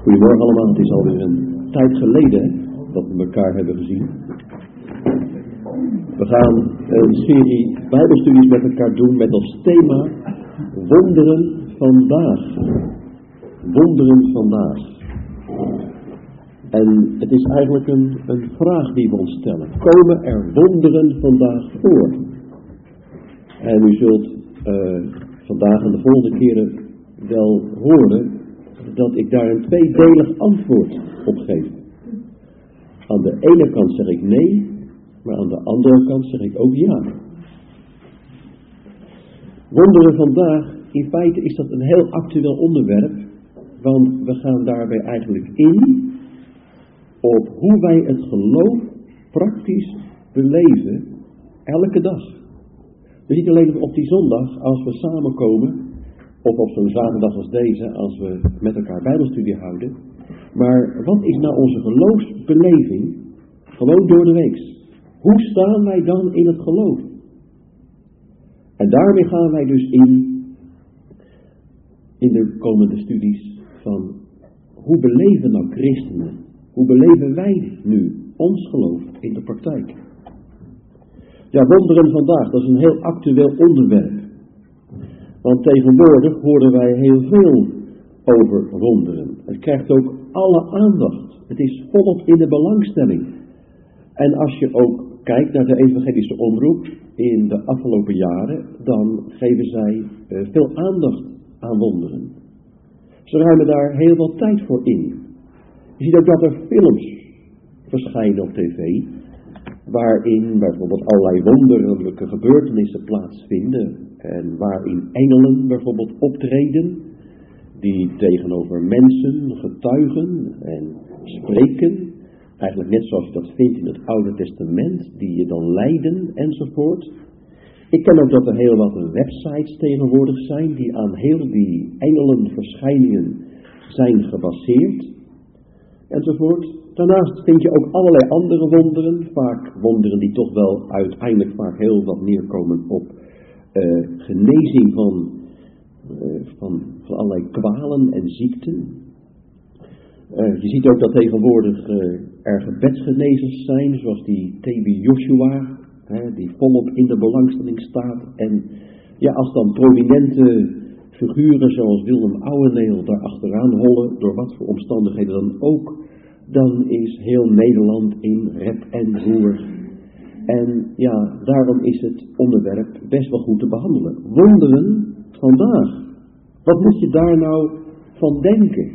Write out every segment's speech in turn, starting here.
Goedemorgen allemaal, het is alweer een tijd geleden dat we elkaar hebben gezien. We gaan een serie bijbelstudies met elkaar doen met als thema Wonderen vandaag. Wonderen vandaag. En het is eigenlijk een vraag die we ons stellen. Komen er wonderen vandaag voor? En u zult vandaag en de volgende keren wel horen dat ik daar een tweedelig antwoord op geef. Aan de ene kant zeg ik nee, maar aan de andere kant zeg ik ook ja. Wonderen vandaag, in feite is dat een heel actueel onderwerp, want we gaan daarbij eigenlijk in op hoe wij het geloof praktisch beleven elke dag. Dus niet alleen op die zondag als we samenkomen, of op zo'n zaterdag als deze, als we met elkaar bijbelstudie houden. Maar wat is nou onze geloofsbeleving, gewoon door de week? Hoe staan wij dan in het geloof? En daarmee gaan wij dus in de komende studies van hoe beleven nou christenen? Hoe beleven wij nu ons geloof in de praktijk? Ja, wonderen vandaag, dat is een heel actueel onderwerp. Want tegenwoordig horen wij heel veel over wonderen. Het krijgt ook alle aandacht. Het is volop in de belangstelling. En als je ook kijkt naar de evangelische omroep in de afgelopen jaren, dan geven zij veel aandacht aan wonderen. Ze ruimen daar heel wat tijd voor in. Je ziet ook dat er films verschijnen op tv, waarin bijvoorbeeld allerlei wonderlijke gebeurtenissen plaatsvinden en waarin engelen bijvoorbeeld optreden, die tegenover mensen getuigen en spreken, eigenlijk net zoals je dat vindt in het Oude Testament, die je dan leiden enzovoort. Ik ken ook dat er heel wat websites tegenwoordig zijn die aan heel die engelenverschijningen zijn gebaseerd enzovoort. Daarnaast vind je ook allerlei andere wonderen, vaak wonderen die toch wel uiteindelijk vaak heel wat neerkomen op genezing van allerlei kwalen en ziekten. Je ziet ook dat tegenwoordig er gebedsgenezers zijn, zoals die TB Joshua, die volop in de belangstelling staat. En ja, als dan prominente figuren zoals Willem Ouweneel daar achteraan hollen, door wat voor omstandigheden dan ook, dan is heel Nederland in rep en roer. En ja, daarom is het onderwerp best wel goed te behandelen. Wonderen vandaag. Wat moet je daar nou van denken?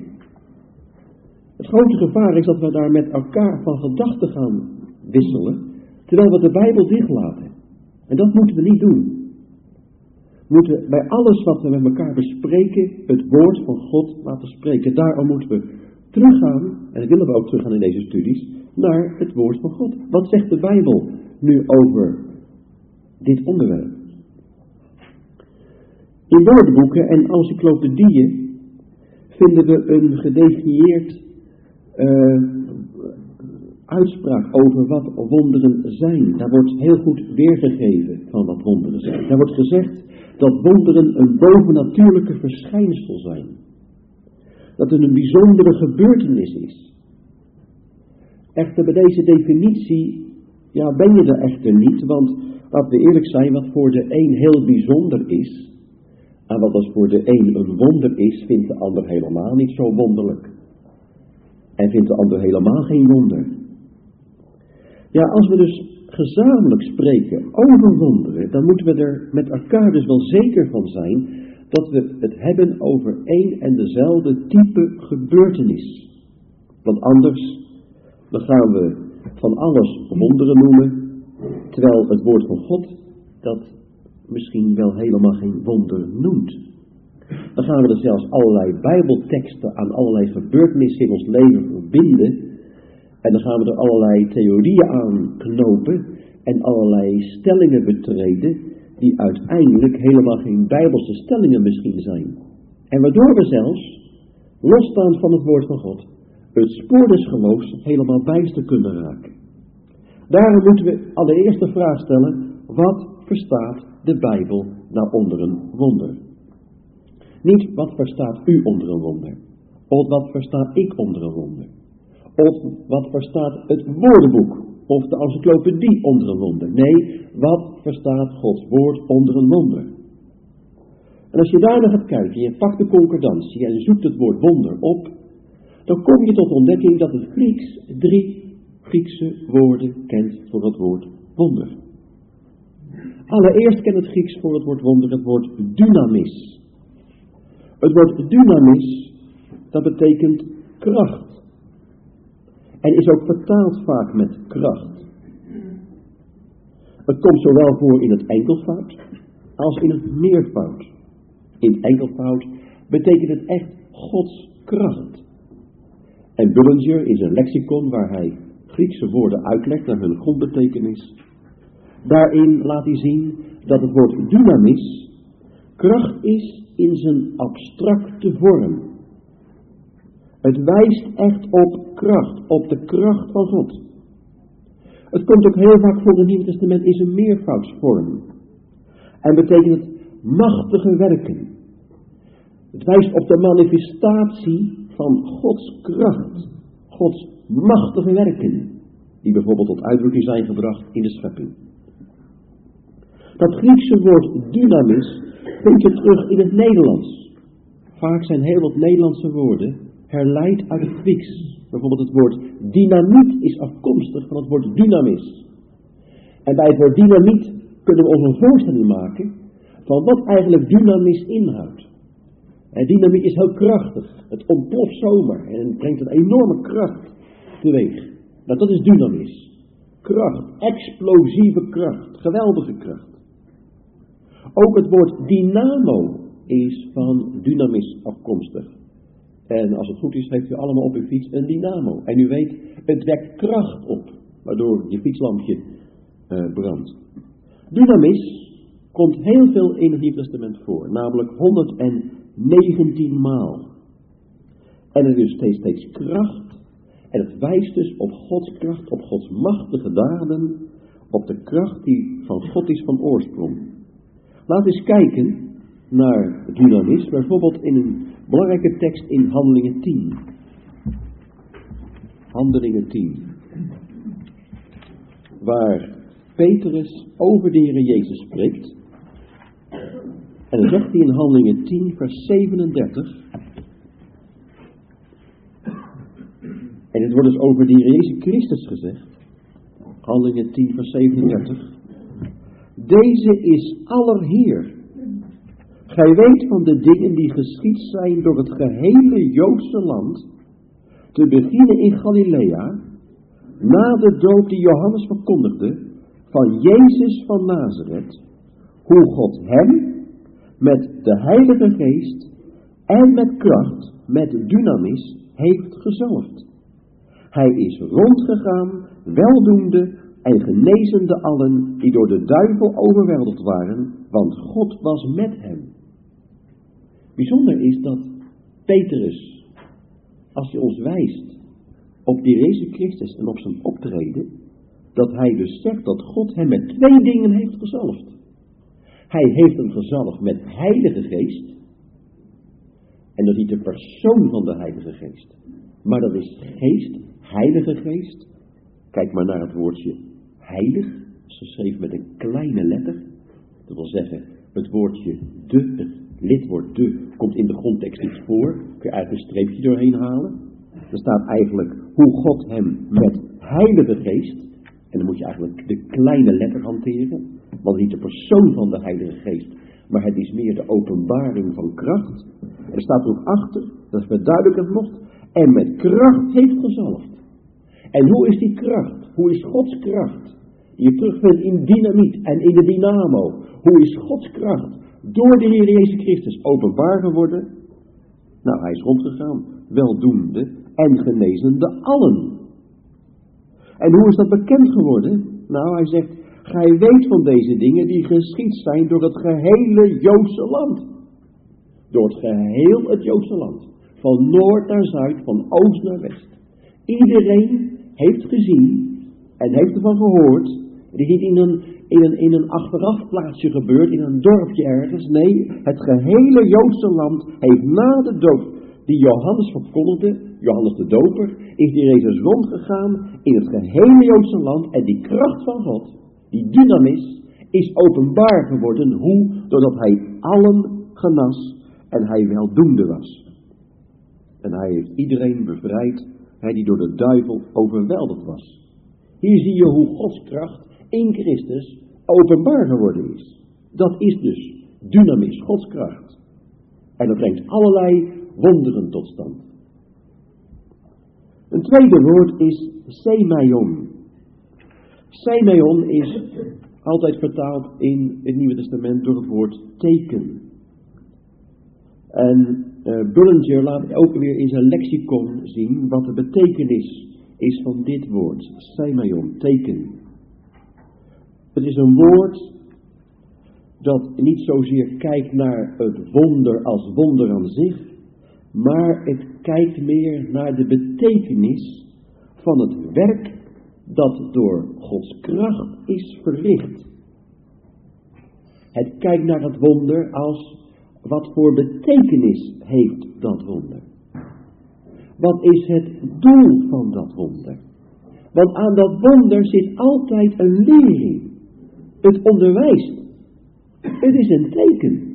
Het grote gevaar is dat we daar met elkaar van gedachten gaan wisselen, terwijl we de Bijbel dichtlaten. En dat moeten we niet doen. We moeten bij alles wat we met elkaar bespreken, het woord van God laten spreken. Daarom moeten we teruggaan, en dat willen we ook teruggaan in deze studies, naar het woord van God. Wat zegt de Bijbel nu over dit onderwerp? In woordenboeken en encyclopedieën vinden we een gedefinieerd uitspraak over wat wonderen zijn. Daar wordt heel goed weergegeven van wat wonderen zijn. Daar wordt gezegd dat wonderen een bovennatuurlijke verschijnsel zijn. Dat het een bijzondere gebeurtenis is. Echter, bij deze definitie, ja, ben je er echter niet, want laten we eerlijk zijn, wat voor de een heel bijzonder is, en wat als voor de een wonder is, vindt de ander helemaal niet zo wonderlijk. En vindt de ander helemaal geen wonder. Ja, als we dus gezamenlijk spreken over wonderen, dan moeten we er met elkaar dus wel zeker van zijn dat we het hebben over één en dezelfde type gebeurtenis. Want anders dan gaan we van alles wonderen noemen, terwijl het woord van God dat misschien wel helemaal geen wonder noemt. Dan gaan we er zelfs allerlei bijbelteksten aan allerlei gebeurtenissen in ons leven verbinden. En dan gaan we er allerlei theorieën aan knopen en allerlei stellingen betreden die uiteindelijk helemaal geen bijbelse stellingen misschien zijn. En waardoor we zelfs, losstaand van het woord van God, het spoor des geloofs helemaal bijster kunnen raken. Daarom moeten we allereerst de vraag stellen, wat verstaat de Bijbel nou onder een wonder? Niet, wat verstaat u onder een wonder? Of wat versta ik onder een wonder? Of wat verstaat het woordenboek of de encyclopedie onder een wonder? Nee, wat verstaat Gods woord onder een wonder? En als je daar naar gaat kijken, je pakt de concordantie en je zoekt het woord wonder op, dan kom je tot ontdekking dat het Grieks 3 Griekse woorden kent voor het woord wonder. Allereerst kent het Grieks voor het woord wonder het woord dynamis. Het woord dynamis, dat betekent kracht. En is ook vertaald vaak met kracht. Het komt zowel voor in het enkelvoud als in het meervoud. In het enkelvoud betekent het echt Gods kracht. En Bullinger in zijn lexicon, waar hij Griekse woorden uitlegt naar hun grondbetekenis, daarin laat hij zien dat het woord dynamis kracht is in zijn abstracte vorm. Het wijst echt op kracht, op de kracht van God. Het komt ook heel vaak voor in het Nieuwe Testament in zijn meervoudsvorm. En betekent het machtige werken. Het wijst op de manifestatie van Gods kracht. Gods machtige werken. Die bijvoorbeeld tot uitdrukking zijn gebracht in de schepping. Dat Griekse woord dynamis vind je terug in het Nederlands. Vaak zijn heel wat Nederlandse woorden herleid uit het Grieks. Bijvoorbeeld het woord dynamiet is afkomstig van het woord dynamis. En bij het woord dynamiet kunnen we ons een voorstelling maken van wat eigenlijk dynamis inhoudt. En dynamiet is heel krachtig. Het ontploft zomaar en brengt een enorme kracht teweeg. Nou, dat is dynamis. Kracht, explosieve kracht, geweldige kracht. Ook het woord dynamo is van dynamis afkomstig. En als het goed is, heeft u allemaal op uw fiets een dynamo. En u weet, het wekt kracht op, waardoor je fietslampje brandt. Dynamis komt heel veel in het Nieuwe Testament voor, namelijk 119 maal. En er is steeds kracht, en het wijst dus op Gods kracht, op Gods machtige daden, op de kracht die van God is van oorsprong. Laten we eens kijken naar dynamis, bijvoorbeeld in een belangrijke tekst in Handelingen 10. Handelingen 10. Waar Petrus over de Heer Jezus spreekt. En dan zegt hij in Handelingen 10 vers 37. En het wordt dus over de Heer Jezus Christus gezegd. Handelingen 10 vers 37. Deze is allerheer. Gij weet van de dingen die geschied zijn door het gehele Joodse land, te beginnen in Galilea, na de doop die Johannes verkondigde, van Jezus van Nazareth, hoe God hem met de Heilige Geest en met kracht, met dynamis, heeft gezalfd. Hij is rondgegaan, weldoende en genezende allen die door de duivel overweldigd waren, want God was met hem. Bijzonder is dat Petrus, als hij ons wijst op die Jezus Christus en op zijn optreden, dat hij dus zegt dat God hem met 2 dingen heeft gezalfd. Hij heeft hem gezalfd met Heilige Geest, en dat is niet de persoon van de Heilige Geest, maar dat is Geest, Heilige Geest. Kijk maar naar het woordje heilig, geschreven met een kleine letter. Dat wil zeggen, het woordje de, het lidwoord de, komt in de grondtekst niet voor. Kun je eigenlijk een streepje doorheen halen. Er staat eigenlijk hoe God hem met Heilige Geest, en dan moet je eigenlijk de kleine letter hanteren, want niet de persoon van de Heilige Geest, maar het is meer de openbaring van kracht. En er staat ook achter, dat is verduidelijkend nog, en met kracht heeft gezalfd. En hoe is die kracht? Hoe is Gods kracht? Die je terugvindt in dynamiet en in de dynamo. Hoe is Gods kracht door de Heer Jezus Christus openbaar geworden? Nou, hij is rondgegaan, weldoende en genezende allen. En hoe is dat bekend geworden? Nou, hij zegt, gij weet van deze dingen die geschied zijn door het gehele Joodse land. Door het geheel het Joodse land. Van noord naar zuid, van oost naar west. Iedereen heeft gezien en heeft ervan gehoord. Het is niet in een achterafplaatsje gebeurd, in een dorpje ergens. Nee, het gehele Joodse land heeft na de doop die Johannes verkondigde, Johannes de Doper, is die reeds rondgegaan in het gehele Joodse land en die kracht van God, die dynamis, is openbaar geworden. Hoe? Doordat hij allen genas en hij weldoende was. En hij heeft iedereen bevrijd, hij die door de duivel overweldigd was. Hier zie je hoe Gods kracht in Christus openbaar geworden is. Dat is dus dynamis, Gods kracht. En dat brengt allerlei wonderen tot stand. Een tweede woord is semeion. Semeion is altijd vertaald in het Nieuwe Testament door het woord teken. En Bullinger laat ook weer in zijn lexicon zien wat de betekenis is van dit woord. Semeion, teken. Het is een woord dat niet zozeer kijkt naar het wonder als wonder aan zich, maar het kijkt meer naar de betekenis van het werk dat door Gods kracht is verricht. Het kijkt naar het wonder als wat voor betekenis heeft dat wonder. Wat is het doel van dat wonder? Want aan dat wonder zit altijd een lering. Het onderwijst. Het is een teken.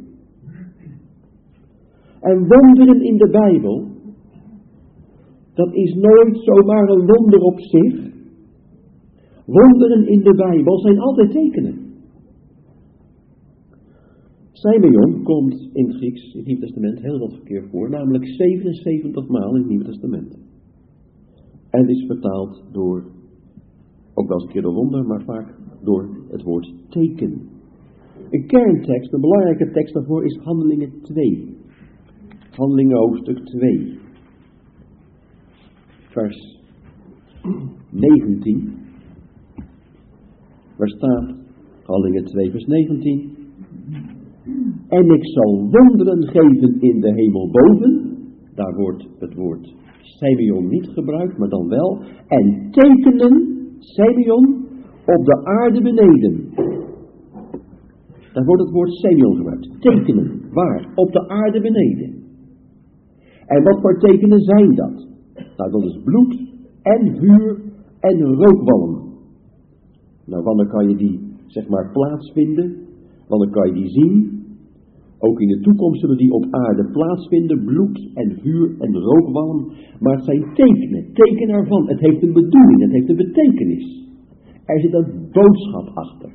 En wonderen in de Bijbel, dat is nooit zomaar een wonder op zich. Wonderen in de Bijbel zijn altijd tekenen. Semeion komt in het Grieks, in het Nieuwe Testament, heel wat keer voor, namelijk 77 maal in het Nieuwe Testament. En is vertaald door, ook wel eens een keer door wonder, maar vaak door het woord teken. Een kerntekst, een belangrijke tekst daarvoor is Handelingen 2. Handelingen hoofdstuk 2. Vers 19. Waar staat Handelingen 2 vers 19. En ik zal wonderen geven in de hemel boven. Daar wordt het woord semeion niet gebruikt, maar dan wel. En tekenen, semeion, op de aarde beneden. Daar wordt het woord semeion gebruikt. Tekenen, waar? Op de aarde beneden. En wat voor tekenen zijn dat? Nou, dat is bloed en vuur en rookwalm. Nou, wanneer kan je die, zeg maar, plaatsvinden? Wanneer kan je die zien? Ook in de toekomst zullen die op aarde plaatsvinden, bloed en vuur en rookwalm. Maar het zijn tekenen, teken ervan. Het heeft een bedoeling, het heeft een betekenis. Er zit een boodschap achter.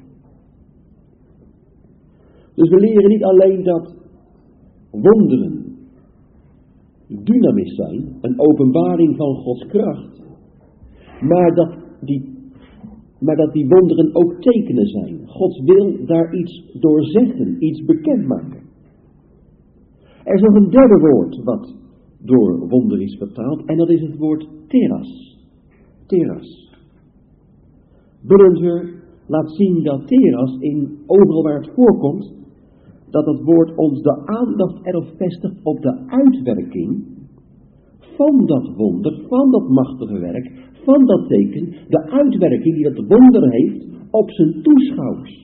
Dus we leren niet alleen dat wonderen dynamis zijn, een openbaring van Gods kracht, maar dat die wonderen ook tekenen zijn. God wil daar iets door zeggen, iets bekendmaken. Er is nog een derde woord wat door wonder is vertaald, en dat is het woord teras. Teras. Bullinger laat zien dat teras overal waar het voorkomt, dat het woord ons de aandacht erop vestigt op de uitwerking van dat wonder, van dat machtige werk, van dat teken, de uitwerking die dat wonder heeft op zijn toeschouwers.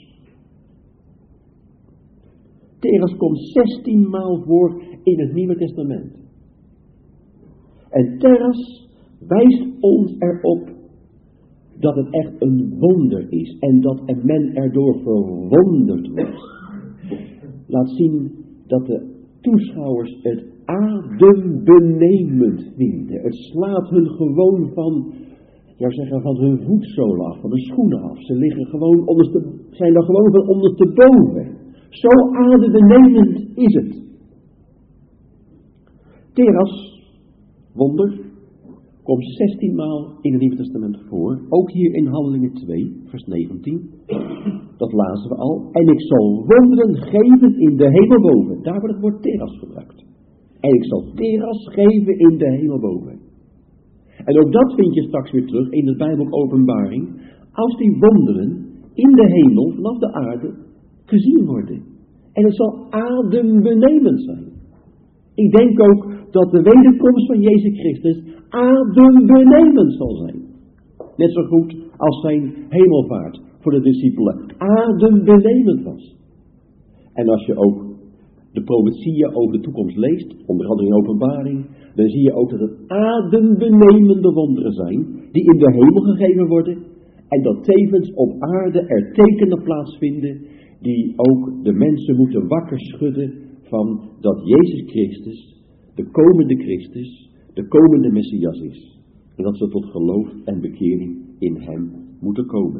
Teras komt 16 maal voor in het Nieuwe Testament. En teras wijst ons erop dat het echt een wonder is en dat men erdoor verwonderd wordt. Laat zien dat de toeschouwers het adembenemend vinden. Het slaat hun gewoon van hun voetzolen af, van de schoenen af. Ze liggen gewoon zijn daar gewoon van ondersteboven. Zo adembenemend is het. Teras, wonder, komt 16 maal in het Nieuwe Testament voor. Ook hier in Handelingen 2, vers 19. Dat lazen we al. En ik zal wonderen geven in de hemel boven. Daar wordt het woord teras gebruikt. En ik zal teras geven in de hemel boven. En ook dat vind je straks weer terug in de Bijbel Openbaring. Als die wonderen in de hemel, vanaf de aarde, gezien worden. En het zal adembenemend zijn. Ik denk ook dat de wederkomst van Jezus Christus adembenemend zal zijn. Net zo goed als zijn hemelvaart voor de discipelen adembenemend was. En als je ook de profetieën over de toekomst leest, onder andere in Openbaring, dan zie je ook dat het adembenemende wonderen zijn, die in de hemel gegeven worden, en dat tevens op aarde er tekenen plaatsvinden, die ook de mensen moeten wakker schudden van dat Jezus Christus, de komende Christus, de komende Messias is. En dat ze tot geloof en bekering in hem moeten komen.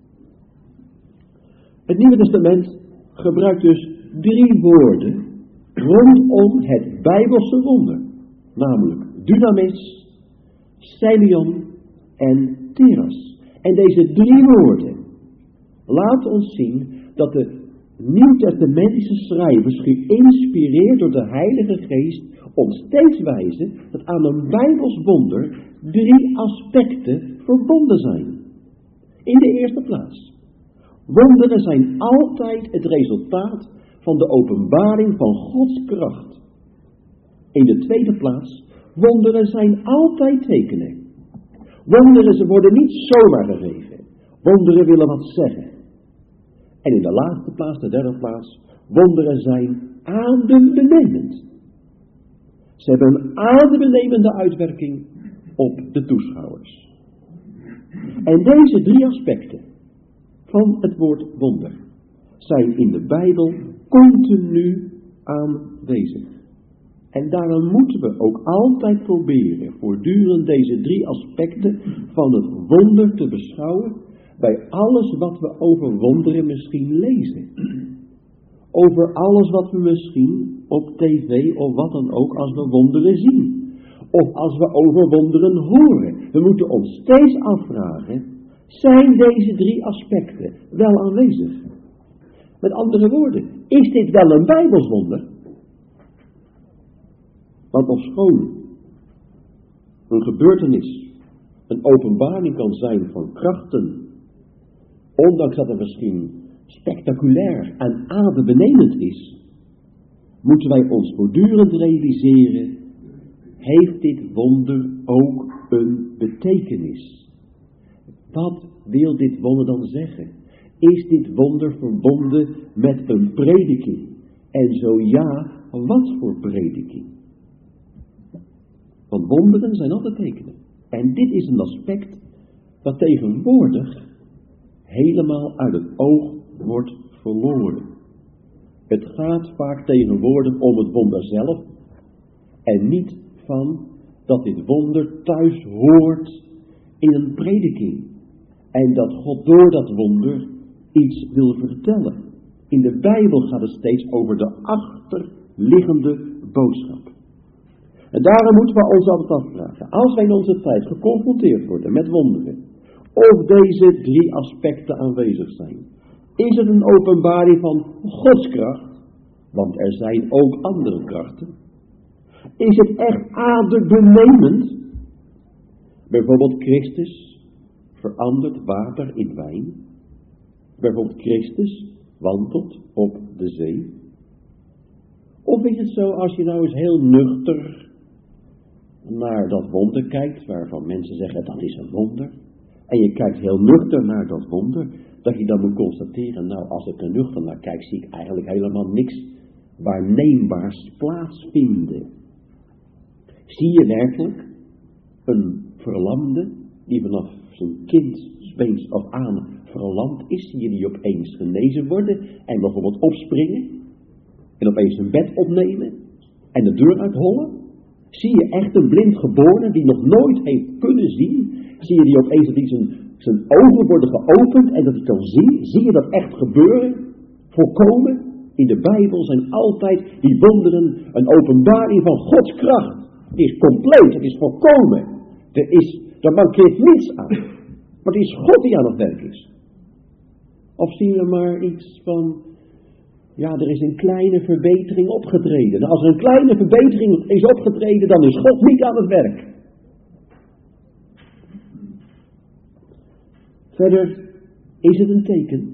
Het Nieuwe Testament gebruikt dus 3 woorden rondom het Bijbelse wonder. Namelijk dynamis, semeion en teras. En deze 3 woorden laten ons zien dat de Nieuwtestamentische schrijvers, geïnspireerd door de Heilige Geest, ons steeds wijzen dat aan een Bijbels wonder 3 aspecten verbonden zijn. In de eerste plaats, wonderen zijn altijd het resultaat van de openbaring van Gods kracht. In de tweede plaats, wonderen zijn altijd tekenen. Wonderen, ze worden niet zomaar gegeven. Wonderen willen wat zeggen. En in de laatste plaats, de derde plaats, wonderen zijn adembenemend. Ze hebben een adembenemende uitwerking op de toeschouwers. En deze 3 aspecten van het woord wonder zijn in de Bijbel continu aanwezig. En daarom moeten we ook altijd proberen voortdurend deze 3 aspecten van het wonder te beschouwen bij alles wat we over wonderen misschien lezen. Over alles wat we misschien op tv of wat dan ook als we wonderen zien. Of als we over wonderen horen. We moeten ons steeds afvragen, zijn deze 3 aspecten wel aanwezig? Met andere woorden, is dit wel een Bijbels wonder? Want ofschoon een gebeurtenis een openbaring kan zijn van krachten, ondanks dat het misschien spectaculair en adembenemend is, moeten wij ons voortdurend realiseren, heeft dit wonder ook een betekenis? Wat wil dit wonder dan zeggen? Is dit wonder verbonden met een prediking? En zo ja, wat voor prediking? Want wonderen zijn altijd tekenen. En dit is een aspect dat tegenwoordig helemaal uit het oog wordt verloren. Het gaat vaak tegenwoordig om het wonder zelf en niet van dat dit wonder thuis hoort in een prediking. En dat God door dat wonder iets wil vertellen. In de Bijbel gaat het steeds over de achterliggende boodschap. En daarom moeten we ons altijd afvragen, als wij in onze tijd geconfronteerd worden met wonderen, of deze 3 aspecten aanwezig zijn. Is het een openbaring van Gods kracht? Want er zijn ook andere krachten. Is het echt adembenemend? Bijvoorbeeld Christus verandert water in wijn. Bijvoorbeeld Christus wandelt op de zee. Of is het zo, als je nou eens heel nuchter naar dat wonder kijkt, waarvan mensen zeggen dat is een wonder, en je kijkt heel nuchter naar dat wonder, dat je dan moet constateren, nou als ik er nuchter naar kijk, zie ik eigenlijk helemaal niks waarneembaars plaatsvinden. Zie je werkelijk een verlamde, die vanaf zijn kindsbeens af aan verlamd is, zie je die opeens genezen worden, en bijvoorbeeld opspringen, en opeens een bed opnemen, en de deur uithollen? Zie je echt een blind geborene die nog nooit heeft kunnen zien? Zie je die opeens dat die zijn ogen worden geopend en dat hij kan zien? Zie je dat echt gebeuren? Volkomen? In de Bijbel zijn altijd die wonderen een openbaring van Gods kracht. Het is compleet, het is volkomen. Er mankeert niets aan. Maar het is God die aan het werk is. Of zien we maar iets van, ja, er is een kleine verbetering opgetreden. Nou, als er een kleine verbetering is opgetreden, dan is God niet aan het werk. Verder is het een teken.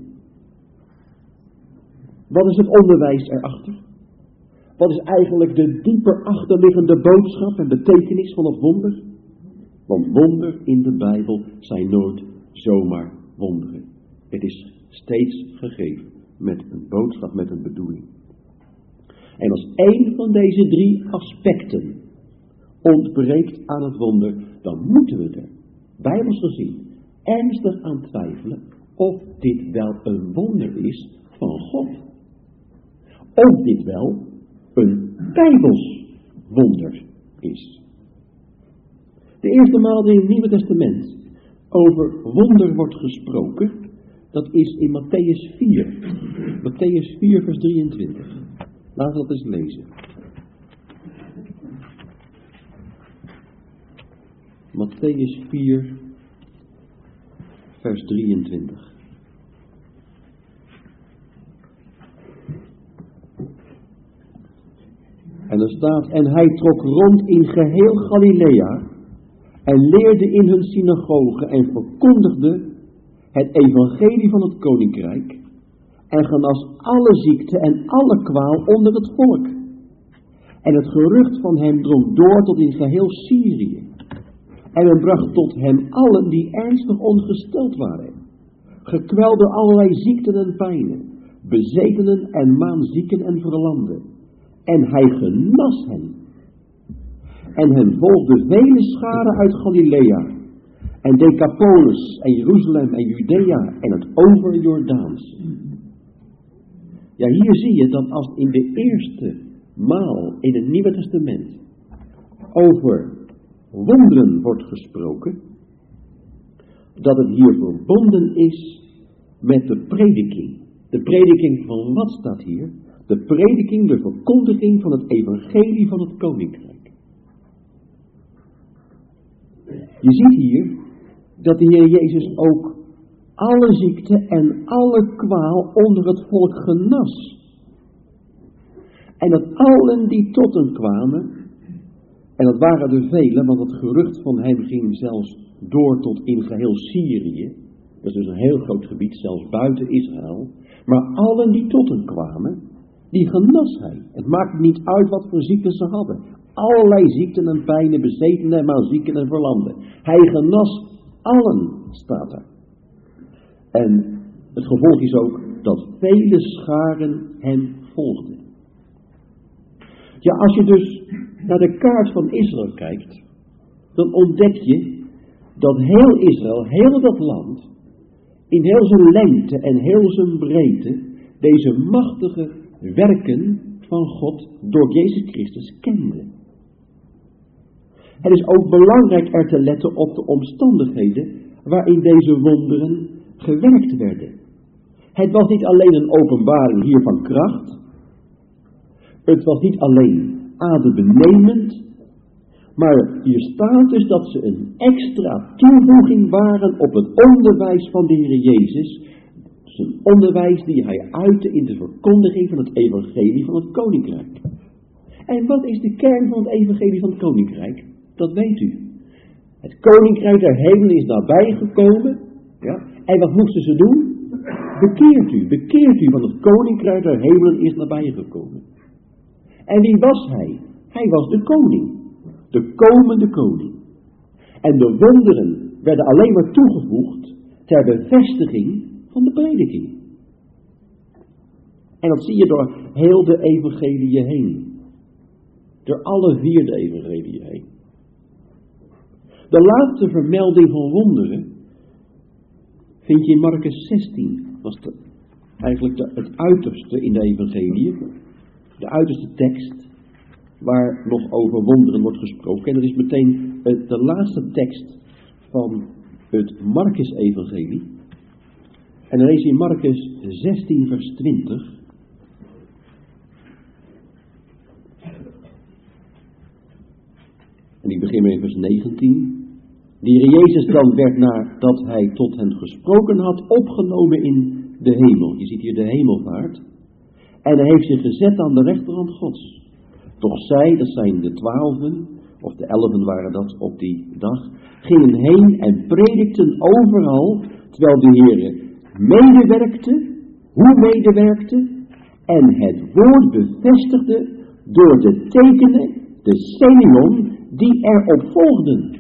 Wat is het onderwijs erachter? Wat is eigenlijk de dieper achterliggende boodschap en betekenis van het wonder? Want wonder in de Bijbel zijn nooit zomaar wonderen. Het is steeds gegeven met een boodschap, met een bedoeling. En als één van deze 3 aspecten ontbreekt aan het wonder, dan moeten we er, bijbels gezien, ernstig aan twijfelen of dit wel een wonder is van God. Of dit wel een bijbels wonder is. De eerste maal die in het Nieuwe Testament over wonder wordt gesproken, dat is in Matthäus 4. Matthäus 4 vers 23. Laten we dat eens lezen. Matthäus 4 vers 23. En er staat, en hij trok rond in geheel Galilea en leerde in hun synagogen en verkondigde het evangelie van het koninkrijk en genas alle ziekte en alle kwaal onder het volk. En het gerucht van hem drong door tot in geheel Syrië. En men bracht tot hem allen die ernstig ongesteld waren, gekweld door allerlei ziekten en pijnen, bezetenen en maanzieken en verlamden. En hij genas hen. En hen volgden vele scharen uit Galilea, en Decapolis, en Jeruzalem, en Judea, en het overjordaanse. Ja, hier zie je dat als in de eerste maal in het Nieuwe Testament over wonderen wordt gesproken, dat het hier verbonden is met de prediking. De prediking van wat staat hier? De prediking, de verkondiging van het evangelie van het koninkrijk. Je ziet hier dat de Heer Jezus ook alle ziekte en alle kwaal onder het volk genas. En dat allen die tot hem kwamen, en dat waren er velen, want het gerucht van hem ging zelfs door tot in geheel Syrië. Dat is dus een heel groot gebied, zelfs buiten Israël. Maar allen die tot hem kwamen, die genas hij. Het maakt niet uit wat voor ziekten ze hadden. Allerlei ziekten en pijnen, bezetenen en maanzieken en verlamden. Hij genas allen, staat er. En het gevolg is ook dat vele scharen hem volgden. Ja, als je dus naar de kaart van Israël kijkt, dan ontdek je dat heel Israël, heel dat land, in heel zijn lengte en heel zijn breedte, deze machtige werken van God door Jezus Christus kende. Het is ook belangrijk er te letten op de omstandigheden waarin deze wonderen gewerkt werden. Het was niet alleen een openbaring hier van kracht. Het was niet alleen adembenemend. Maar hier staat dus dat ze een extra toevoeging waren op het onderwijs van de Heer Jezus. Zijn onderwijs die hij uitte in de verkondiging van het evangelie van het koninkrijk. En wat is de kern van het evangelie van het koninkrijk? Dat weet u. Het koninkrijk der hemelen is nabijgekomen. Ja? En wat moesten ze doen? Bekeert u, want het koninkrijk der hemelen is nabijgekomen. En wie was hij? Hij was de koning. De komende koning. En de wonderen werden alleen maar toegevoegd ter bevestiging van de prediking. En dat zie je door heel de evangelieën heen. Door alle 4 de evangelieën heen. De laatste vermelding van wonderen vind je in Marcus 16. Dat is eigenlijk het uiterste in de evangelieën. De uiterste tekst waar nog over wonderen wordt gesproken. En dat is meteen de laatste tekst van het Marcus-evangelie. En dan lees je in Marcus 16 vers 20. En ik begin met vers 19. De Heer Jezus dan werd nadat hij tot hen gesproken had, opgenomen in de hemel. Je ziet hier de hemelvaart. En hij heeft zich gezet aan de rechterhand Gods. Doch zij, dat zijn de 12, of de 11 waren dat op die dag, gingen heen en predikten overal, terwijl de Heer medewerkte, en het woord bevestigde door de tekenen, de semion, die erop volgden.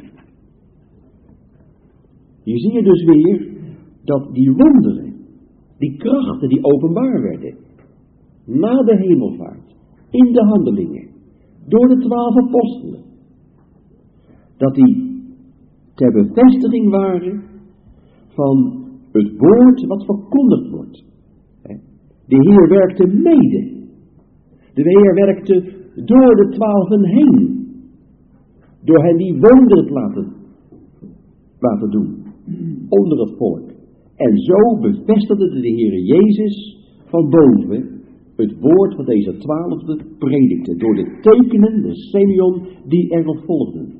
Hier zie je dus weer dat die wonderen, die krachten die openbaar werden, na de hemelvaart, in de handelingen, door de 12 apostelen, dat die ter bevestiging waren van het woord wat verkondigd wordt. De Heer werkte mede. De Heer werkte door de 12 heen. Door hen die wonderen te laten doen. Onder het volk. En zo bevestigde de Heer Jezus van boven het woord van deze 12e predikte. Door de tekenen, de semeion, die erop volgden.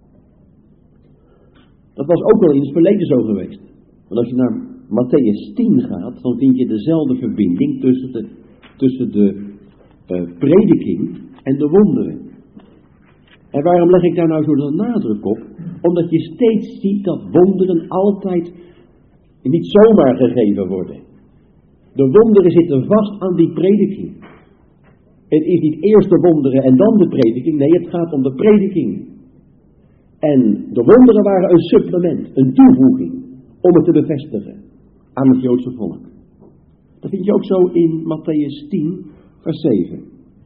Dat was ook wel in het verleden zo geweest. Want als je naar Mattheüs 10 gaat, dan vind je dezelfde verbinding tussen de prediking en de wonderen. En waarom leg ik daar nou zo de nadruk op? Omdat je steeds ziet dat wonderen altijd niet zomaar gegeven worden. De wonderen zitten vast aan die prediking. Het is niet eerst de wonderen en dan de prediking. Nee, het gaat om de prediking. En de wonderen waren een supplement, een toevoeging, om het te bevestigen aan het Joodse volk. Dat vind je ook zo in Mattheüs 10, vers 7.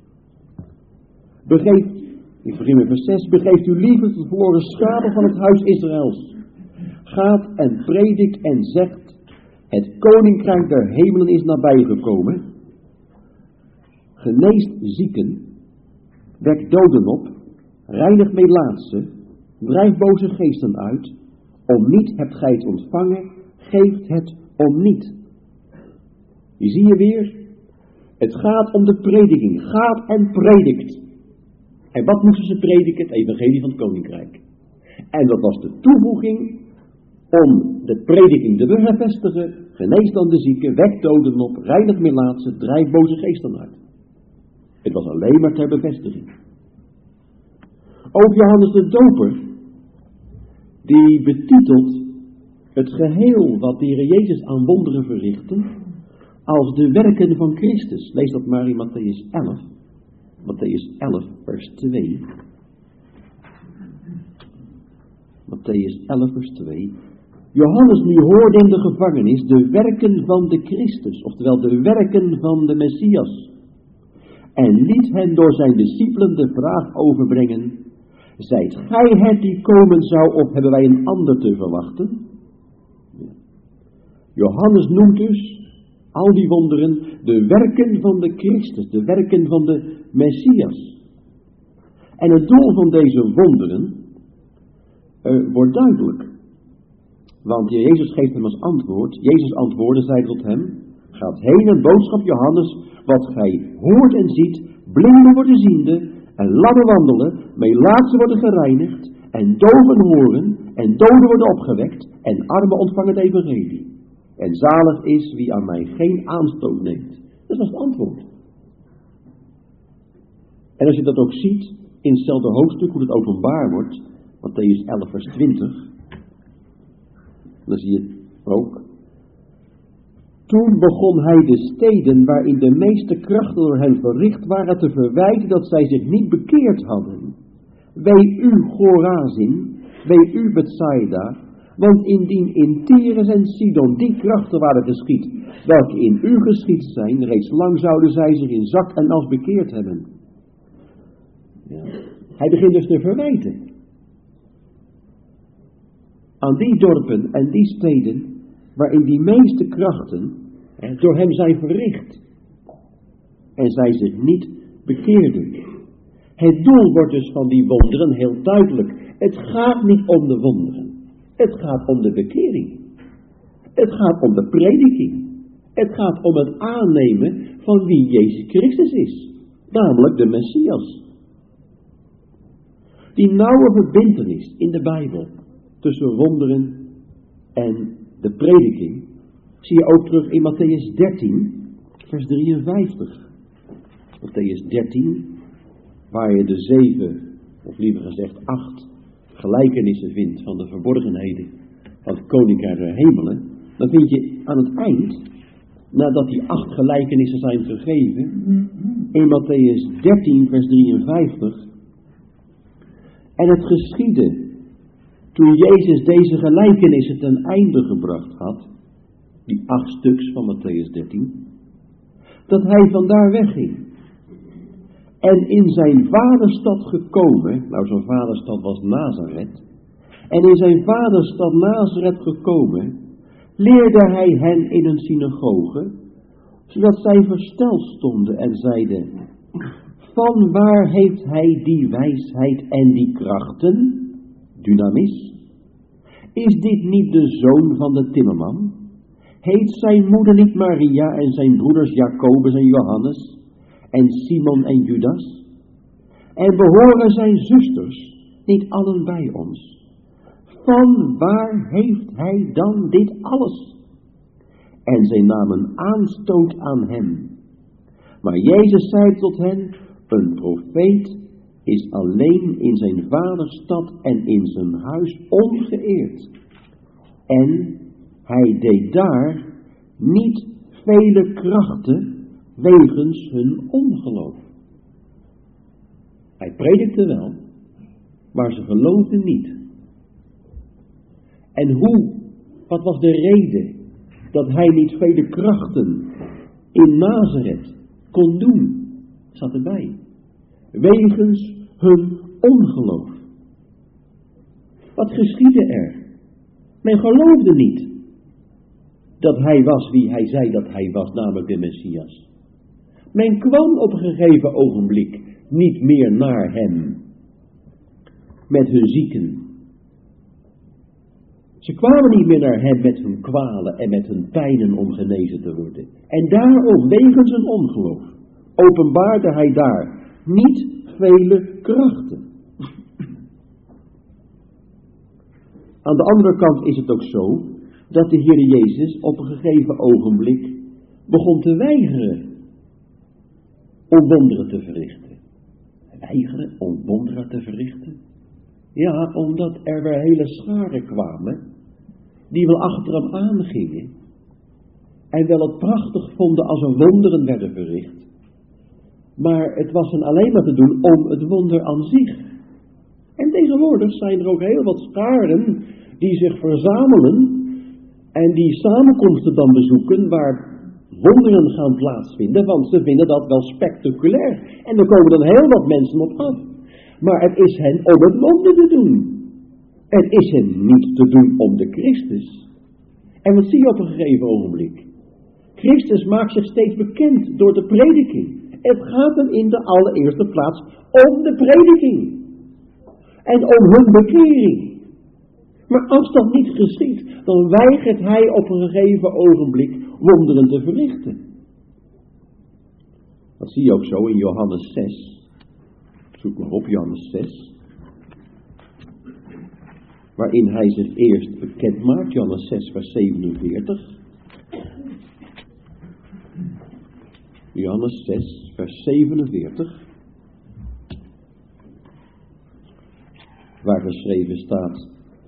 Ik begin met vers 6. Begeeft u liever de verloren schapen van het huis Israëls. Gaat en predikt en zegt, het koninkrijk der hemelen is nabijgekomen. Geneest zieken, wekt doden op, reinigt melaatsen, drijft boze geesten uit. Om niet hebt gij het ontvangen, geeft het om niet. Hier zie je weer, het gaat om de prediking. Gaat en predikt. En wat moesten ze prediken? Het evangelie van het koninkrijk. En dat was de toevoeging om de prediking te bevestigen. Geneest dan de zieken, wekt doden op, reinigt melaatsen, drijft boze geesten uit. Het was alleen maar ter bevestiging. Ook Johannes de Doper, die betitelt het geheel wat de Heer Jezus aan wonderen verrichtte als de werken van Christus. Lees dat maar in Mattheüs 11. Mattheüs 11 vers 2. Mattheüs 11 vers 2. Johannes nu hoorde in de gevangenis de werken van de Christus, oftewel de werken van de Messias. En liet hen door zijn discipelen de vraag overbrengen, zijt gij het die komen zou, of hebben wij een ander te verwachten? Johannes noemt dus al die wonderen de werken van de Christus, de werken van de Messias. En het doel van deze wonderen wordt duidelijk. Want Jezus geeft hem als antwoord. Jezus antwoordde, zei tot hem, gaat heen en boodschap Johannes, wat gij hoort en ziet, blinden worden ziende, en lammen wandelen, melaatsen worden gereinigd, en doven horen, en doden worden opgewekt, en armen ontvangen het evangelie. En zalig is wie aan mij geen aanstoot neemt. Dat was het antwoord. En als je dat ook ziet, in hetzelfde hoofdstuk, hoe het openbaar wordt, Mattheüs 11 vers 20, dan zie je het ook. Toen begon hij de steden waarin de meeste krachten door hen verricht waren te verwijten dat zij zich niet bekeerd hadden. Wee u Chorazin, wee u Bethsaida, want indien in Tyrus en Sidon die krachten waren geschied, welke in u geschied zijn, reeds lang zouden zij zich in zak en as bekeerd hebben. Ja. Hij begint dus te verwijten aan die dorpen en die steden waarin die meeste krachten door hem zijn verricht en zij zich niet bekeerden. Het doel wordt dus van die wonderen heel duidelijk. Het gaat niet om de wonderen. Het gaat om de bekering. Het gaat om de prediking. Het gaat om het aannemen van wie Jezus Christus is. Namelijk de Messias. Die nauwe verbintenis in de Bijbel tussen wonderen en de prediking zie je ook terug in Mattheüs 13 vers 53. Mattheüs 13, waar je de 7, of liever gezegd 8 gelijkenissen vindt van de verborgenheden van het koninkrijk der hemelen, dan vind je aan het eind, nadat die 8 gelijkenissen zijn gegeven, in Mattheüs 13 vers 53, en het geschiedde toen Jezus deze gelijkenissen ten einde gebracht had, die 8 stuks van Mattheüs 13, dat hij vandaar wegging En in zijn vaderstad gekomen, nou zo'n vaderstad was Nazareth, en in zijn vaderstad Nazareth gekomen, leerde hij hen in een synagoge, zodat zij versteld stonden en zeiden: van waar heeft hij die wijsheid en die krachten? Dynamis. Is dit niet de zoon van de timmerman? Heet zijn moeder niet Maria en zijn broeders Jacobus en Johannes en Simon en Judas? En behoren zijn zusters niet allen bij ons? Van waar heeft hij dan dit alles? En zij namen aanstoot aan hem. Maar Jezus zei tot hen: een profeet is alleen in zijn vaderstad en in zijn huis ongeëerd. En hij deed daar niet vele krachten wegens hun ongeloof. Hij predikte wel, maar ze geloofden niet. En wat was de reden dat hij niet vele krachten in Nazareth kon doen? Zat erbij. Wegens hun ongeloof. Wat geschiedde er? Men geloofde niet dat hij was wie hij zei dat hij was, namelijk de Messias. Men kwam op een gegeven ogenblik niet meer naar hem met hun zieken. Ze kwamen niet meer naar hem met hun kwalen en met hun pijnen om genezen te worden. En daarom, wegens hun ongeloof, openbaarde hij daar niet vele krachten. Aan de andere kant is het ook zo dat de Heer Jezus op een gegeven ogenblik begon te weigeren om wonderen te verrichten. Weigeren om wonderen te verrichten? Ja, omdat er weer hele scharen kwamen die wel achter hem aangingen en wel het prachtig vonden als er wonderen werden verricht. Maar het was hen alleen maar te doen om het wonder aan zich. En tegenwoordig zijn er ook heel wat scharen die zich verzamelen en die samenkomsten dan bezoeken waar wonderen gaan plaatsvinden, want ze vinden dat wel spectaculair. En er komen dan heel wat mensen op af. Maar het is hen om het wonder te doen. Het is hen niet te doen om de Christus. En wat zie je op een gegeven ogenblik? Christus maakt zich steeds bekend door de prediking. Het gaat hem in de allereerste plaats om de prediking. En om hun bekering. Maar als dat niet geschiet, dan weigert hij op een gegeven ogenblik wonderen te verrichten. Dat zie je ook zo in Johannes 6. Zoek maar op, Johannes 6. Waarin hij zich eerst bekend maakt, Johannes 6 vers 47. Johannes 6 vers 47. Waar geschreven staat: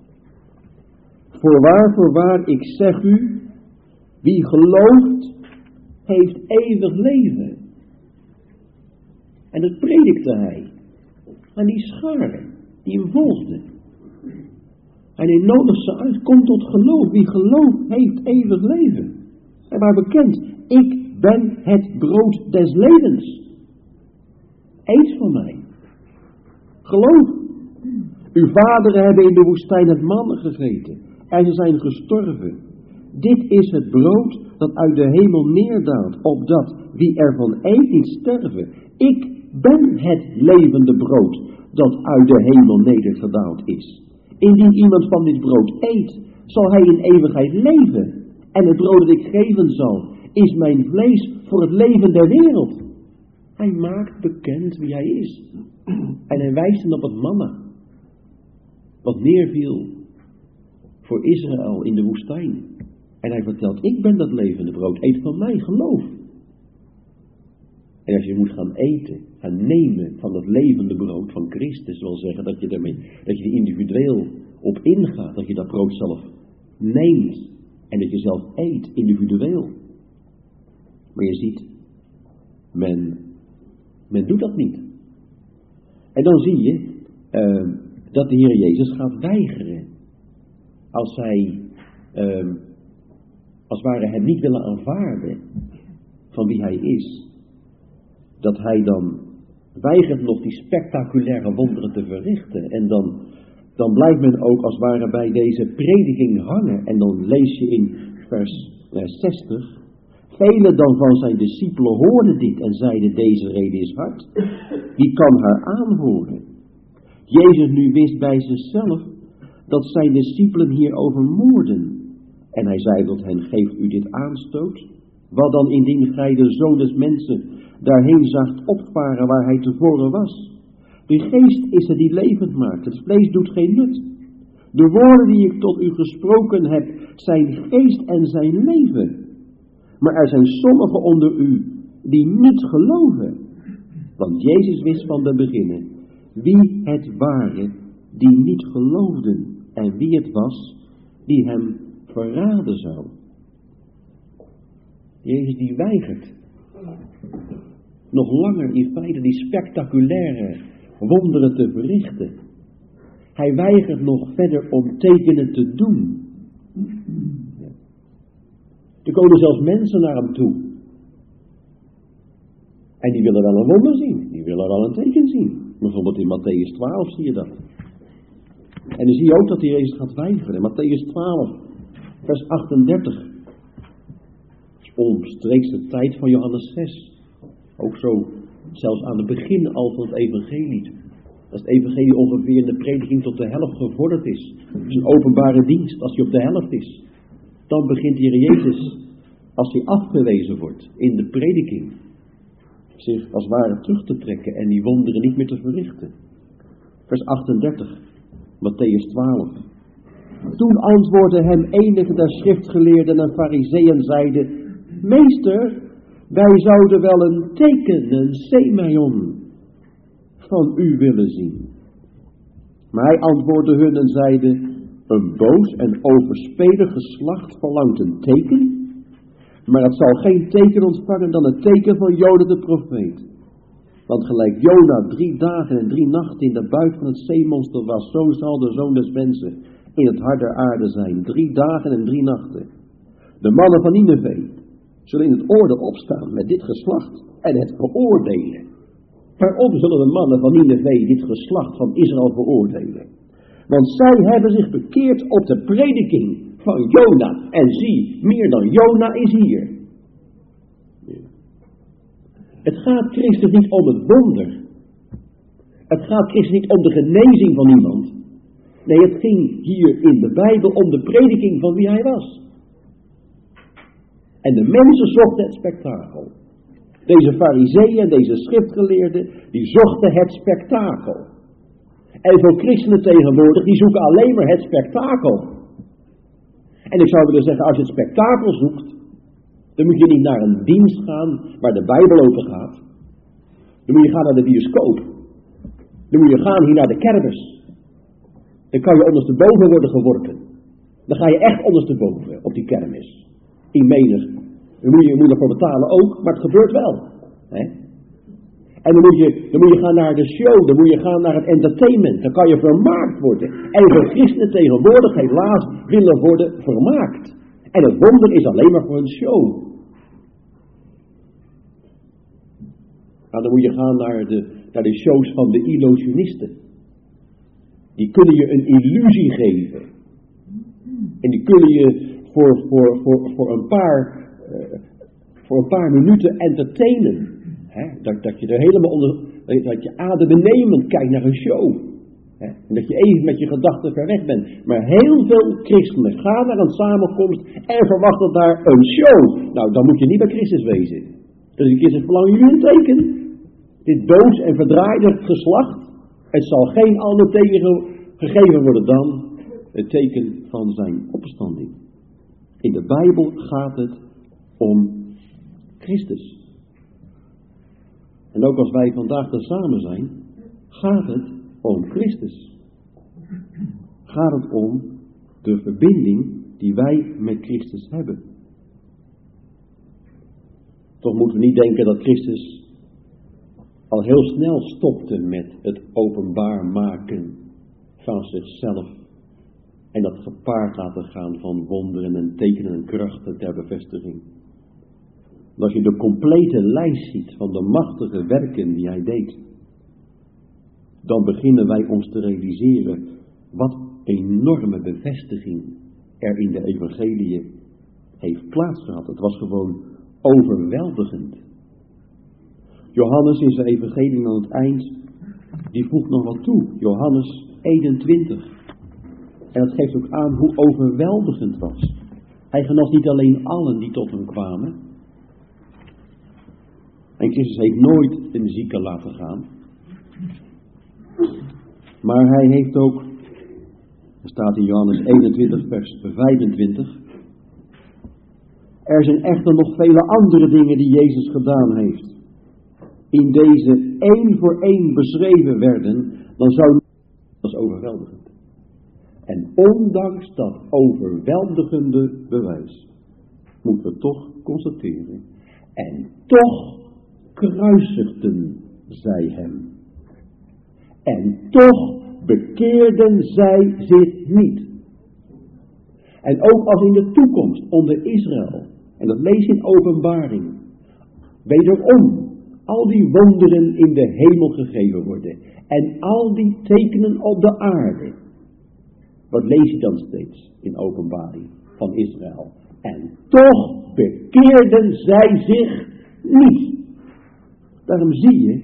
voorwaar, ik zeg u, wie gelooft, heeft eeuwig leven. En dat predikte hij aan die scharen die hem volgden. En hij nodigt ze uit, kom tot geloof. Wie gelooft, heeft eeuwig leven. En maar bekend, ik ben het brood des levens. Eet van mij. Geloof. Uw vaderen hebben in de woestijn het mannen gegeten. En ze zijn gestorven. Dit is het brood dat uit de hemel neerdaalt, opdat wie ervan eet niet sterven. Ik ben het levende brood dat uit de hemel nedergedaald is. Indien iemand van dit brood eet, zal hij in eeuwigheid leven. En het brood dat ik geven zal, is mijn vlees voor het leven der wereld. Hij maakt bekend wie hij is. En hij wijst hen op het manna, wat neerviel voor Israël in de woestijn. En hij vertelt, ik ben dat levende brood, eet van mij, geloof. En als je moet gaan eten, gaan nemen van dat levende brood van Christus, wil zeggen dat je er individueel op ingaat, dat je dat brood zelf neemt en dat je zelf eet, individueel. Maar je ziet, men doet dat niet. En dan zie je dat de Heer Jezus gaat weigeren. Als zij, als het ware, hem niet willen aanvaarden van wie hij is. Dat hij dan weigert nog die spectaculaire wonderen te verrichten. En dan blijft men ook als het ware bij deze prediking hangen. En dan lees je in vers 60. Velen dan van zijn discipelen hoorden dit en zeiden: deze rede is hard. Wie kan haar aanhoren? Jezus nu wist bij zichzelf dat zijn discipelen hierover moorden. En hij zei tot hen: geeft u dit aanstoot? Wat dan indien gij de Zoon des Mensen daarheen zaagt opvaren waar hij tevoren was? De geest is het die levend maakt, het vlees doet geen nut. De woorden die ik tot u gesproken heb, zijn geest en zijn leven. Maar er zijn sommigen onder u die niet geloven. Want Jezus wist van de beginnen wie het waren die niet geloofden en wie het was die hem verraden zou. Jezus die weigert nog langer in feite die spectaculaire wonderen te verrichten. Hij weigert nog verder om tekenen te doen. Er komen zelfs mensen naar hem toe. En die willen wel een wonder zien. Die willen wel een teken zien. Bijvoorbeeld in Matthäus 12 zie je dat. En dan zie je ook dat hij Jezus gaat weigeren. Matthäus 12, vers 38. Dat is omstreeks de tijd van Johannes 6. Ook zo, zelfs aan het begin al van het evangelie. Als het evangelie ongeveer in de prediking tot de helft gevorderd is. Het is een openbare dienst als hij op de helft is. Dan begint hier Jezus, als hij afgewezen wordt in de prediking, zich als het ware terug te trekken en die wonderen niet meer te verrichten. Vers 38, Matthäus 12. Toen antwoordde hem enige der schriftgeleerden en farizeeën zeiden: Meester, wij zouden wel een teken, een semeion, van u willen zien. Maar hij antwoordde hun en zeide: een boos en overspelig geslacht verlangt een teken, maar het zal geen teken ontvangen dan het teken van Jona de profeet. Want gelijk Jona 3 dagen en 3 nachten in de buik van het zeemonster was, zo zal de Zoon des Mensen in het hart der aarde zijn. 3 dagen en 3 nachten. De mannen van Nineve zullen in het oordeel opstaan met dit geslacht en het veroordelen. Waarom zullen de mannen van Nineve dit geslacht van Israël veroordelen? Want zij hebben zich bekeerd op de prediking van Jona. En zie, meer dan Jona is hier. Het gaat Christus niet om het wonder. Het gaat Christus niet om de genezing van iemand. Nee, het ging hier in de Bijbel om de prediking van wie hij was. En de mensen zochten het spektakel. Deze farizeeën en deze schriftgeleerden, die zochten het spektakel. En voor christenen tegenwoordig, die zoeken alleen maar het spektakel. En ik zou willen zeggen, als je het spektakel zoekt, dan moet je niet naar een dienst gaan waar de Bijbel over gaat. Dan moet je gaan naar de bioscoop. Dan moet je gaan hier naar de kermis. Dan kan je ondersteboven worden geworpen. Dan ga je echt ondersteboven op die kermis. In menig. Je moet ervoor betalen ook, maar het gebeurt wel. Hè? En dan moet je gaan naar de show, dan moet je gaan naar het entertainment. Dan kan je vermaakt worden. En voor christenen tegenwoordig helaas willen worden vermaakt. En het wonder is alleen maar voor een show. Nou, dan moet je gaan naar de shows van de illusionisten. Die kunnen je een illusie geven. En die kunnen je voor een paar minuten entertainen. Dat je er helemaal dat je adembenemend kijkt naar een show. En dat je even met je gedachten ver weg bent. Maar heel veel christenen gaan naar een samenkomst en verwachten daar een show. Nou, dan moet je niet bij Christus wezen. Dus in Christus verlangen jullie een teken. Dit boos en verdraaide geslacht, het zal geen ander teken gegeven worden dan het teken van zijn opstanding. In de Bijbel gaat het om Christus. En ook als wij vandaag er samen zijn, gaat het om Christus. Gaat het om de verbinding die wij met Christus hebben. Toch moeten we niet denken dat Christus al heel snel stopte met het openbaar maken van zichzelf. En dat gepaard laten gaan van wonderen en tekenen en krachten ter bevestiging. Als je de complete lijst ziet van de machtige werken die hij deed. dan beginnen wij ons te realiseren wat enorme bevestiging er in de evangelie heeft plaatsgehad. Het was gewoon overweldigend. Johannes in zijn evangelie aan het eind, die voegt nog wat toe. Johannes 21. En dat geeft ook aan hoe overweldigend het was. Hij genas niet alleen allen die tot hem kwamen. En Christus heeft nooit een zieke laten gaan. Maar hij heeft ook, er staat in Johannes 21 vers 25. Er zijn echter nog vele andere dingen die Jezus gedaan heeft. In deze één voor één beschreven werden, dan zou dat is overweldigend. En ondanks dat overweldigende bewijs, moeten we toch constateren, en toch kruisigden zij hem. En toch bekeerden zij zich niet. En ook als in de toekomst onder Israël, en dat lees je in Openbaring, wederom al die wonderen in de hemel gegeven worden. En al die tekenen op de aarde. Wat lees je dan steeds in Openbaring van Israël? En toch bekeerden zij zich niet. Daarom zie je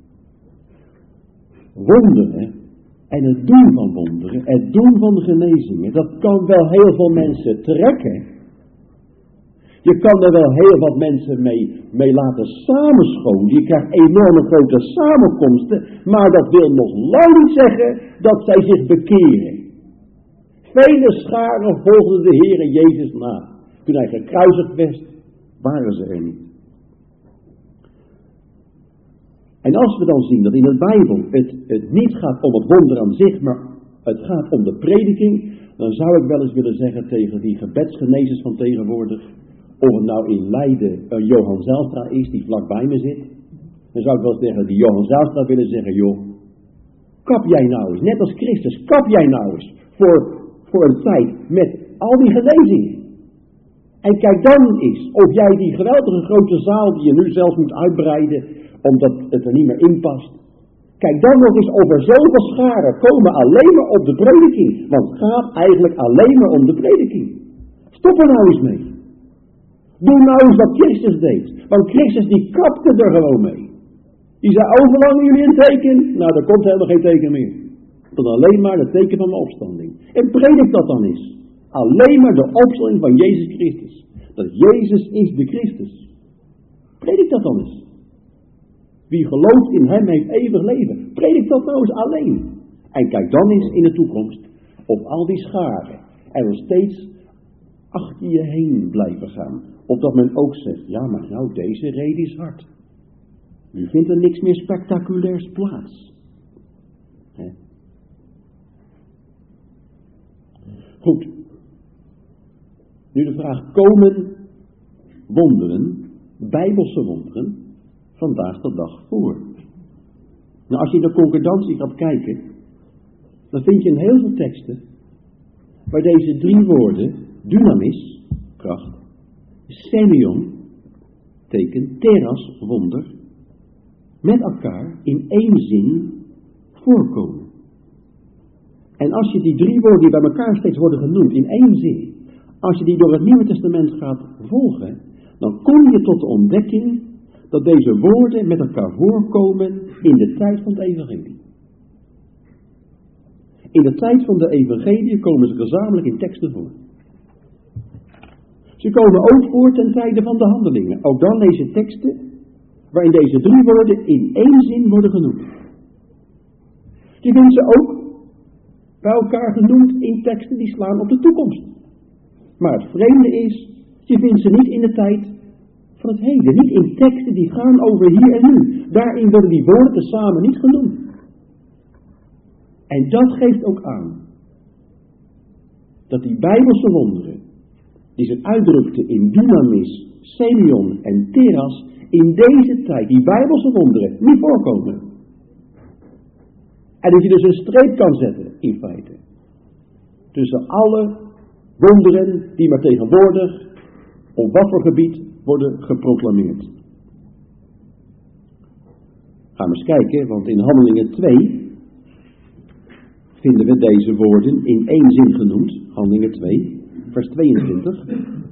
wonderen en het doen van wonderen, het doen van genezingen, dat kan wel heel veel mensen trekken. Je kan er wel heel wat mensen mee laten samenscholen. Je krijgt enorme grote samenkomsten, maar dat wil nog lang niet zeggen dat zij zich bekeren. Vele scharen volgden de Heere Jezus na. Toen hij gekruisigd werd, waren ze er niet. En als we dan zien dat in de Bijbel het niet gaat om het wonder aan zich, maar het gaat om de prediking, dan zou ik wel eens willen zeggen tegen die gebedsgenezers van tegenwoordig, of het nou in Leiden Johan Zijlstra is, die vlakbij me zit, dan zou ik wel eens tegen die Johan Zijlstra willen zeggen, joh, kap jij nou eens, net als Christus, kap jij nou eens voor een tijd met al die genezingen. En kijk dan eens of jij die geweldige grote zaal die je nu zelfs moet uitbreiden, omdat het er niet meer in past. Kijk dan nog eens of er zoveel scharen komen alleen maar op de prediking. Want het gaat eigenlijk alleen maar om de prediking. Stop er nou eens mee. Doe nou eens wat Christus deed. Want Christus die kapte er gewoon mee. Die zei, verlangen jullie een teken? Nou, er komt helemaal geen teken meer. Dan alleen maar het teken van de opstanding. En predik dat dan eens. Alleen maar de opstanding van Jezus Christus. Dat Jezus is de Christus. Predik dat dan eens. Wie gelooft in hem heeft eeuwig leven. Predik dat nou eens alleen. En kijk dan eens in de toekomst of al die scharen er nog steeds achter je heen blijven gaan. Of dat men ook zegt, ja maar nou deze reden is hard. Nu vindt er niks meer spectaculairs plaats. He? Goed. Nu de vraag, komen wonderen, bijbelse wonderen, vandaag de dag voor? Nou, als je in de concordantie gaat kijken, dan vind je in heel veel teksten, waar deze drie woorden, dynamis, kracht, semeion, teken, teras, wonder, met elkaar in één zin voorkomen. En als je die drie woorden die bij elkaar steeds worden genoemd in één zin, als je die door het Nieuwe Testament gaat volgen, dan kom je tot de ontdekking dat deze woorden met elkaar voorkomen in de tijd van het evangelie. In de tijd van de evangelie komen ze gezamenlijk in teksten voor. Ze komen ook voor ten tijde van de handelingen. Ook dan lees je teksten waarin deze drie woorden in één zin worden genoemd. Je vindt ze ook bij elkaar genoemd in teksten die slaan op de toekomst. Maar het vreemde is, je vindt ze niet in de tijd van het heden. Niet in teksten die gaan over hier en nu. Daarin worden die woorden tezamen niet genoemd. En dat geeft ook aan dat die bijbelse wonderen, die zich uitdrukten in dynamis, semeion en teras, in deze tijd, die bijbelse wonderen, niet voorkomen. En dat je dus een streep kan zetten, in feite, tussen alle wonderen die maar tegenwoordig op wat voor gebied worden geproclameerd. Gaan we eens kijken, want in Handelingen 2 vinden we deze woorden in één zin genoemd, Handelingen 2, vers 22.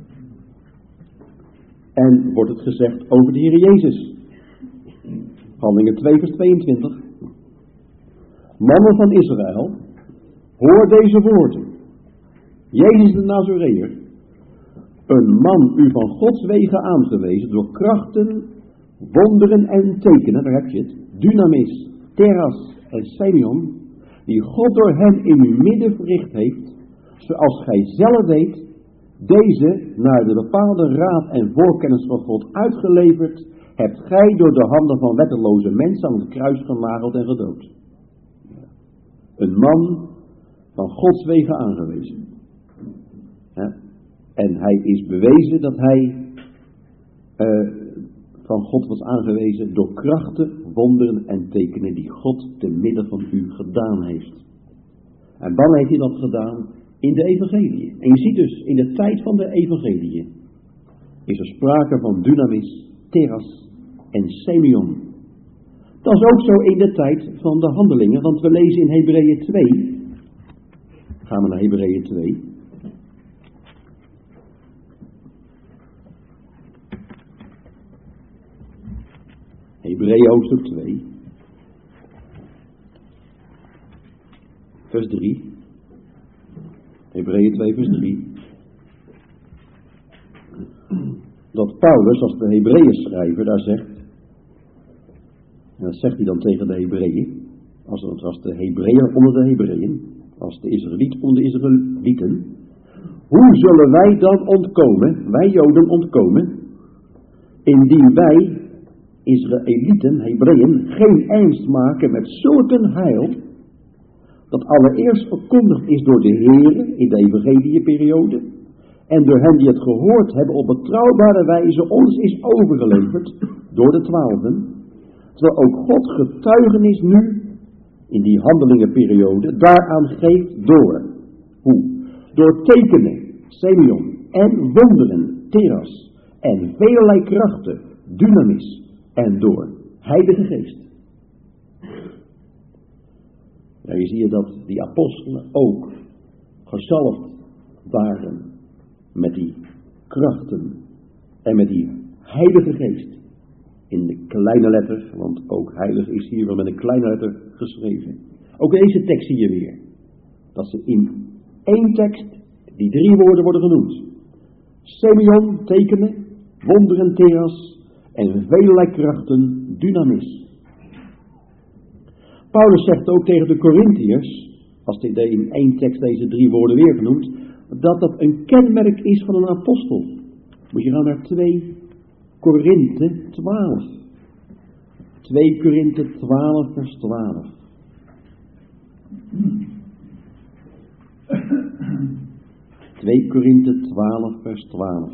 En wordt het gezegd over de Heer Jezus. Handelingen 2, vers 22. Mannen van Israël, hoor deze woorden. Jezus de Nazoreër, een man u van Gods wegen aangewezen door krachten, wonderen en tekenen, daar heb je het, dynamis, teras en Simeon, die God door hem in uw midden verricht heeft, zoals gij zelf weet, deze naar de bepaalde raad en voorkennis van God uitgeleverd, hebt gij door de handen van wetteloze mensen aan het kruis genageld en gedood. Een man van Gods wegen aangewezen. Ja. En hij is bewezen dat hij van God was aangewezen door krachten, wonderen en tekenen die God te midden van u gedaan heeft. En dan heeft hij dat gedaan in de evangelie. En je ziet dus, in de tijd van de evangelie is er sprake van dynamis, teras en Simeon. Dat is ook zo in de tijd van de handelingen, want we lezen in Hebreeën 2. Gaan we naar Hebreeën 2. Hebreeën hoofdstuk 2. Vers 3. Hebreeën 2 vers 3. Dat Paulus, als de Hebreeën schrijver, daar zegt, en dat zegt hij dan tegen de Hebreeën, als de Hebreeën onder de Hebreeën, als de Israëliet onder de Israëlieten, hoe zullen wij dan ontkomen, wij Joden ontkomen, indien wij, Israëlieten, Hebreeën, geen ernst maken met zulk een heil, dat allereerst verkondigd is door de Heere in de evangelieperiode, en door hen die het gehoord hebben op betrouwbare wijze ons is overgeleverd door de 12, terwijl ook God getuigenis nu in die handelingenperiode daaraan geeft door. Hoe? Door tekenen, Simeon, en wonderen, teras, en velerlei krachten, dynamis, en door Heilige Geest. Ja, je ziet dat die apostelen ook gezalfd waren met die krachten en met die Heilige Geest. In de kleine letter, want ook heilig is hier wel met een kleine letter geschreven. Ook deze tekst zie je weer. Dat ze in één tekst die 3 woorden worden genoemd. Simeon, tekenen, wonderen, teras en velerlei krachten, dynamis. Paulus zegt ook tegen de Korintiërs, als hij in één tekst deze 3 woorden weer genoemt, dat dat een kenmerk is van een apostel. Moet je gaan naar 2 Korinthe 12. 2 Korinthe 12 vers 12. (2 Korinthe 12 vers 12).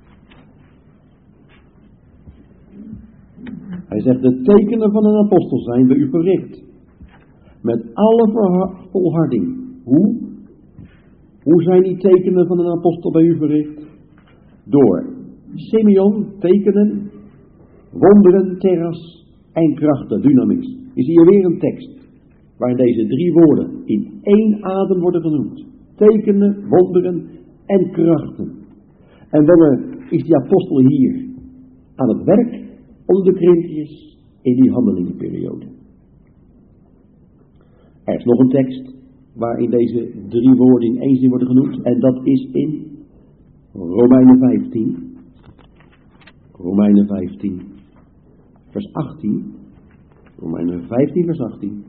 Hij zegt, de tekenen van een apostel zijn bij u verricht. Met alle volharding. Hoe? Hoe zijn die tekenen van een apostel bij u verricht? Door Simeon, tekenen, wonderen, teras en krachten, dynamis. Je ziet hier weer een tekst waarin deze 3 woorden in één adem worden genoemd. Tekenen, wonderen en krachten. En dan is die apostel hier aan het werk onder de Korintiërs in die handelingenperiode. Er is nog een tekst waarin deze 3 woorden in één zin worden genoemd. En dat is in Romeinen 15. Romeinen 15 vers 18. Romeinen 15 vers 18.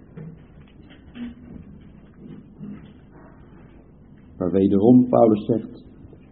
Waar wederom Paulus zegt,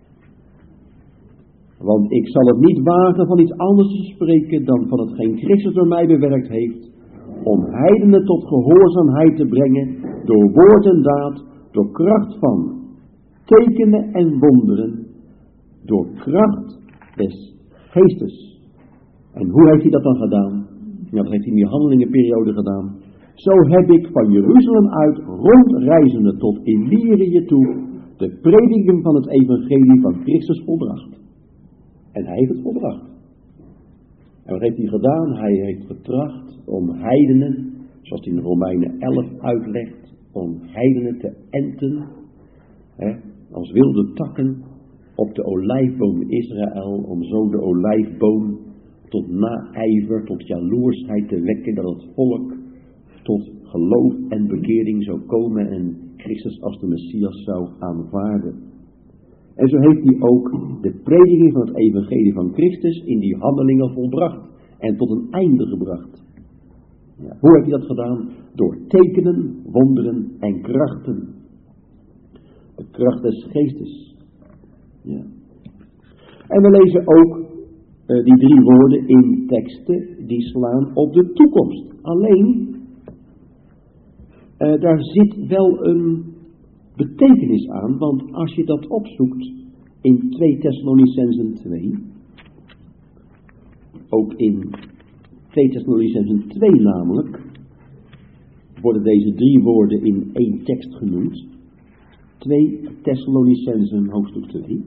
want ik zal het niet wagen van iets anders te spreken dan van hetgeen Christus door mij bewerkt heeft, om heidenen tot gehoorzaamheid te brengen, door woord en daad, door kracht van tekenen en wonderen, door kracht des geestes. En hoe heeft hij dat dan gedaan? Ja, dat heeft hij in die handelingenperiode gedaan. Zo heb ik van Jeruzalem uit rondreizende tot Illyrië toe de prediking van het evangelie van Christus volbracht. En hij heeft het volbracht. En wat heeft hij gedaan? Hij heeft getracht om heidenen, zoals hij in Romeinen 11 uitlegt, om heidenen te enten, als wilde takken op de olijfboom Israël, om zo de olijfboom tot naijver, tot jaloersheid te wekken, dat het volk tot geloof en bekering zou komen en Christus als de Messias zou aanvaarden. En zo heeft hij ook de prediking van het evangelie van Christus in die handelingen volbracht en tot een einde gebracht. Ja, hoe heeft hij dat gedaan? Door tekenen, wonderen en krachten. De kracht des geestes. Ja. En we lezen ook die 3 woorden in teksten die slaan op de toekomst. Alleen, daar zit wel een betekenis aan, want als je dat opzoekt in 2 Thessalonicenzen 2, ook in 2 Thessalonicenzen 2 namelijk, worden deze 3 woorden in 1 tekst genoemd. 2 Thessalonicenzen hoofdstuk 2.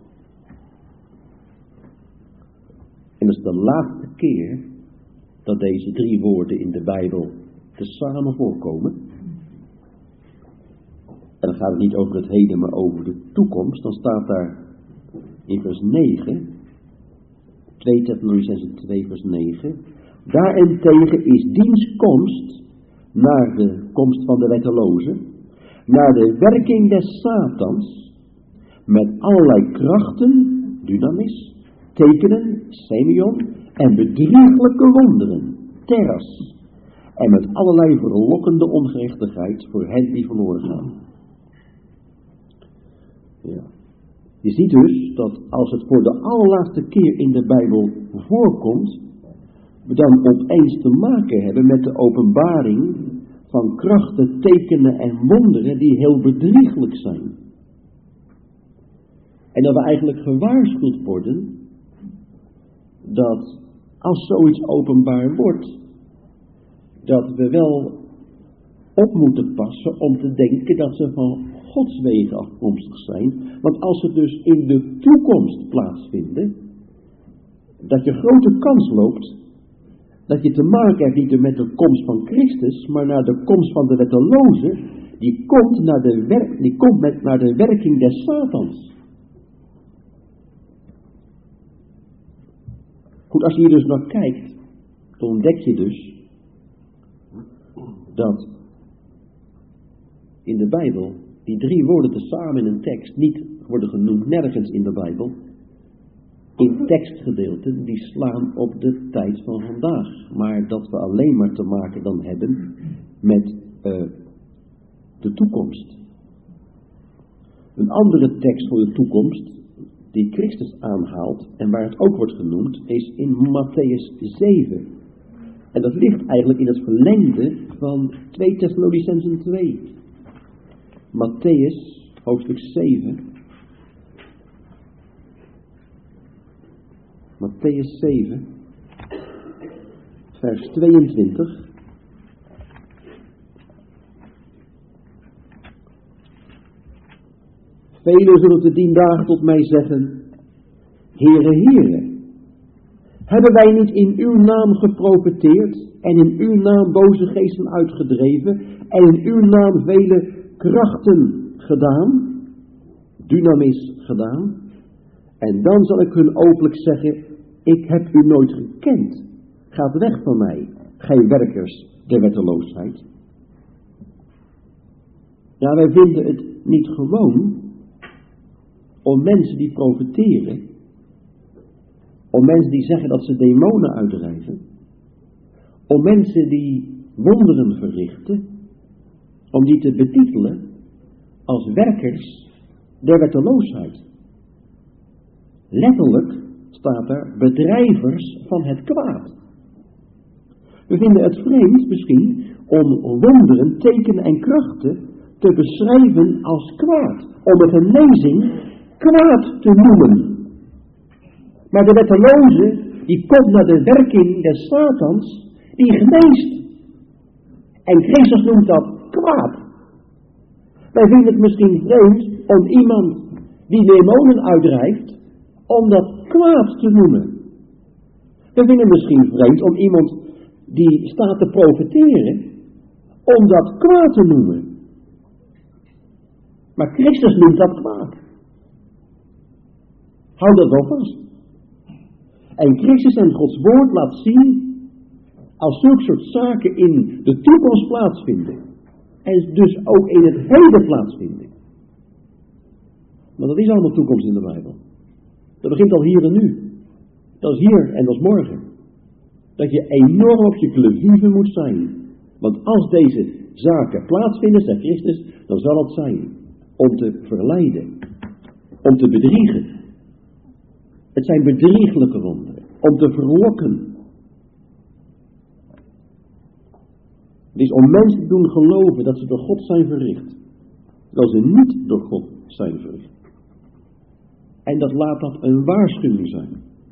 En dat is de laatste keer dat deze 3 woorden in de Bijbel tezamen voorkomen. En dan gaat het niet over het heden, maar over de toekomst. Dan staat daar in vers 9, 2 Thessalonicenzen 2 vers 9. Daarentegen is diens komst naar de komst van de wettelozen, naar de werking des Satans, met allerlei krachten, dynamis, tekenen, semeion, en bedrieglijke wonderen, terras, en met allerlei verlokkende ongerechtigheid voor hen die verloren gaan. Ja. Je ziet dus dat als het voor de allerlaatste keer in de Bijbel voorkomt, we dan opeens te maken hebben met de openbaring van krachten, tekenen en wonderen die heel bedrieglijk zijn. En dat we eigenlijk gewaarschuwd worden dat als zoiets openbaar wordt, dat we wel op moeten passen om te denken dat ze van Gods wegen afkomstig zijn. Want als ze dus in de toekomst plaatsvinden, dat je grote kans loopt dat je te maken hebt niet met de komst van Christus, maar naar de komst van de wetteloze, die komt naar de werking des Satans. Goed, als je hier dus naar kijkt, dan ontdek je dus dat in de Bijbel die 3 woorden tezamen in een tekst niet worden genoemd, nergens in de Bijbel, in tekstgedeelten die slaan op de tijd van vandaag. Maar dat we alleen maar te maken dan hebben met de toekomst. Een andere tekst voor de toekomst die Christus aanhaalt en waar het ook wordt genoemd is in Matthäus 7. En dat ligt eigenlijk in het verlengde van 2 Thessalonicenzen 2. Matthäus hoofdstuk 7. Matthäus 7, vers 22. Velen zullen te dien dagen tot mij zeggen, Heere, Heere, hebben wij niet in uw naam geprofeteerd en in uw naam boze geesten uitgedreven en in uw naam vele krachten gedaan, dynamis gedaan? En dan zal ik hun openlijk zeggen, ik heb u nooit gekend. Gaat weg van mij, gij werkers der wetteloosheid. Ja, wij vinden het niet gewoon om mensen die profeteren, om mensen die zeggen dat ze demonen uitdrijven, om mensen die wonderen verrichten, om die te betitelen als werkers der wetteloosheid. Letterlijk staat er bedrijvers van het kwaad. We vinden het vreemd misschien om wonderen, tekenen en krachten te beschrijven als kwaad. Om een genezing kwaad te noemen. Maar de wetteloze, die komt naar de werking des Satans, die geneest. En Christus noemt dat kwaad. Wij vinden het misschien vreemd om iemand die demonen uitdrijft, om dat kwaad te noemen. We vinden het misschien vreemd om iemand die staat te profeteren, om dat kwaad te noemen. Maar Christus noemt dat kwaad. Houd dat wel vast. En Christus en Gods woord laat zien, als zulke soort zaken in de toekomst plaatsvinden, en dus ook in het heden plaatsvinden. Maar dat is allemaal toekomst in de Bijbel. Dat begint al hier en nu. Dat is hier en dat is morgen. Dat je enorm op je klevieven moet zijn. Want als deze zaken plaatsvinden, zegt Christus, dan zal het zijn om te verleiden, om te bedriegen. Het zijn bedrieglijke wonderen, om te verlokken. Het is om mensen te doen geloven dat ze door God zijn verricht, terwijl ze niet door God zijn verricht. En dat laat dat een waarschuwing zijn.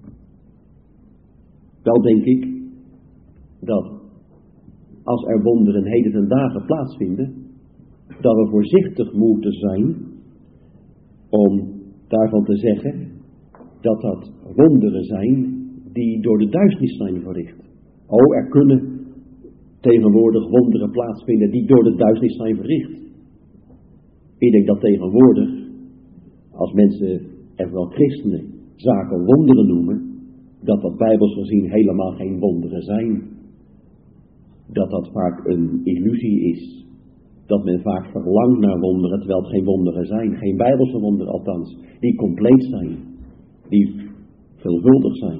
Wel denk ik dat als er wonderen heden ten dagen plaatsvinden, dat we voorzichtig moeten zijn om daarvan te zeggen dat dat wonderen zijn die door de duisternis zijn verricht. Oh, er kunnen tegenwoordig wonderen plaatsvinden die door de duisternis zijn verricht. Ik denk dat tegenwoordig, als mensen, en vooral christenen, zaken wonderen noemen, dat dat bijbels gezien helemaal geen wonderen zijn. Dat dat vaak een illusie is. Dat men vaak verlangt naar wonderen, terwijl het geen wonderen zijn. Geen bijbelse wonderen althans, die compleet zijn. Die veelvuldig zijn.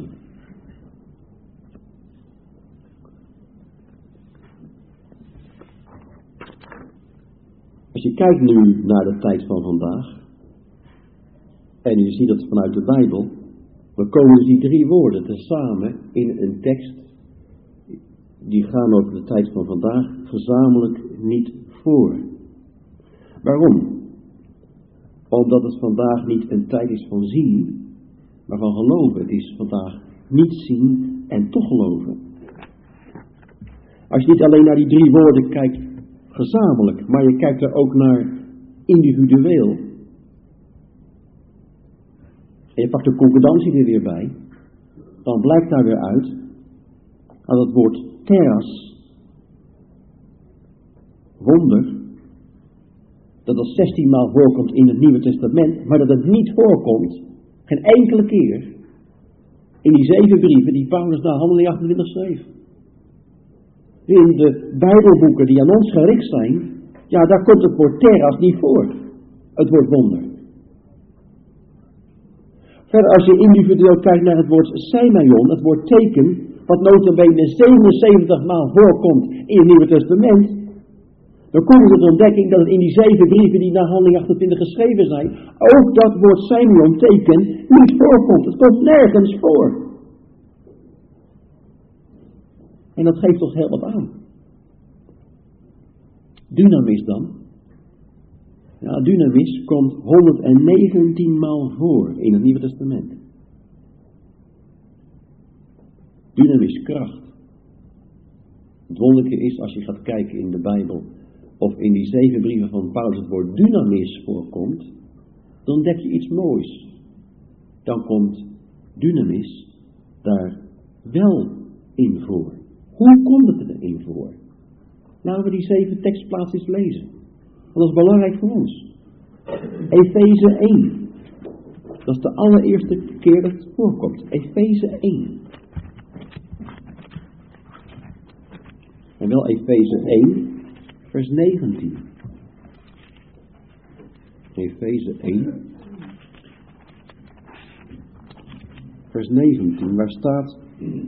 Als je kijkt nu naar de tijd van vandaag, en je ziet het vanuit de Bijbel, dan komen dus die 3 woorden tezamen in een tekst, die gaan over de tijd van vandaag gezamenlijk niet voor. Waarom? Omdat het vandaag niet een tijd is van zien, maar van geloven. Het is vandaag niet zien en toch geloven. Als je niet alleen naar die 3 woorden kijkt gezamenlijk, maar je kijkt er ook naar individueel. En je pakt de concordantie er weer bij, dan blijkt daar weer uit dat het woord theos, wonder, dat dat 16 maal voorkomt in het Nieuwe Testament, maar dat het niet voorkomt, geen enkele keer, in die 7 brieven die Paulus naar Handelingen 28 schreef. In de Bijbelboeken die aan ons gericht zijn, ja, daar komt het woord theos niet voor, het woord wonder. Verder, als je individueel kijkt naar het woord semeion, het woord teken, wat nota bene 77 maal voorkomt in het Nieuwe Testament, dan kom je tot de ontdekking dat het in die 7 brieven die naar Handelingen 28 geschreven zijn, ook dat woord semeion, teken, niet voorkomt. Het komt nergens voor. En dat geeft toch heel wat aan. Dunamis dan? Ja, dunamis komt 119 maal voor in het Nieuwe Testament. Dunamis, kracht. Het wonderlijke is, als je gaat kijken in de Bijbel, of in die 7 brieven van Paulus het woord dunamis voorkomt, dan ontdek je iets moois. Dan komt dunamis daar wel in voor. Hoe komt het erin voor? Laten we die 7 tekstplaatsen eens lezen. Want dat is belangrijk voor ons. Efeze 1. Dat is de allereerste keer dat het voorkomt. Efeze 1. En wel Efeze 1, vers 19. Efeze 1, vers 19, waar staat: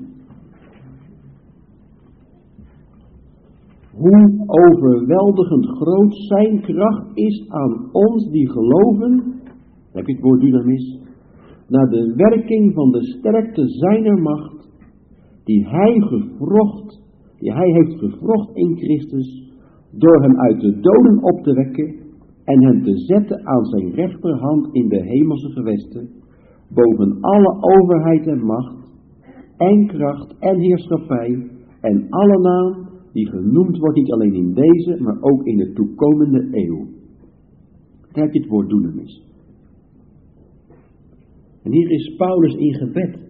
hoe overweldigend groot zijn kracht is aan ons die geloven, dan heb je het woord dunamis, naar de werking van de sterkte zijner macht, die hij heeft gevrocht in Christus, door hem uit de doden op te wekken en hem te zetten aan zijn rechterhand in de hemelse gewesten, boven alle overheid en macht, en kracht en heerschappij, en alle naam die genoemd wordt niet alleen in deze, maar ook in de toekomende eeuw. Daar heb je het woord dunamis. En hier is Paulus in gebed,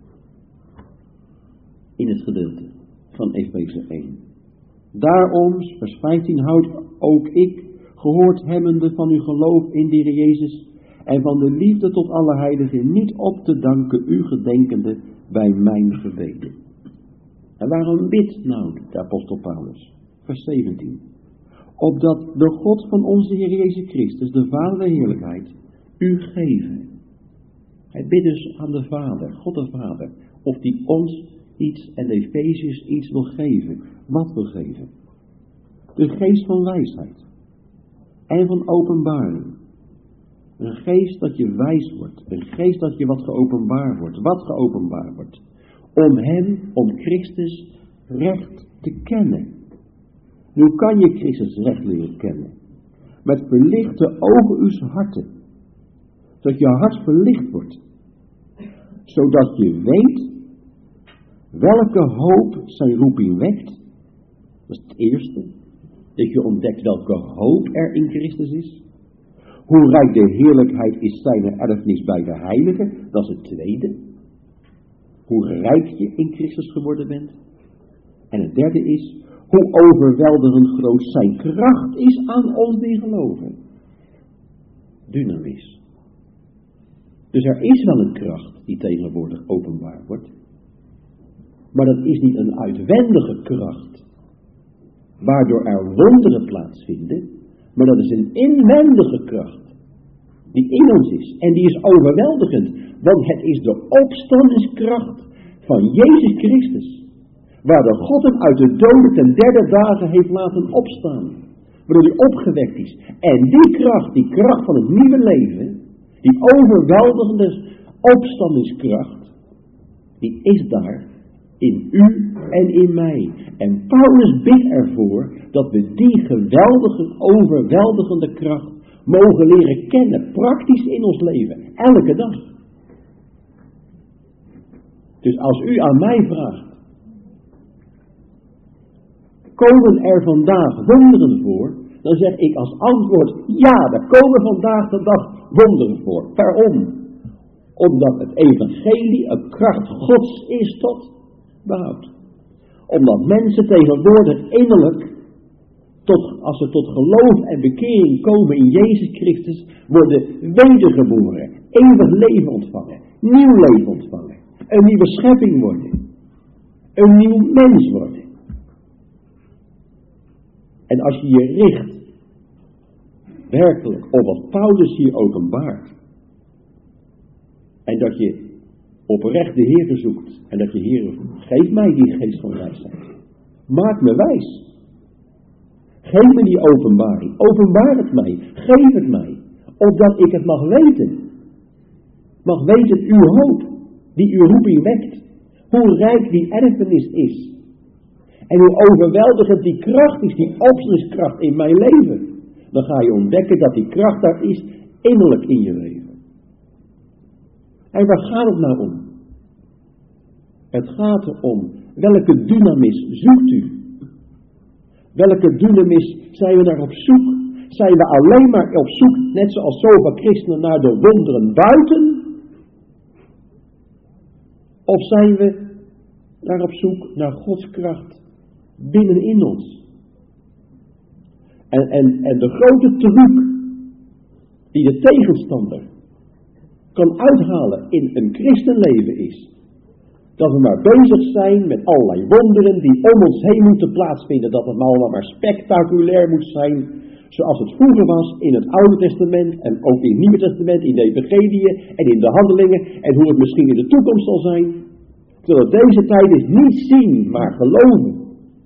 in het gedeelte van Efeze 1. Daarom, vers 15, houd ook ik gehoord hebbende van uw geloof in de Heer Jezus en van de liefde tot alle heiligen, niet op te danken, u gedenkende bij mijn gebeden. En waarom bidt nou de apostel Paulus? Vers 17. Opdat de God van onze Heer Jezus Christus, de Vader der heerlijkheid, u geven. Hij bidt dus aan de Vader, God de Vader, of die ons iets en de Efeziërs iets wil geven. Wat wil geven? De geest van wijsheid en van openbaring. Een geest dat je wijs wordt. Een geest dat je wat geopenbaard wordt. Wat geopenbaard wordt. Om hem, om Christus, recht te kennen. Nu kan je Christus recht leren kennen. Met verlichte ogen uw harten. Zodat je hart verlicht wordt. Zodat je weet welke hoop zijn roeping wekt. Dat is het eerste. Dat je ontdekt welke hoop er in Christus is. Hoe rijk de heerlijkheid is zijn erfenis bij de heiligen. Dat is het tweede. Hoe rijk je in Christus geworden bent. En het derde is hoe overweldigend groot zijn kracht is aan ons die geloven. Dynamis. Dus er is wel een kracht die tegenwoordig openbaar wordt. Maar dat is niet een uitwendige kracht, waardoor er wonderen plaatsvinden. Maar dat is een inwendige kracht, die in ons is. En die is overweldigend, want het is de opstandingskracht van Jezus Christus. Waardoor God hem uit de doden ten derde dagen heeft laten opstaan. Waardoor hij opgewekt is. En die kracht van het nieuwe leven, die overweldigende opstandingskracht, die is daar in u en in mij. En Paulus bidt ervoor dat we die geweldige, overweldigende kracht mogen leren kennen, praktisch in ons leven, elke dag. Dus als u aan mij vraagt, komen er vandaag wonderen voor, dan zeg ik als antwoord, ja, er komen vandaag de dag wonderen voor. Waarom? Omdat het evangelie een kracht Gods is tot behoud. Omdat mensen tegenwoordig innerlijk, als ze tot geloof en bekering komen in Jezus Christus, worden wedergeboren, eeuwig leven ontvangen, nieuw leven ontvangen, een nieuwe schepping worden, een nieuw mens worden. En als je je richt, werkelijk op wat Paulus hier openbaart, en dat je oprecht de Heer zoekt, en dat je Heer, geef mij die geest van wijsheid, maak me wijs, geef me die openbaring, openbaar het mij, geef het mij, opdat ik het mag weten uw hoop, die uw roeping wekt, hoe rijk die erfenis is. En hoe overweldigend die kracht is, die opstandingskracht in mijn leven. Dan ga je ontdekken dat die kracht daar is, innerlijk in je leven. En waar gaat het nou om? Het gaat erom, welke dynamis zoekt u? Welke dynamis zijn we naar op zoek? Zijn we alleen maar op zoek, net zoals zoveel christenen, naar de wonderen buiten? Of zijn we naar op zoek naar Gods kracht binnenin ons? En de grote truc die de tegenstander kan uithalen in een christenleven is dat we maar bezig zijn met allerlei wonderen die om ons heen moeten plaatsvinden, dat het allemaal maar spectaculair moet zijn, zoals het vroeger was in het Oude Testament en ook in het Nieuwe Testament, in de Evangeliën en in de handelingen, en hoe het misschien in de toekomst zal zijn. Terwijl deze tijd is niet zien, maar geloven.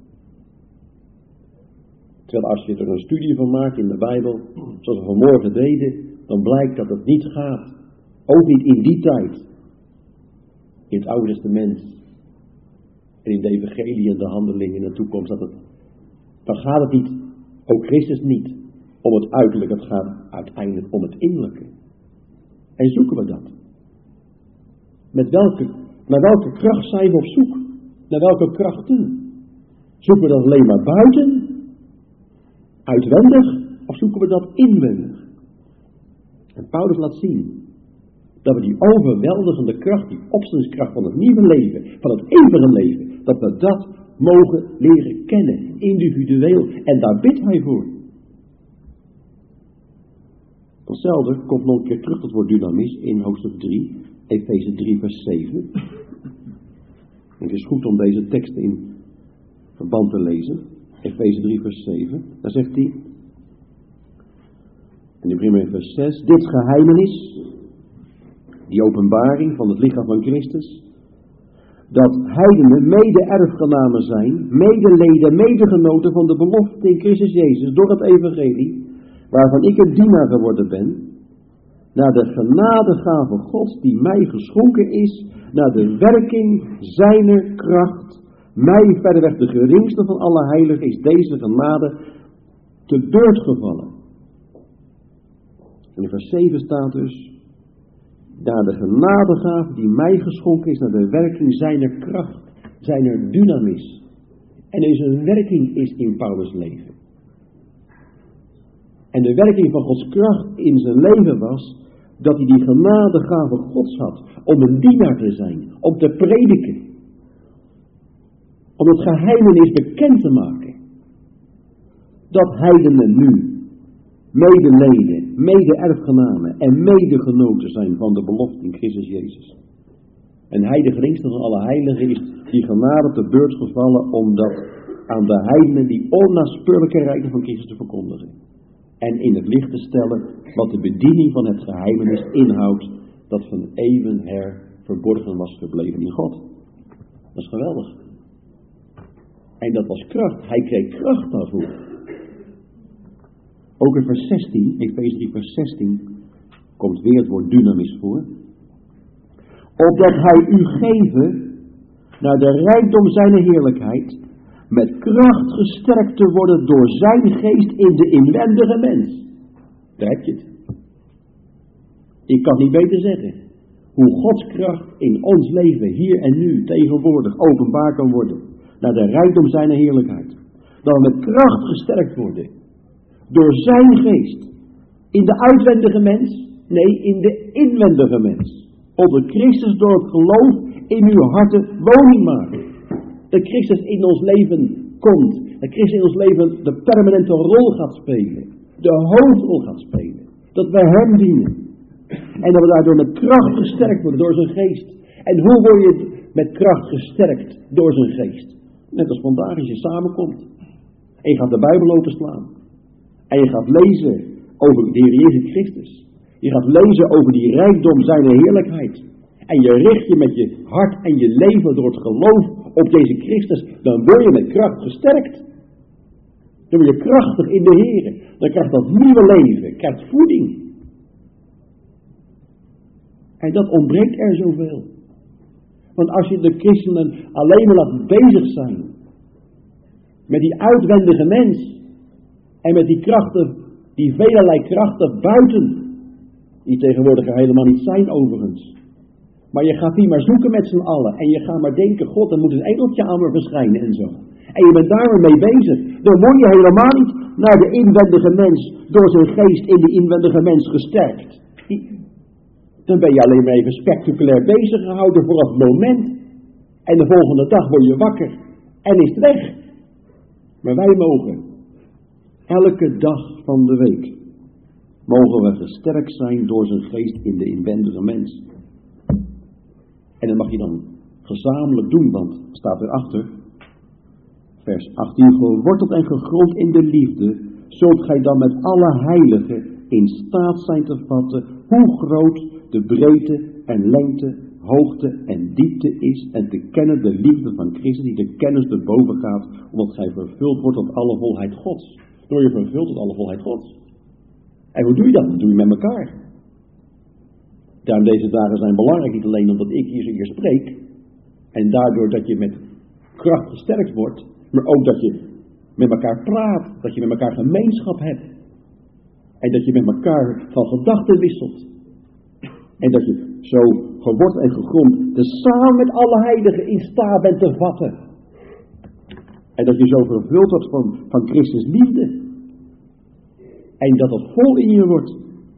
Terwijl als je er een studie van maakt in de Bijbel, zoals we vanmorgen deden, dan blijkt dat het niet gaat. Ook niet in die tijd. In het Oude Testament. En in de Evangelie en de handelingen in de toekomst. Dan gaat het niet, ook Christus niet, om het uiterlijke. Het gaat uiteindelijk om het innerlijke. En zoeken we dat. Naar welke kracht zijn we op zoek? Naar welke krachten? Zoeken we dat alleen maar buiten? Uitwendig? Of zoeken we dat inwendig? En Paulus laat zien dat we die overweldigende kracht, die opstandingskracht van het nieuwe leven, van het eeuwige leven, dat we dat mogen leren kennen, individueel. En daar bidt hij voor. Hetzelfde komt nog een keer terug, dat woord dynamis, in hoofdstuk 3, Efeze 3 vers 7. En het is goed om deze tekst in verband te lezen. Efeze 3 vers 7. Daar zegt hij, en ik begin met vers 6, dit geheimenis, die openbaring van het lichaam van Christus, dat heidenen mede-erfgenamen zijn, medeleden, medegenoten van de belofte in Christus Jezus, door het evangelie, waarvan ik een dienaar geworden ben, naar de genadegave Gods die mij geschonken is, naar de werking zijner kracht, mij verreweg de geringste van alle heiligen is deze genade te beurt gevallen. En in vers 7 staat dus, naar de genadegave die mij geschonken is, naar de werking zijner kracht, zijner dynamis. En deze werking is in Paulus' leven. En de werking van Gods kracht in zijn leven was, dat hij die genadegave Gods had, om een dienaar te zijn, om te prediken. Om het geheimenis bekend te maken. Dat heidenen nu medeleden, mede-erfgenamen en medegenoten zijn van de belofte in Christus Jezus. En hij, de geringste van alle heiligen, is die genade te beurt gevallen om dat aan de heidenen die onnaspeurlijke rijken van Christus te verkondigen. En in het licht te stellen wat de bediening van het geheimenis inhoudt, dat van eeuwen her verborgen was gebleven in God. Dat is geweldig. En dat was kracht. Hij kreeg kracht daarvoor. Ook in vers 16, Efeze 3 vers 16, komt weer het woord dynamis voor. Opdat hij u geven, naar de rijkdom zijner heerlijkheid, met kracht gesterkt te worden door zijn geest in de inwendige mens. Daar heb je het. Ik kan niet beter zeggen. Hoe Gods kracht in ons leven, hier en nu, tegenwoordig, openbaar kan worden. Naar de rijkdom zijner heerlijkheid. Dat we met kracht gesterkt worden. Door zijn geest. In de uitwendige mens? Nee, in de inwendige mens. Opdat Christus door het geloof in uw harten woning maakt. Dat Christus in ons leven komt. Dat Christus in ons leven de permanente rol gaat spelen. De hoofdrol gaat spelen. Dat wij hem dienen. En dat we daardoor met kracht gesterkt worden door zijn geest. En hoe word je met kracht gesterkt door zijn geest? Net als vandaag als je samenkomt. En je gaat de Bijbel openslaan. En je gaat lezen over de Heer Jezus Christus. Je gaat lezen over die rijkdom zijner heerlijkheid. En je richt je met je hart en je leven door het geloof op deze Christus. Dan word je met kracht gesterkt. Dan word je krachtig in de Heer. Dan krijgt dat nieuwe leven. Krijgt voeding. En dat ontbreekt er zoveel. Want als je de christenen alleen maar laat bezig zijn. Met die uitwendige mens. En met die krachten, die velerlei krachten buiten. Die tegenwoordig er helemaal niet zijn overigens. Maar je gaat die maar zoeken met z'n allen. En je gaat maar denken, God, er moet een engeltje aan me verschijnen en zo. En je bent daar maar mee bezig. Dan word je helemaal niet naar de inwendige mens, door zijn geest in de inwendige mens gesterkt. Dan ben je alleen maar even spectaculair bezig gehouden voor het moment. En de volgende dag word je wakker. En is het weg. Maar wij mogen elke dag van de week mogen we gesterkt zijn door zijn geest in de inwendige mens. En dat mag je dan gezamenlijk doen, want staat erachter, vers 18, geworteld en gegrond in de liefde, zult gij dan met alle heiligen in staat zijn te vatten hoe groot de breedte en lengte, hoogte en diepte is, en te kennen de liefde van Christus die de kennis te boven gaat, omdat gij vervuld wordt tot alle volheid Gods. Door je vervuld tot alle volheid Gods. En hoe doe je dat? Dat doe je met elkaar. Daarom deze dagen zijn belangrijk, niet alleen omdat ik hier spreek, en daardoor dat je met kracht gesterkt wordt, maar ook dat je met elkaar praat, dat je met elkaar gemeenschap hebt. En dat je met elkaar van gedachten wisselt. En dat je zo geworteld en gegrond, samen met alle heiligen in staat bent te vatten. En dat je zo vervuld wordt van Christus liefde. En dat het vol in je wordt.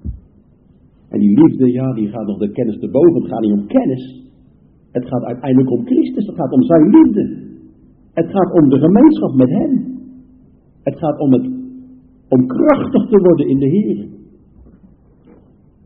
En die liefde, ja, die gaat nog de kennis te boven. Het gaat niet om kennis. Het gaat uiteindelijk om Christus. Het gaat om zijn liefde. Het gaat om de gemeenschap met hem. Het gaat om krachtig te worden in de Heer.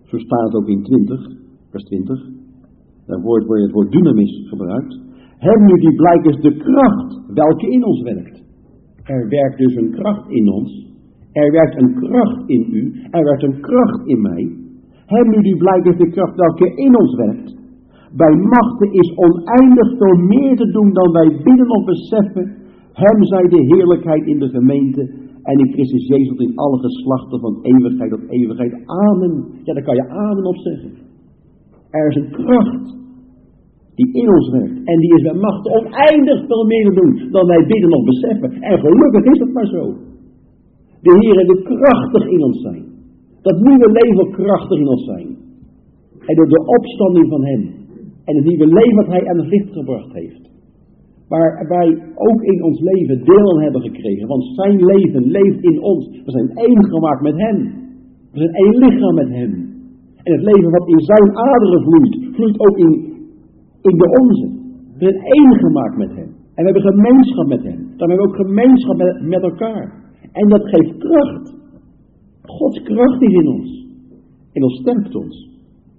Zo staat het ook in 20, vers 20. Daar wordt het woord dynamis gebruikt. Hem nu die blijkens de kracht welke in ons werkt. Er werkt dus een kracht in ons. Er werkt een kracht in u. Er werkt een kracht in mij. Hem nu die blijkens de kracht welke in ons werkt. Bij machten is oneindig veel meer te doen dan wij bidden of beseffen. Hem zij de heerlijkheid in de gemeente en in Christus Jezus in alle geslachten van eeuwigheid tot eeuwigheid. Amen. Ja, daar kan je amen op zeggen. Er is een kracht die in ons werkt. En die is bij machten oneindig veel meer te doen dan wij bidden of beseffen. En gelukkig is het maar zo. De Heer wil krachtig in ons zijn. Dat nieuwe leven wil krachtig in ons zijn. En door de opstanding van Hem. En het nieuwe leven dat Hij aan het licht gebracht heeft. Waar wij ook in ons leven deel aan hebben gekregen. Want zijn leven leeft in ons. We zijn één gemaakt met Hem. We zijn één lichaam met Hem. En het leven wat in zijn aderen vloeit, vloeit ook in de onze. We zijn één gemaakt met Hem. En we hebben gemeenschap met Hem. Dan hebben we ook gemeenschap met elkaar. En dat geeft kracht. Gods kracht is in ons. En dat sterkt ons.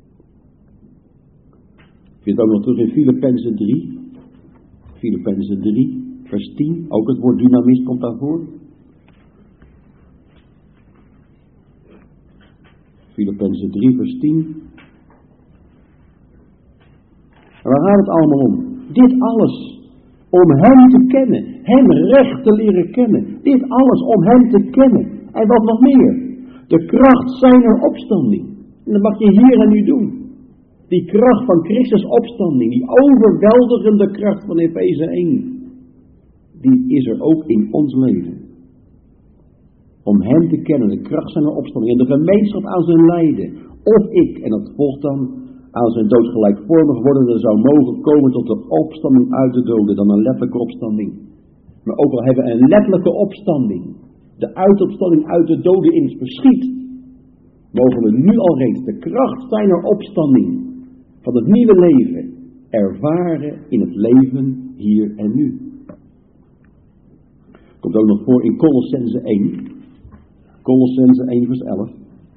Je vindt ook nog terug in Filippenzen 3. Filippenzen 3, vers 10. Ook het woord dynamis komt daarvoor. Filippenzen 3, vers 10. En waar gaat het allemaal om? Dit alles om Hem te kennen. Hem recht te leren kennen. Dit alles om Hem te kennen. En wat nog meer? De kracht zijner opstanding. En dat mag je hier en nu doen. Die kracht van Christus opstanding. Die overweldigende kracht van Efeze 1. Die is er ook in ons leven. Om Hem te kennen. De kracht zijner opstanding. En de gemeenschap aan zijn lijden. Of ik, en dat volgt dan aan zijn dood gelijkvormig wordende zou mogen komen tot de opstanding uit de doden. Dan een letterlijke opstanding. Maar ook al hebben we een letterlijke opstanding. De uitopstanding uit de doden in het verschiet. Mogen we nu al reeds de kracht zijner opstanding van het nieuwe leven ervaren in het leven hier en nu. Komt ook nog voor in Kolossenzen 1. Kolossenzen 1 vers 11.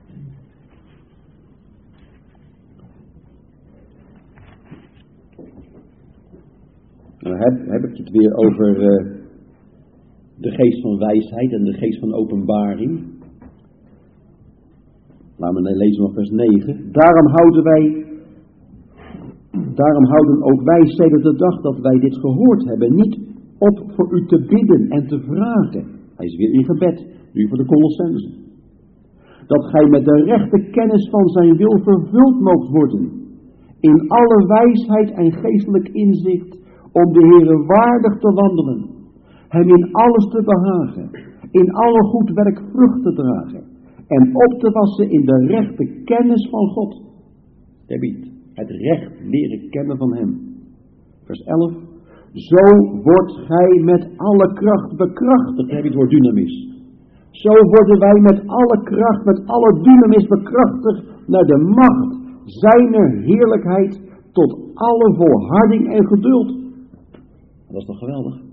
Dan heb ik het weer over de geest van wijsheid en de geest van openbaring. Laten we lezen nog vers 9. Daarom houden ook wij sedert de dag dat wij dit gehoord hebben niet op voor u te bidden en te vragen. Hij is weer in gebed, nu voor de Kolossenzen. Dat gij met de rechte kennis van zijn wil vervuld moogt worden. In alle wijsheid en geestelijk inzicht om de Heere waardig te wandelen. Hem in alles te behagen. In alle goed werk vrucht te dragen. En op te wassen in de rechte kennis van God. Het recht leren kennen van Hem. Vers 11. Zo wordt gij met alle kracht bekrachtigd. Heb je het woord dynamis. Zo worden wij met alle kracht, met alle dynamis bekrachtigd naar de macht zijner heerlijkheid tot alle volharding en geduld. Dat is toch geweldig?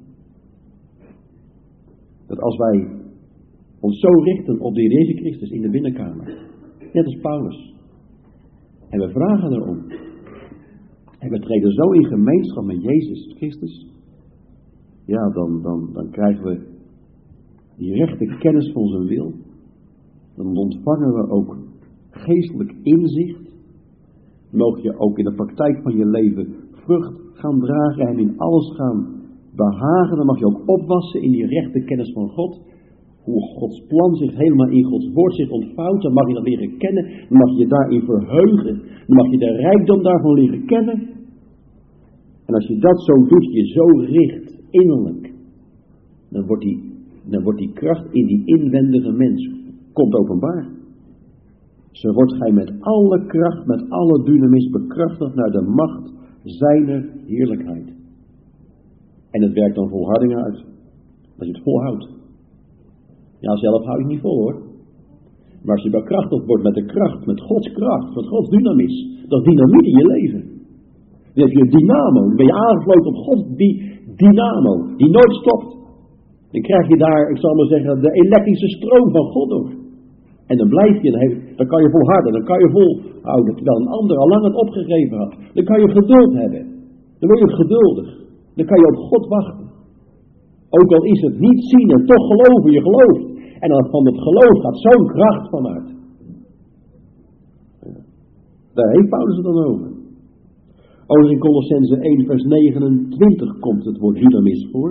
Dat als wij ons zo richten op de Heer Jezus Christus in de binnenkamer, net als Paulus, en we vragen erom, en we treden zo in gemeenschap met Jezus Christus, ja, dan krijgen we die rechte kennis van zijn wil. Dan ontvangen we ook geestelijk inzicht. Mogen je ook in de praktijk van je leven vrucht gaan dragen en in alles gaan behagen. Dan mag je ook opwassen in die rechte kennis van God. Hoe Gods plan zich helemaal in Gods woord zich ontvouwt. Dan mag je dat leren kennen. Dan mag je daarin verheugen. Dan mag je de rijkdom daarvan leren kennen. En als je dat zo doet, je zo richt innerlijk, dan wordt die kracht in die inwendige mens komt openbaar. Zo wordt gij met alle kracht, met alle dynamis bekrachtigd naar de macht zijner heerlijkheid. En het werkt dan volharding uit. Als je het volhoudt. Ja, zelf hou je het niet vol hoor. Maar als je bekrachtigd wordt met de kracht, met Gods kracht, met Gods dynamis. Dat is dynamiet in je leven. Dan heb je een dynamo. Dan ben je aangesloten op Gods dynamo. Die nooit stopt. Dan krijg je daar, ik zal maar zeggen, de elektrische stroom van God door. En dan blijf je, dan kan je volharden, dan kan je volhouden, terwijl een ander al lang het opgegeven had. Dan kan je geduld hebben. Dan word je geduldig. Dan kan je op God wachten. Ook al is het niet zien en toch geloven, je gelooft. En dan van het geloof gaat zo'n kracht vanuit. Daar heeft Paulus het dan over. Ook in Colossense 1 vers 29 komt het woord dynamis voor.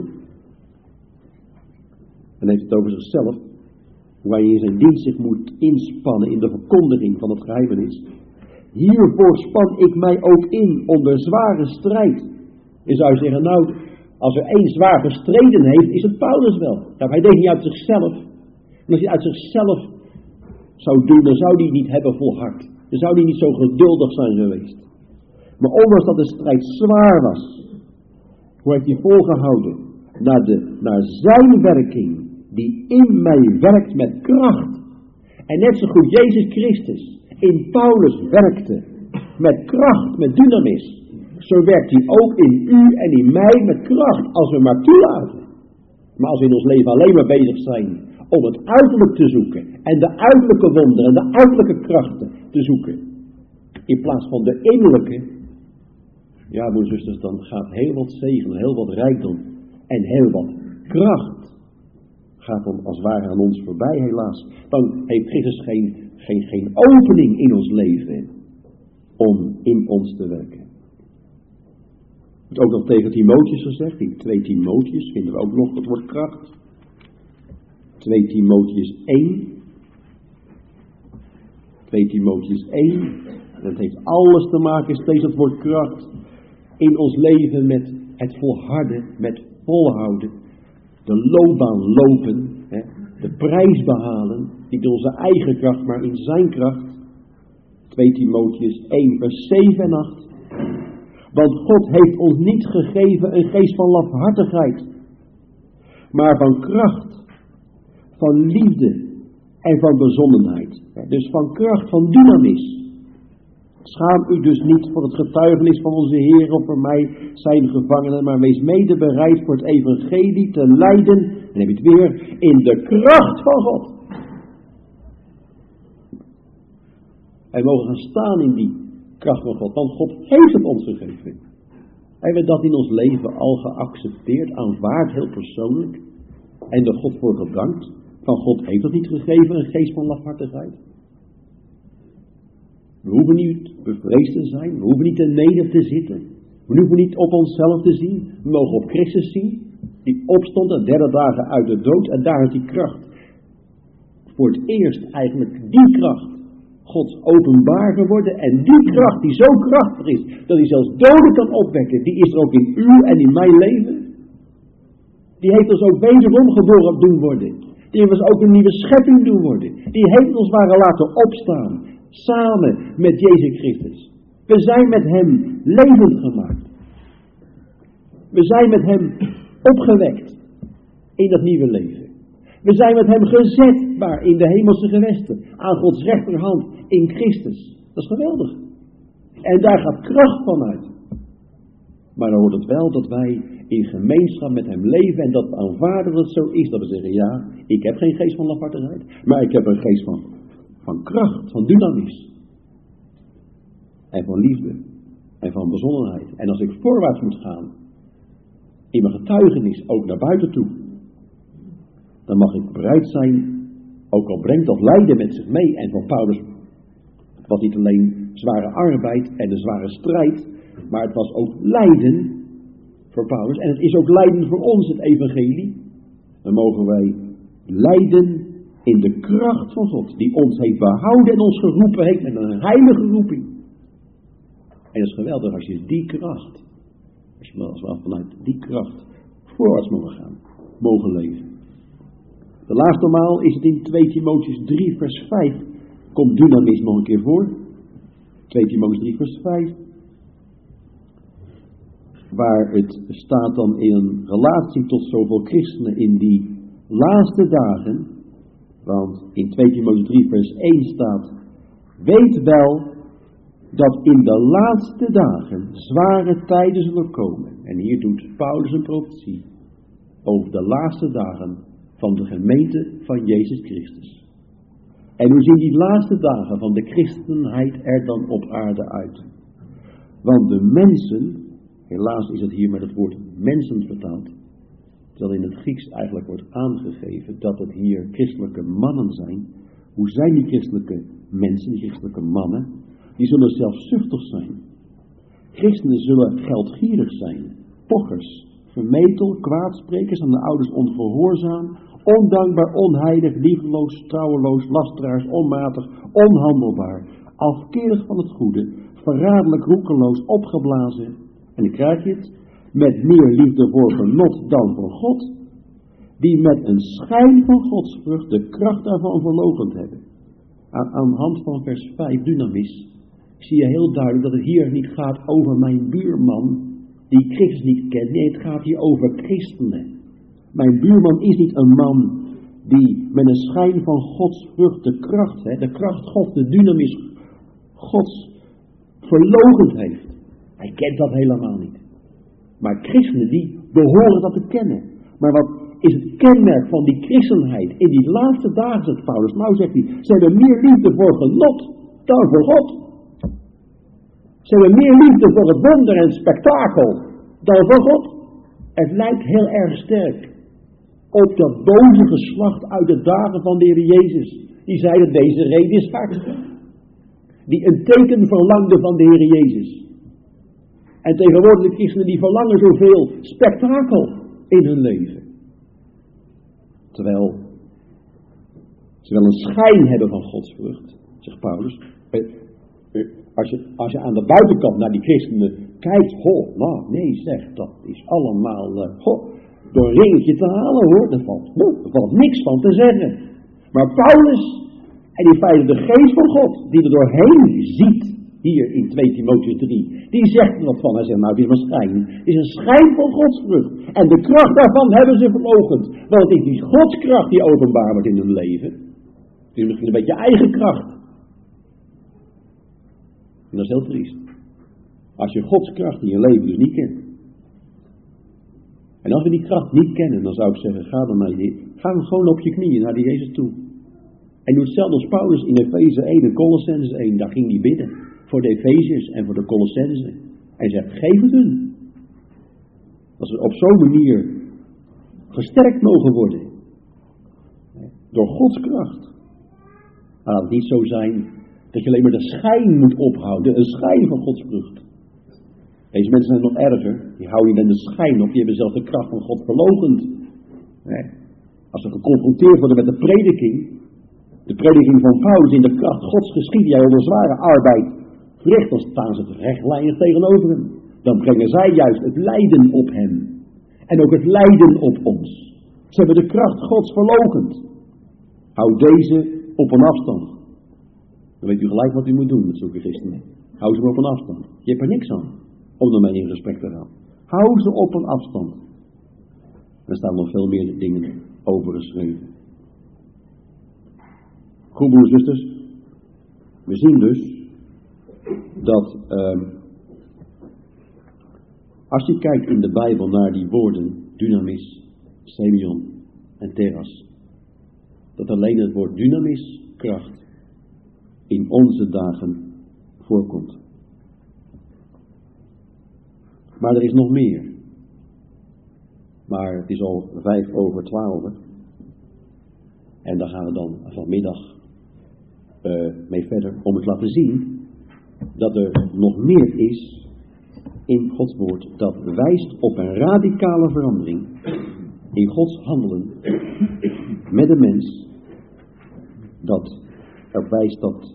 En heeft het over zichzelf. Hoe hij in zijn dienst zich moet inspannen in de verkondiging van het geheimenis. Hiervoor span ik mij ook in onder zware strijd. Je zou zeggen, nou, als er één zwaar gestreden heeft, is het Paulus wel. Nou, hij deed niet uit zichzelf. En als hij uit zichzelf zou doen, dan zou hij niet hebben volhard. Dan zou hij niet zo geduldig zijn geweest. Maar ondanks dat de strijd zwaar was, hoe heeft hij volgehouden? Naar zijn werking, die in mij werkt met kracht. En net zo goed Jezus Christus in Paulus werkte met kracht, met dynamis. Zo werkt hij ook in u en in mij met kracht, als we maar toelaten. Maar als we in ons leven alleen maar bezig zijn om het uiterlijk te zoeken en de uiterlijke wonderen en de uiterlijke krachten te zoeken, in plaats van de innerlijke, ja, broers en zusters, dan gaat heel wat zegen, heel wat rijkdom en heel wat kracht gaat dan als het ware aan ons voorbij, helaas. Dan heeft Christus geen opening in ons leven om in ons te werken. Het ook nog tegen Timotheus gezegd, in 2 Timotheus vinden we ook nog het woord kracht. 2 Timotheus 1. 2 Timotheus 1. Dat heeft alles te maken, steeds het woord kracht. In ons leven met het volharden, met volhouden. De loopbaan lopen, de prijs behalen. Niet in onze eigen kracht, maar in zijn kracht. 2 Timotheus 1 vers 7 en 8. Want God heeft ons niet gegeven een geest van lafhartigheid, maar van kracht, van liefde en van bezonnenheid. Dus van kracht, van dynamis. Schaam u dus niet voor het getuigenis van onze Heer of voor mij zijn gevangenen, maar wees mede bereid voor het evangelie te lijden, en dan heb je het weer, in de kracht van God. Wij mogen gaan staan in die kracht van God, want God heeft het ons gegeven. Hebben we dat in ons leven al geaccepteerd, aanvaard, heel persoonlijk, en er God voor gedankt? Van God heeft het niet gegeven, een geest van lafhartigheid. We hoeven niet bevreesd te zijn, we hoeven niet te neder te zitten, we hoeven niet op onszelf te zien, we mogen op Christus zien, die opstond de 3 dagen uit de dood, en daar is die kracht. Voor het eerst eigenlijk die kracht Gods openbaar geworden, en die kracht die zo krachtig is, dat hij zelfs doden kan opwekken, die is er ook in u en in mijn leven. Die heeft ons ook wederom geboren doen worden. Die heeft ons ook een nieuwe schepping doen worden. Die heeft ons waren laten opstaan, samen met Jezus Christus. We zijn met hem levend gemaakt. We zijn met hem opgewekt in dat nieuwe leven. We zijn met hem gezetbaar in de hemelse gewesten, aan Gods rechterhand in Christus. Dat is geweldig. En daar gaat kracht van uit. Maar dan hoort het wel dat wij in gemeenschap met hem leven en dat we aanvaarden dat het zo is. Dat we zeggen, ja, ik heb geen geest van lafhartigheid, maar ik heb een geest van kracht, van dynamis. En van liefde. En van bezonnenheid. En als ik voorwaarts moet gaan, in mijn getuigenis, ook naar buiten toe, dan mag ik bereid zijn, ook al brengt dat lijden met zich mee. En van Paulus was niet alleen zware arbeid en een zware strijd, maar het was ook lijden voor Paulus. En het is ook lijden voor ons, het evangelie. Dan mogen wij lijden in de kracht van God, die ons heeft behouden en ons geroepen heeft met een heilige roeping. En dat is geweldig als je die kracht, als we vanuit die kracht voorwaarts mogen gaan, mogen leven. De laatste maal is het in 2 Timotheus 3 vers 5. Komt dynamis nog een keer voor. 2 Timotheus 3 vers 5. Waar het staat dan in een relatie tot zoveel christenen in die laatste dagen. Want in 2 Timotheus 3 vers 1 staat: weet wel dat in de laatste dagen zware tijden zullen komen. En hier doet Paulus een profetie over de laatste dagen van de gemeente van Jezus Christus. En hoe zien die laatste dagen van de christenheid er dan op aarde uit? Want de mensen, helaas is het hier met het woord mensen vertaald, terwijl in het Grieks eigenlijk wordt aangegeven dat het hier christelijke mannen zijn. Hoe zijn die christelijke mensen, die christelijke mannen? Die zullen zelfzuchtig zijn. Christenen zullen geldgierig zijn, pochers, vermetel, kwaadsprekers, aan de ouders ongehoorzaam, ondankbaar, onheilig, liefdeloos, trouweloos, lasteraars, onmatig, onhandelbaar, afkerig van het goede, verraderlijk, roekeloos, opgeblazen. En dan krijg je het, met meer liefde voor genot dan voor God, die met een schijn van godsvrucht de kracht daarvan verloochend hebben. Aan de hand van vers 5, dunamis, zie je heel duidelijk dat het hier niet gaat over mijn buurman, die Christus niet kent. Nee, het gaat hier over christenen. Mijn buurman is niet een man die met een schijn van Gods vrucht de kracht Gods, de dynamis Gods verloochend heeft. Hij kent dat helemaal niet. Maar christenen die behoren dat te kennen. Maar wat is het kenmerk van die christenheid in die laatste dagen, zegt Paulus? Nou zegt hij, ze hebben meer liefde voor genot dan voor God. Ze hebben meer liefde voor het wonder en spektakel dan voor God. Het lijkt heel erg sterk op dat boze geslacht uit de dagen van de Heer Jezus. Die zeiden, deze reden is hard. Die een teken verlangde van de Heer Jezus. En tegenwoordig de christenen die verlangen zoveel spektakel in hun leven. Terwijl ze wel een schijn hebben van godsvrucht, zegt Paulus. Als je aan de buitenkant naar die christenen kijkt, nee zeg, dat is allemaal door een ringetje te halen hoor. Er valt niks van te zeggen. Maar Paulus, en in feite de geest van God, die er doorheen ziet, hier in 2 Timotheüs 3, die zegt er wat van. Hij zegt, nou het is een schijn. Het is een schijn van godsvrucht. En de kracht daarvan hebben ze verloochend. Want het is niet Gods kracht die openbaar wordt in hun leven. Het is misschien een beetje eigen kracht. En dat is heel triest. Als je Gods kracht in je leven dus niet kent. En als we die kracht niet kennen, dan zou ik zeggen, ga dan gewoon op je knieën naar die Jezus toe. En doe hetzelfde als Paulus in Efeze 1 en Colossenses 1. Daar ging hij bidden. Voor de Efeziërs en voor de Colossensen. Hij zegt, geef het hun. Dat ze op zo'n manier versterkt mogen worden. Door Gods kracht. Maar laat het niet zo zijn dat je alleen maar de schijn moet ophouden. Een schijn van Gods vrucht. Deze mensen zijn nog erger. Die houden niet alleen de schijn op. Die hebben zelfs de kracht van God verloochend. Als ze geconfronteerd worden met de prediking. De prediking van Paulus in de kracht Gods geschieden. Jij onder zware arbeid verricht. Dan staan ze rechtlijnig tegenover hem. Dan brengen zij juist het lijden op hem. En ook het lijden op ons. Ze hebben de kracht Gods verloochend. Houd deze op een afstand. Dan weet u gelijk wat u moet doen met zulke christenen. Hou ze op een afstand. Je hebt er niks aan om ermee in gesprek te gaan. Hou ze op een afstand. Er staan nog veel meer dingen over geschreven. Goed, broers en zusters. We zien dus dat als je kijkt in de Bijbel naar die woorden dynamis, semeion en teras, dat alleen het woord dynamis, kracht, in onze dagen voorkomt. Maar er is nog meer. Maar het is al 11:05. En daar gaan we dan vanmiddag mee verder om het te laten zien dat er nog meer is in Gods woord dat wijst op een radicale verandering in Gods handelen met de mens. Dat er wijst dat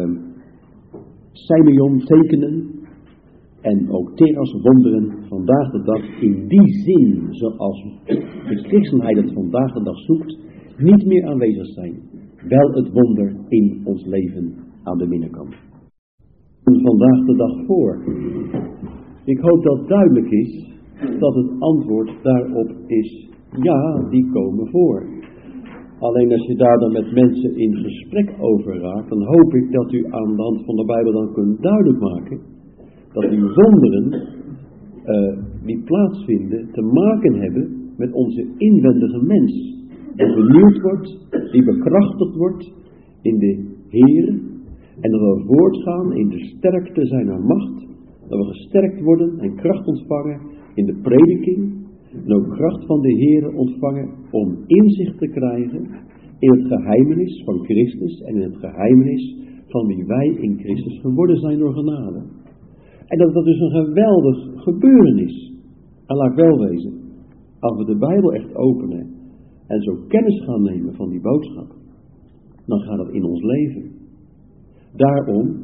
Semeion tekenen en ook teras wonderen vandaag de dag in die zin zoals de christenheid het vandaag de dag zoekt niet meer aanwezig zijn. Wel het wonder in ons leven aan de binnenkant. Vandaag de dag voor. Ik hoop dat duidelijk is dat het antwoord daarop is ja, die komen voor. Alleen als je daar dan met mensen in gesprek over raakt, dan hoop ik dat u aan de hand van de Bijbel dan kunt duidelijk maken dat die wonderen die plaatsvinden te maken hebben met onze inwendige mens. Die benieuwd wordt, die bekrachtigd wordt in de Heer en dat we voortgaan in de sterkte zijner macht, dat we gesterkt worden en kracht ontvangen in de prediking en ook kracht van de Heer ontvangen om inzicht te krijgen in het geheimenis van Christus en in het geheimenis van wie wij in Christus geworden zijn door genade. En dat dat dus een geweldig gebeuren is. En laat ik wel wezen, als we de Bijbel echt openen en zo kennis gaan nemen van die boodschap, dan gaat het in ons leven. Daarom,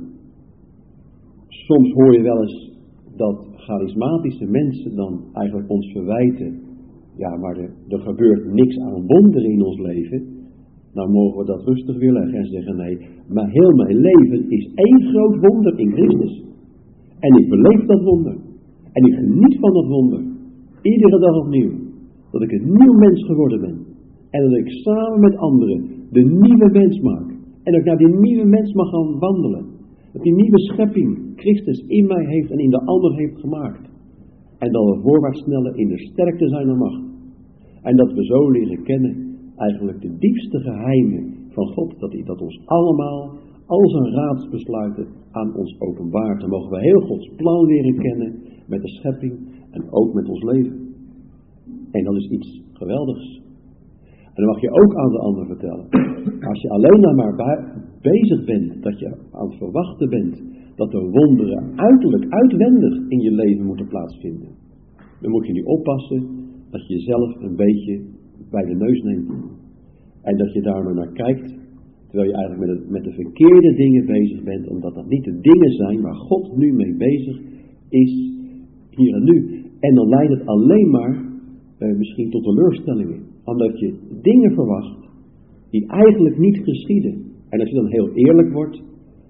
soms hoor je wel eens dat charismatische mensen dan eigenlijk ons verwijten, ja, maar er gebeurt niks aan wonderen in ons leven. Dan mogen we dat rustig weerleggen en zeggen, nee, maar heel mijn leven is één groot wonder in Christus. En ik beleef dat wonder. En ik geniet van dat wonder. Iedere dag opnieuw. Dat ik een nieuw mens geworden ben. En dat ik samen met anderen de nieuwe mens maak. En dat ik naar die nieuwe mens mag gaan wandelen. Dat die nieuwe schepping Christus in mij heeft en in de ander heeft gemaakt. En dat we voorwaarts snellen in de sterkte zijner macht. En dat we zo leren kennen eigenlijk de diepste geheimen van God. Dat ons allemaal, al zijn raadsbesluiten aan ons openbaart. Dan mogen we heel Gods plan leren kennen met de schepping en ook met ons leven. En dat is iets geweldigs. En dan mag je ook aan de ander vertellen. Als je alleen dan maar bezig bent, dat je aan het verwachten bent, dat er wonderen uiterlijk, uitwendig in je leven moeten plaatsvinden. Dan moet je niet oppassen dat je jezelf een beetje bij de neus neemt. En dat je daar maar naar kijkt, terwijl je eigenlijk met de verkeerde dingen bezig bent, omdat dat niet de dingen zijn waar God nu mee bezig is, hier en nu. En dan leidt het alleen maar misschien tot teleurstellingen. Omdat je dingen verwacht die eigenlijk niet geschieden. En als je dan heel eerlijk wordt,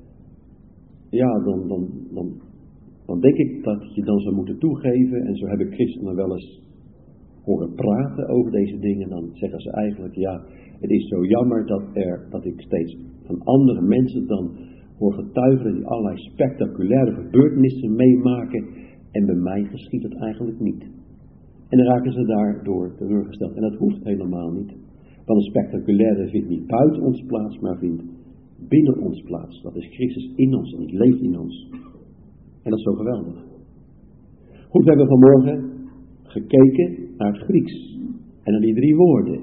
ja, dan denk ik dat je dan zou moeten toegeven, en zo heb ik christenen wel eens horen praten over deze dingen, dan zeggen ze eigenlijk, ja, het is zo jammer dat ik steeds van andere mensen dan hoor getuigen die allerlei spectaculaire gebeurtenissen meemaken, en bij mij geschiet het eigenlijk niet. En dan raken ze daardoor teleurgesteld. En dat hoeft helemaal niet. Want een spectaculaire vindt niet buiten ons plaats, maar vindt binnen ons plaats. Dat is Christus in ons en die leeft in ons. En dat is zo geweldig. Goed, we hebben vanmorgen gekeken naar het Grieks. En naar die 3 woorden.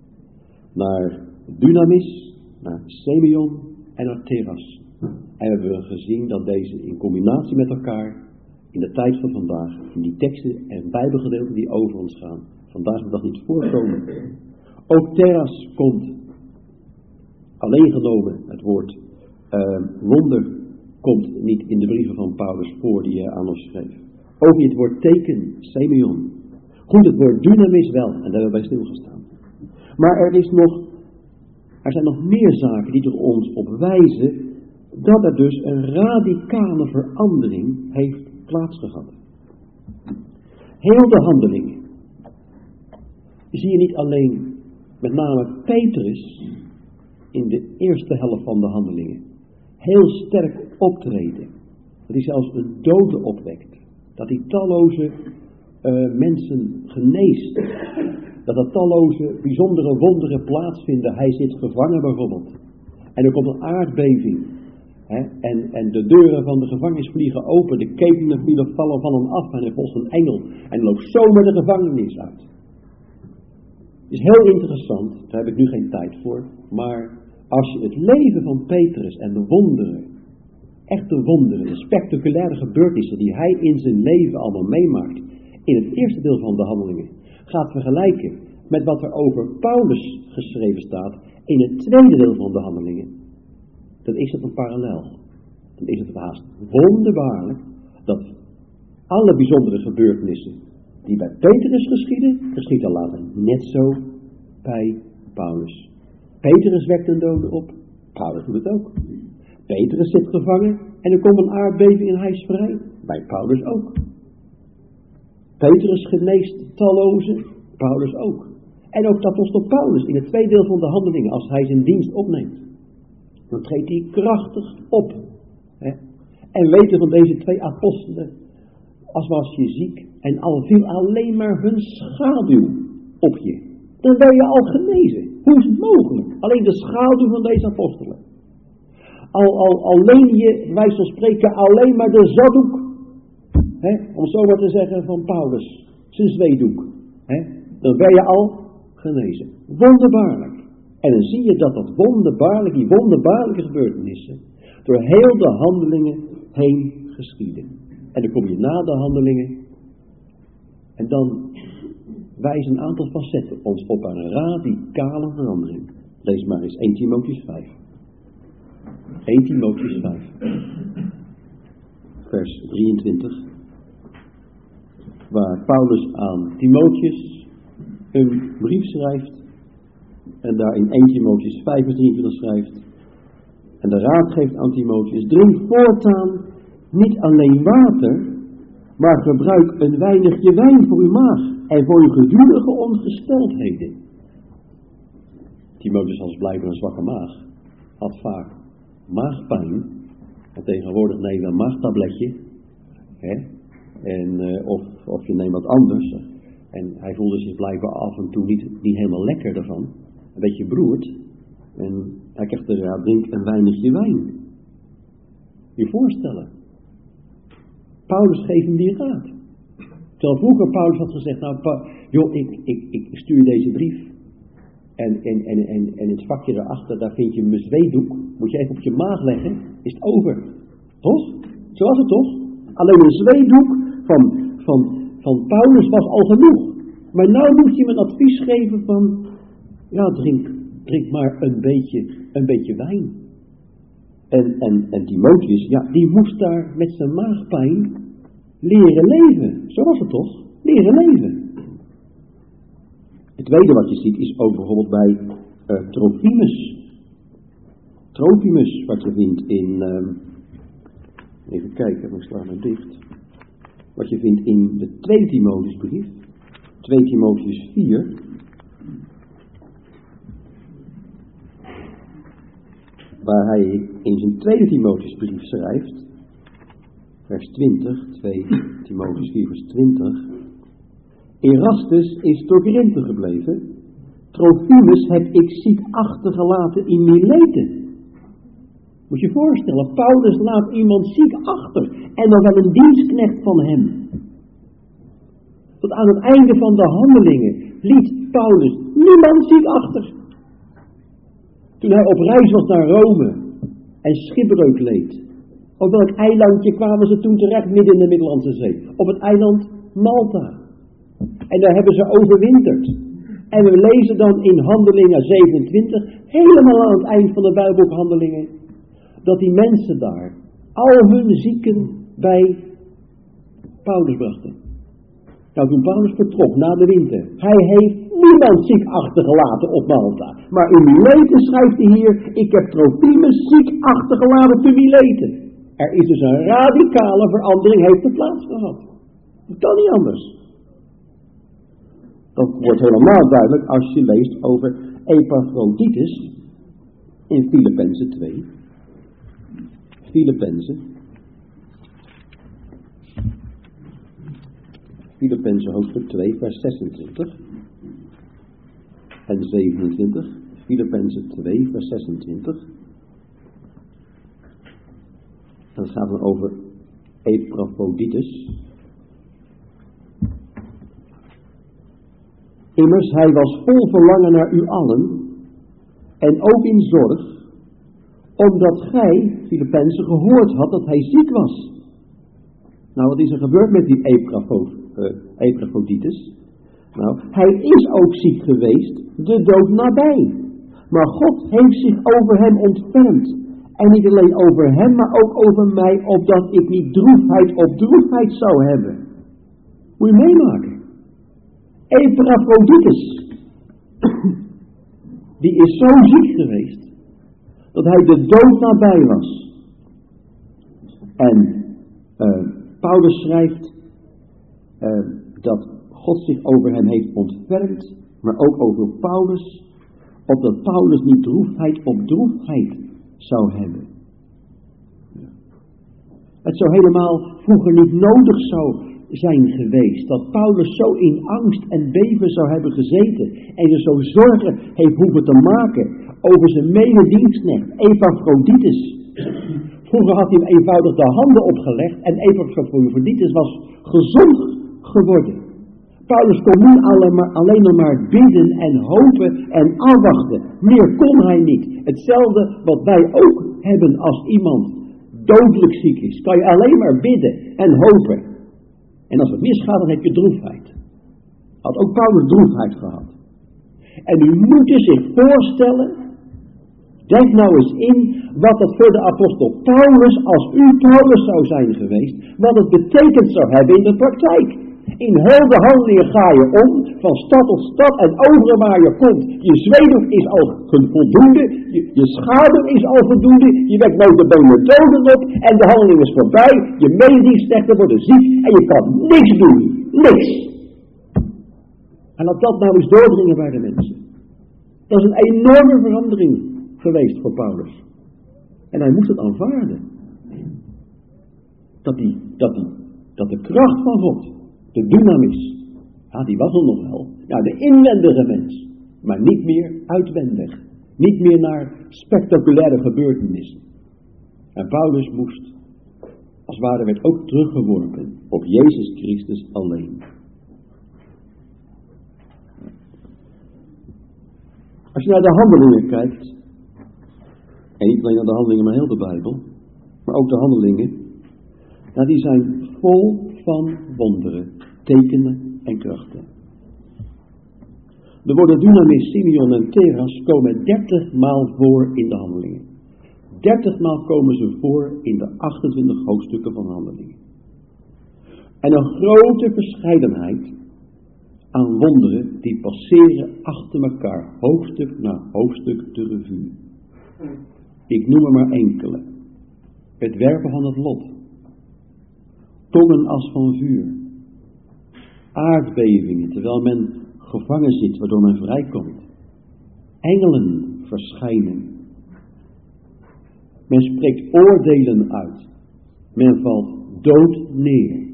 Naar dynamis, naar semeion en naar teras. En we hebben gezien dat deze in combinatie met elkaar in de tijd van vandaag, in die teksten en bijbelgedeelten die over ons gaan, vandaag de dag niet voorkomen. Ook teras komt, alleen genomen het woord wonder, komt niet in de brieven van Paulus voor die hij aan ons schreef. Ook niet het woord teken, semeion. Goed, het woord dynamis wel, en daar hebben we bij stilgestaan. Maar er zijn nog meer zaken die er ons op wijzen dat er dus een radicale verandering heeft plaatsgehad. Heel de handelingen zie je niet alleen met name Petrus in de eerste helft van de handelingen heel sterk optreden, dat hij zelfs een dode opwekt, dat hij talloze mensen geneest, dat er talloze bijzondere wonderen plaatsvinden. Hij zit gevangen bijvoorbeeld en er komt een aardbeving. En de deuren van de gevangenis vliegen open, de ketenen vallen van hem af en er volgt een engel en loopt zomaar de gevangenis uit. Het is heel interessant, daar heb ik nu geen tijd voor, maar als je het leven van Petrus en de wonderen, echte wonderen, de spectaculaire gebeurtenissen die hij in zijn leven allemaal meemaakt, in het eerste deel van de handelingen, gaat vergelijken met wat er over Paulus geschreven staat in het tweede deel van de handelingen, dan is het een parallel. Dan is het haast wonderbaarlijk dat alle bijzondere gebeurtenissen die bij Petrus geschieden later net zo bij Paulus. Petrus wekt een dode op, Paulus doet het ook. Petrus zit gevangen en er komt een aardbeving en hij is vrij, bij Paulus ook. Petrus geneest talloze, Paulus ook. En ook de apostel Paulus in het tweede deel van de handelingen, als hij zijn dienst opneemt, dan treedt hij krachtig op. En weten van deze 2 apostelen, als was je ziek en al viel alleen maar hun schaduw op je, dan ben je al genezen. Hoe is het mogelijk? Alleen de schaduw van deze apostelen. Al leen je, bij wijze van spreken, alleen maar de zaddoek, om zo maar te zeggen, van Paulus, zijn zweedoek, dan ben je al genezen. Wonderbaarlijk. En dan zie je dat die wonderbaarlijke gebeurtenissen, door heel de handelingen heen geschieden. En dan kom je na de handelingen, en dan wijzen een aantal facetten ons op een radicale verandering. Lees maar eens 1 Timotheüs 5. 1 Timotheüs 5. Vers 23. Waar Paulus aan Timotheus een brief schrijft. En daar in 1 Timotheüs 5 vers 23 schrijft. En de raad geeft aan Timotheus. Drink voortaan niet alleen water, maar gebruik een weinigje wijn voor uw maag. En voor uw gedurige ongesteldheden. Timotheus was blijkbaar een zwakke maag. Had vaak maagpijn. En tegenwoordig neem je een maagtabletje. Of je neemt wat anders. En hij voelde zich blijkbaar af en toe niet helemaal lekker ervan. Een beetje beroerd. En hij kreeg de raad, drink een weinigje wijn. Je voorstellen. Paulus geeft hem die raad. Terwijl vroeger Paulus had gezegd, ik stuur je deze brief. En in het vakje daarachter, daar vind je mijn zweetdoek. Moet je even op je maag leggen, is het over. Toch? Zo was het toch? Alleen een zweetdoek van Paulus was al genoeg. Maar nou moet je hem een advies geven van, drink maar een beetje wijn. En Timotheus, die moest daar met zijn maagpijn leren leven. Zo was het toch? Leren leven. Het tweede wat je ziet is ook bijvoorbeeld bij Trophimus. Trophimus, wat je vindt in, even kijken, ik sla het dicht. Wat je vindt in de 2 Timotheusbrief, 2 Timotheus 4. Waar hij in zijn 2 Timotheusbrief schrijft, vers 20, 2 Timotheus 4 vers 20. Erastus is tot Korinthe gebleven. Trophimus heb ik ziek achtergelaten in Mileten. Moet je voorstellen, Paulus laat iemand ziek achter. En dan wel een dienstknecht van hem. Tot aan het einde van de handelingen liet Paulus niemand ziek achter. Toen hij op reis was naar Rome en schipbreuk leed. Op welk eilandje kwamen ze toen terecht midden in de Middellandse Zee? Op het eiland Malta. En daar hebben ze overwinterd. En we lezen dan in Handelingen 27, helemaal aan het eind van de Bijbelboek Handelingen, dat die mensen daar al hun zieken bij Paulus brachten. Nou, toen Paulus vertrok na de winter, hij heeft niemand ziek achtergelaten op Malta. Maar in Mileten schrijft hij hier, ik heb Trophimus ziek achtergelaten op Mileten. Er is dus een radicale verandering, heeft er plaats gehad. Dat kan niet anders. Dat wordt helemaal duidelijk als je leest over Epaphroditus in Filippenzen 2. Filippenzen hoofdstuk 2 vers 26 en 27. Filippenzen 2 vers 26. Dat gaat dan over Epaphroditus. Immers, hij was vol verlangen naar u allen, en ook in zorg, omdat gij, Filippenzen, gehoord had dat hij ziek was. Nou, wat is er gebeurd met die Epaphroditus? Nou, hij is ook ziek geweest, de dood nabij. Maar God heeft zich over hem ontfermd. En niet alleen over hem, maar ook over mij, opdat ik niet droefheid op droefheid zou hebben. Moet je meemaken. Epaphroditus, die is zo ziek geweest, dat hij de dood nabij was. En Paulus schrijft dat God zich over hem heeft ontfermd, maar ook over Paulus, opdat Paulus niet droefheid op droefheid zou hebben. Het zou helemaal vroeger niet nodig zijn geweest, dat Paulus zo in angst en beven zou hebben gezeten en er zo zorgen heeft hoeven te maken over zijn mededienstknecht Epaphroditus. Vroeger had hij hem eenvoudig de handen opgelegd en Epaphroditus was gezond geworden. Paulus kon nu alleen nog maar bidden en hopen en afwachten. Meer kon hij niet. Hetzelfde wat wij ook hebben als iemand dodelijk ziek is. Kan je alleen maar bidden en hopen. En als het misgaat, dan heb je droefheid. Had ook Paulus droefheid gehad. En u moet zich voorstellen, denk nou eens in wat het voor de apostel Paulus, als u Paulus zou zijn geweest, wat het betekend zou hebben in de praktijk. In heel de handelingen ga je om, van stad tot stad en overal waar je komt. Je zweet is al voldoende, je schade is al voldoende, je wekt notabene doden op en de handeling is voorbij. Je mededienstknechten worden ziek en je kan niks doen. Niks. En laat dat nou eens doordringen bij de mensen. Dat is een enorme verandering geweest voor Paulus. En hij moest het aanvaarden. Dat de kracht van God, de dynamis, ja, die was er nog wel. Ja, de inwendige mens, maar niet meer uitwendig. Niet meer naar spectaculaire gebeurtenissen. En Paulus moest, als het ware, werd ook teruggeworpen op Jezus Christus alleen. Als je naar de handelingen kijkt, en niet alleen naar de handelingen, maar heel de Bijbel, maar ook de handelingen, nou, die zijn vol van wonderen, tekenen en krachten. De woorden dynamis, Simeon en Theras komen 30 maal voor in de handelingen. 30 maal komen ze voor in de 28 hoofdstukken van handelingen. En een grote verscheidenheid aan wonderen die passeren achter elkaar, hoofdstuk na hoofdstuk de revue. Ik noem er maar enkele. Het werpen van het lot. Tongen als van vuur. Aardbevingen, terwijl men gevangen zit, waardoor men vrijkomt. Engelen verschijnen. Men spreekt oordelen uit. Men valt dood neer.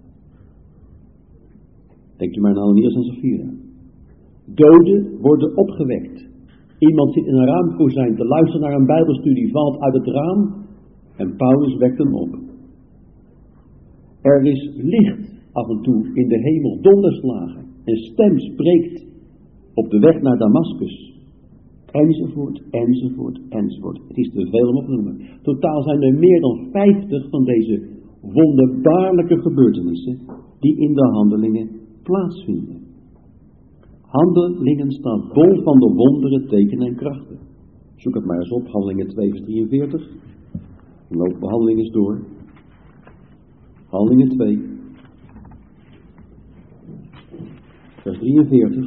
Denkt u maar aan Ananias en Safira. Doden worden opgewekt. Iemand zit in een raamkozijn te luisteren naar een bijbelstudie, valt uit het raam en Paulus wekt hem op. Er is licht af en toe in de hemel, donderslagen. Een stem spreekt op de weg naar Damaskus. Enzovoort, enzovoort, enzovoort. Het is te veel om op te noemen. Totaal zijn er meer dan 50 van deze wonderbaarlijke gebeurtenissen die in de handelingen plaatsvinden. Handelingen staan vol van de wonderen, tekenen en krachten. Zoek het maar eens op, Handelingen 2 vers 43. Dan lopen we Handelingen eens door. Handelingen 2 vers 43.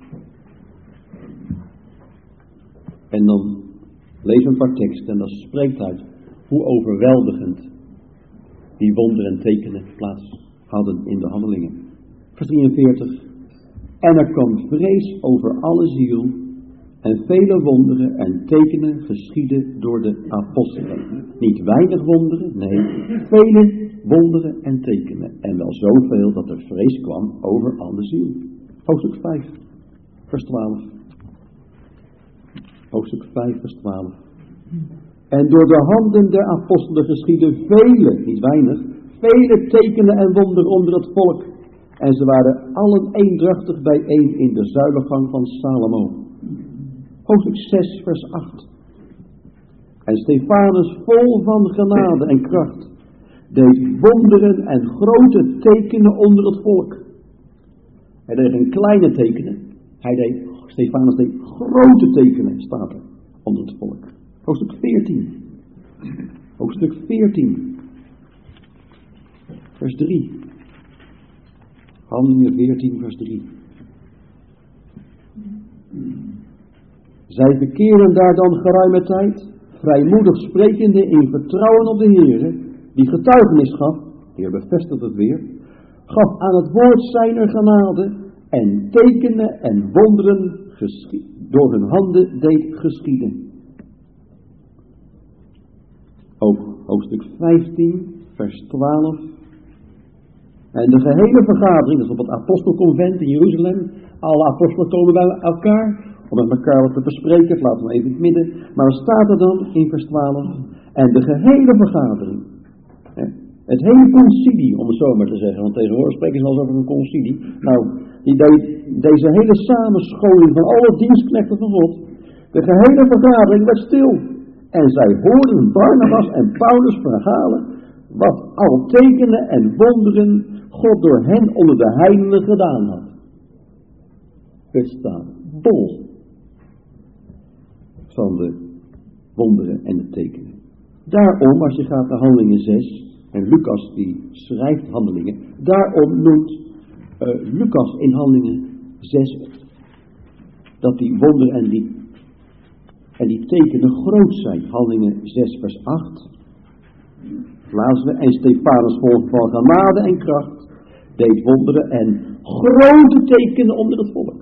En dan lees een paar teksten en dat spreekt uit hoe overweldigend die wonderen en tekenen plaats hadden in de handelingen. Vers 43. En er kwam vrees over alle ziel en vele wonderen en tekenen geschieden door de apostelen. Niet weinig wonderen, nee, vele wonderen en tekenen. En wel zoveel dat er vrees kwam over alle ziel. Hoofdstuk 5, vers 12. Hoofdstuk 5, vers 12. En door de handen der apostelen geschieden vele, niet weinig, vele tekenen en wonderen onder het volk. En ze waren allen eendrachtig bijeen in de zuilengang van Salomo. Hoofdstuk 6, vers 8. En Stefanus, vol van genade en kracht, deed wonderen en grote tekenen onder het volk. Hij deed geen kleine tekenen. Stefanus deed grote tekenen, staat er, onder het volk. Hoofdstuk 14. Hoofdstuk 14. Vers 3. Handelingen 14 vers 3. Zij verkeren daar dan geruime tijd, vrijmoedig sprekende in vertrouwen op de Heere, die getuigenis gaf, de Heer bevestigt het weer, gaf aan het woord zijner genade en tekenen en wonderen door hun handen deed geschieden. Ook hoofdstuk 15 vers 12 En de gehele vergadering, dat is op het apostelconvent in Jeruzalem, alle apostelen komen bij elkaar om met elkaar wat te bespreken, laten we even in het midden. Maar wat staat er dan in vers 12? En de gehele vergadering, het hele concilie, om het zo maar te zeggen, want tegenwoordig spreken ze wel eens over een concilie. Nou, deze hele samenscholing van alle dienstknechten van God, de gehele vergadering werd stil. En zij hoorden Barnabas en Paulus verhalen wat al tekenen en wonderen God door hen onder de heidenen gedaan had. Het staat bol van de wonderen en de tekenen. Daarom, als je gaat naar Handelingen 6, en Lucas die schrijft Handelingen, daarom noemt Lucas in Handelingen 6 dat die wonderen en die tekenen groot zijn. Handelingen 6 vers 8. Lazen we, en Stefanus vol van genade en kracht deed wonderen en grote tekenen onder het volk.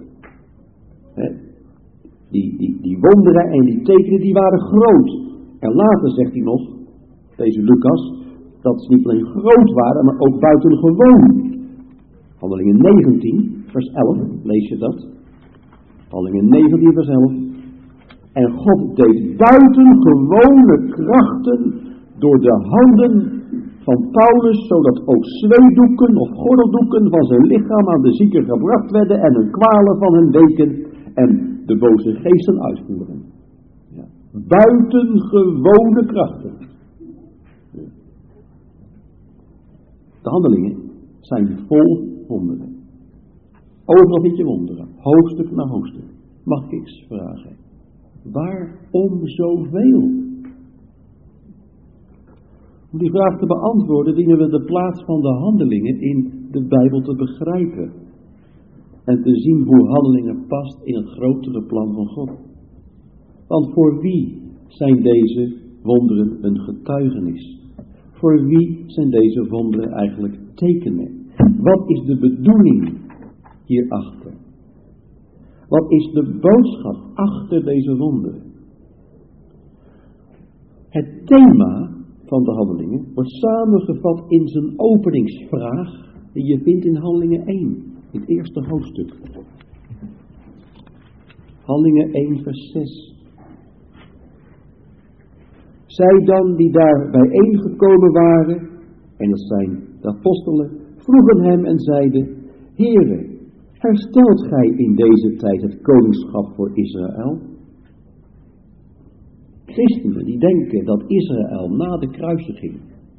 Die wonderen en die tekenen die waren groot. En later zegt hij nog, deze Lucas, dat ze niet alleen groot waren, maar ook buitengewoon. Handelingen 19 vers 11, lees je dat? Handelingen 19 vers 11. En God deed buitengewone krachten door de handen van Paulus, zodat ook zweedoeken of gordeldoeken van zijn lichaam aan de zieken gebracht werden en hun kwalen van hen weken en de boze geesten uitvoeren. Ja. Buitengewone krachten. De handelingen zijn vol wonderen. Overal vind je wonderen, hoofdstuk na hoofdstuk. Mag ik eens vragen? Waarom zoveel? Om die vraag te beantwoorden dienen we de plaats van de handelingen in de Bijbel te begrijpen. En te zien hoe handelingen past in het grotere plan van God. Want voor wie zijn deze wonderen een getuigenis? Voor wie zijn deze wonderen eigenlijk tekenen? Wat is de bedoeling hierachter? Wat is de boodschap achter deze wonderen? Het thema van de handelingen wordt samengevat in zijn openingsvraag die je vindt in Handelingen 1, het eerste hoofdstuk. Handelingen 1 vers 6. Zij dan die daar bijeengekomen waren, en dat zijn de apostelen, vroegen hem en zeiden: Heere, herstelt gij in deze tijd het koningschap voor Israël? Christenen die denken dat Israël na de kruisiging,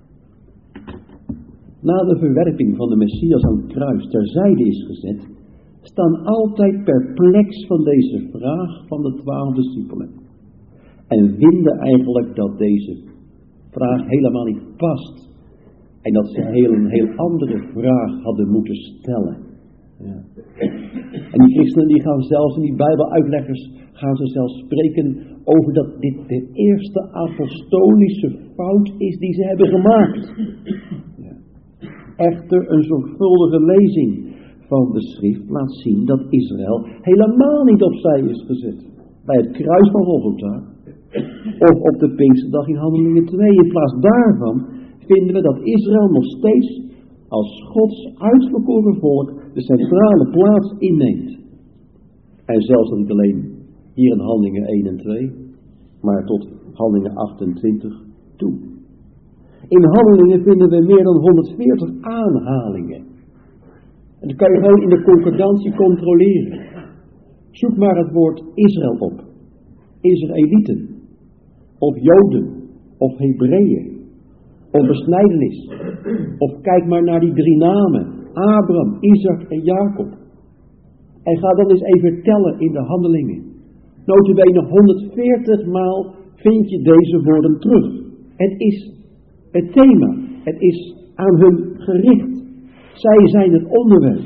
na de verwerping van de Messias aan het kruis terzijde is gezet, staan altijd perplex van deze vraag van de 12 discipelen. En vinden eigenlijk dat deze vraag helemaal niet past. En dat ze een heel andere vraag hadden moeten stellen. Ja. En die christenen die gaan zelfs in die bijbeluitleggers gaan ze zelfs spreken over dat dit de eerste apostolische fout is die ze hebben gemaakt. Ja. Echter een zorgvuldige lezing van de schrift laat zien dat Israël helemaal niet opzij is gezet. Bij het kruis van Golgotha of op de Pinksterdag in Handelingen 2. In plaats daarvan vinden we dat Israël nog steeds als Gods uitverkoren volk de centrale plaats inneemt. En zelfs dat niet alleen hier in Handelingen 1 en 2, maar tot Handelingen 28 toe. In Handelingen vinden we meer dan 140 aanhalingen. En dat kan je gewoon in de concordantie controleren. Zoek maar het woord Israël op. Israëlieten. Of Joden. Of Hebreeën. Of besnijdenis. Of kijk maar naar die 3 namen. Abraham, Isaac en Jacob. En ga dan eens even tellen in de Handelingen. Nota bene 140 maal vind je deze woorden terug. Het is het thema. Het is aan hun gericht. Zij zijn het onderwerp.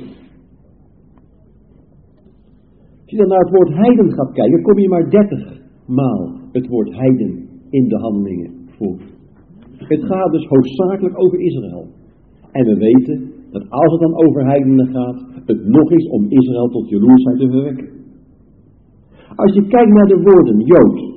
Als je dan naar het woord heiden gaat kijken, kom je maar 30 maal het woord heiden in de Handelingen voor. Het gaat dus hoofdzakelijk over Israël. En we weten dat als het dan over heidenen gaat, het nog is om Israël tot jaloersheid te verwekken. Als je kijkt naar de woorden Jood,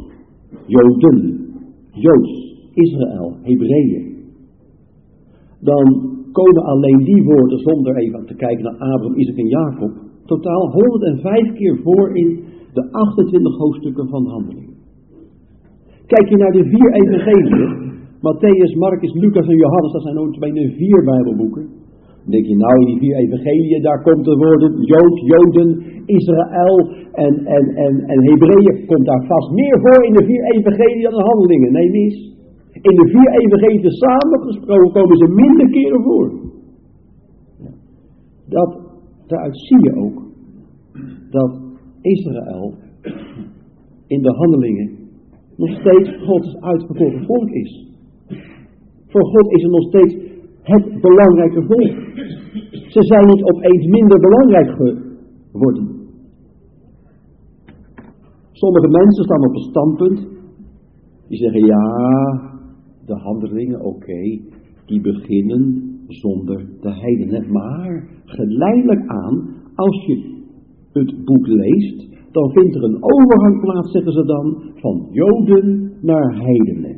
Joden, Joods, Israël, Hebreeën, dan komen alleen die woorden, zonder even te kijken naar Abraham, Isaac en Jacob, totaal 105 keer voor in de 28 hoofdstukken van Handelingen. Kijk je naar de 4 evangeliën, Matthäus, Marcus, Lucas en Johannes, dat zijn ook bijna 4 Bijbelboeken. Dan denk je, nou in die 4 evangeliën, daar komt de woorden Jood, Joden, Israël en Hebreeën, komt daar vast meer voor in de 4 evangeliën dan de Handelingen. Nee, mis. In de 4 evangeliën samengesproken komen ze minder keren voor. Daaruit zie je ook dat Israël in de Handelingen nog steeds Gods uitverkoren volk is. Voor God is het nog steeds het belangrijke volk. Ze zijn niet opeens minder belangrijk geworden. Sommige mensen staan op een standpunt. Die zeggen, ja, de Handelingen, oké, die beginnen zonder de heidenen. Maar geleidelijk aan, als je het boek leest, dan vindt er een overgang plaats, zeggen ze dan, van Joden naar heidenen.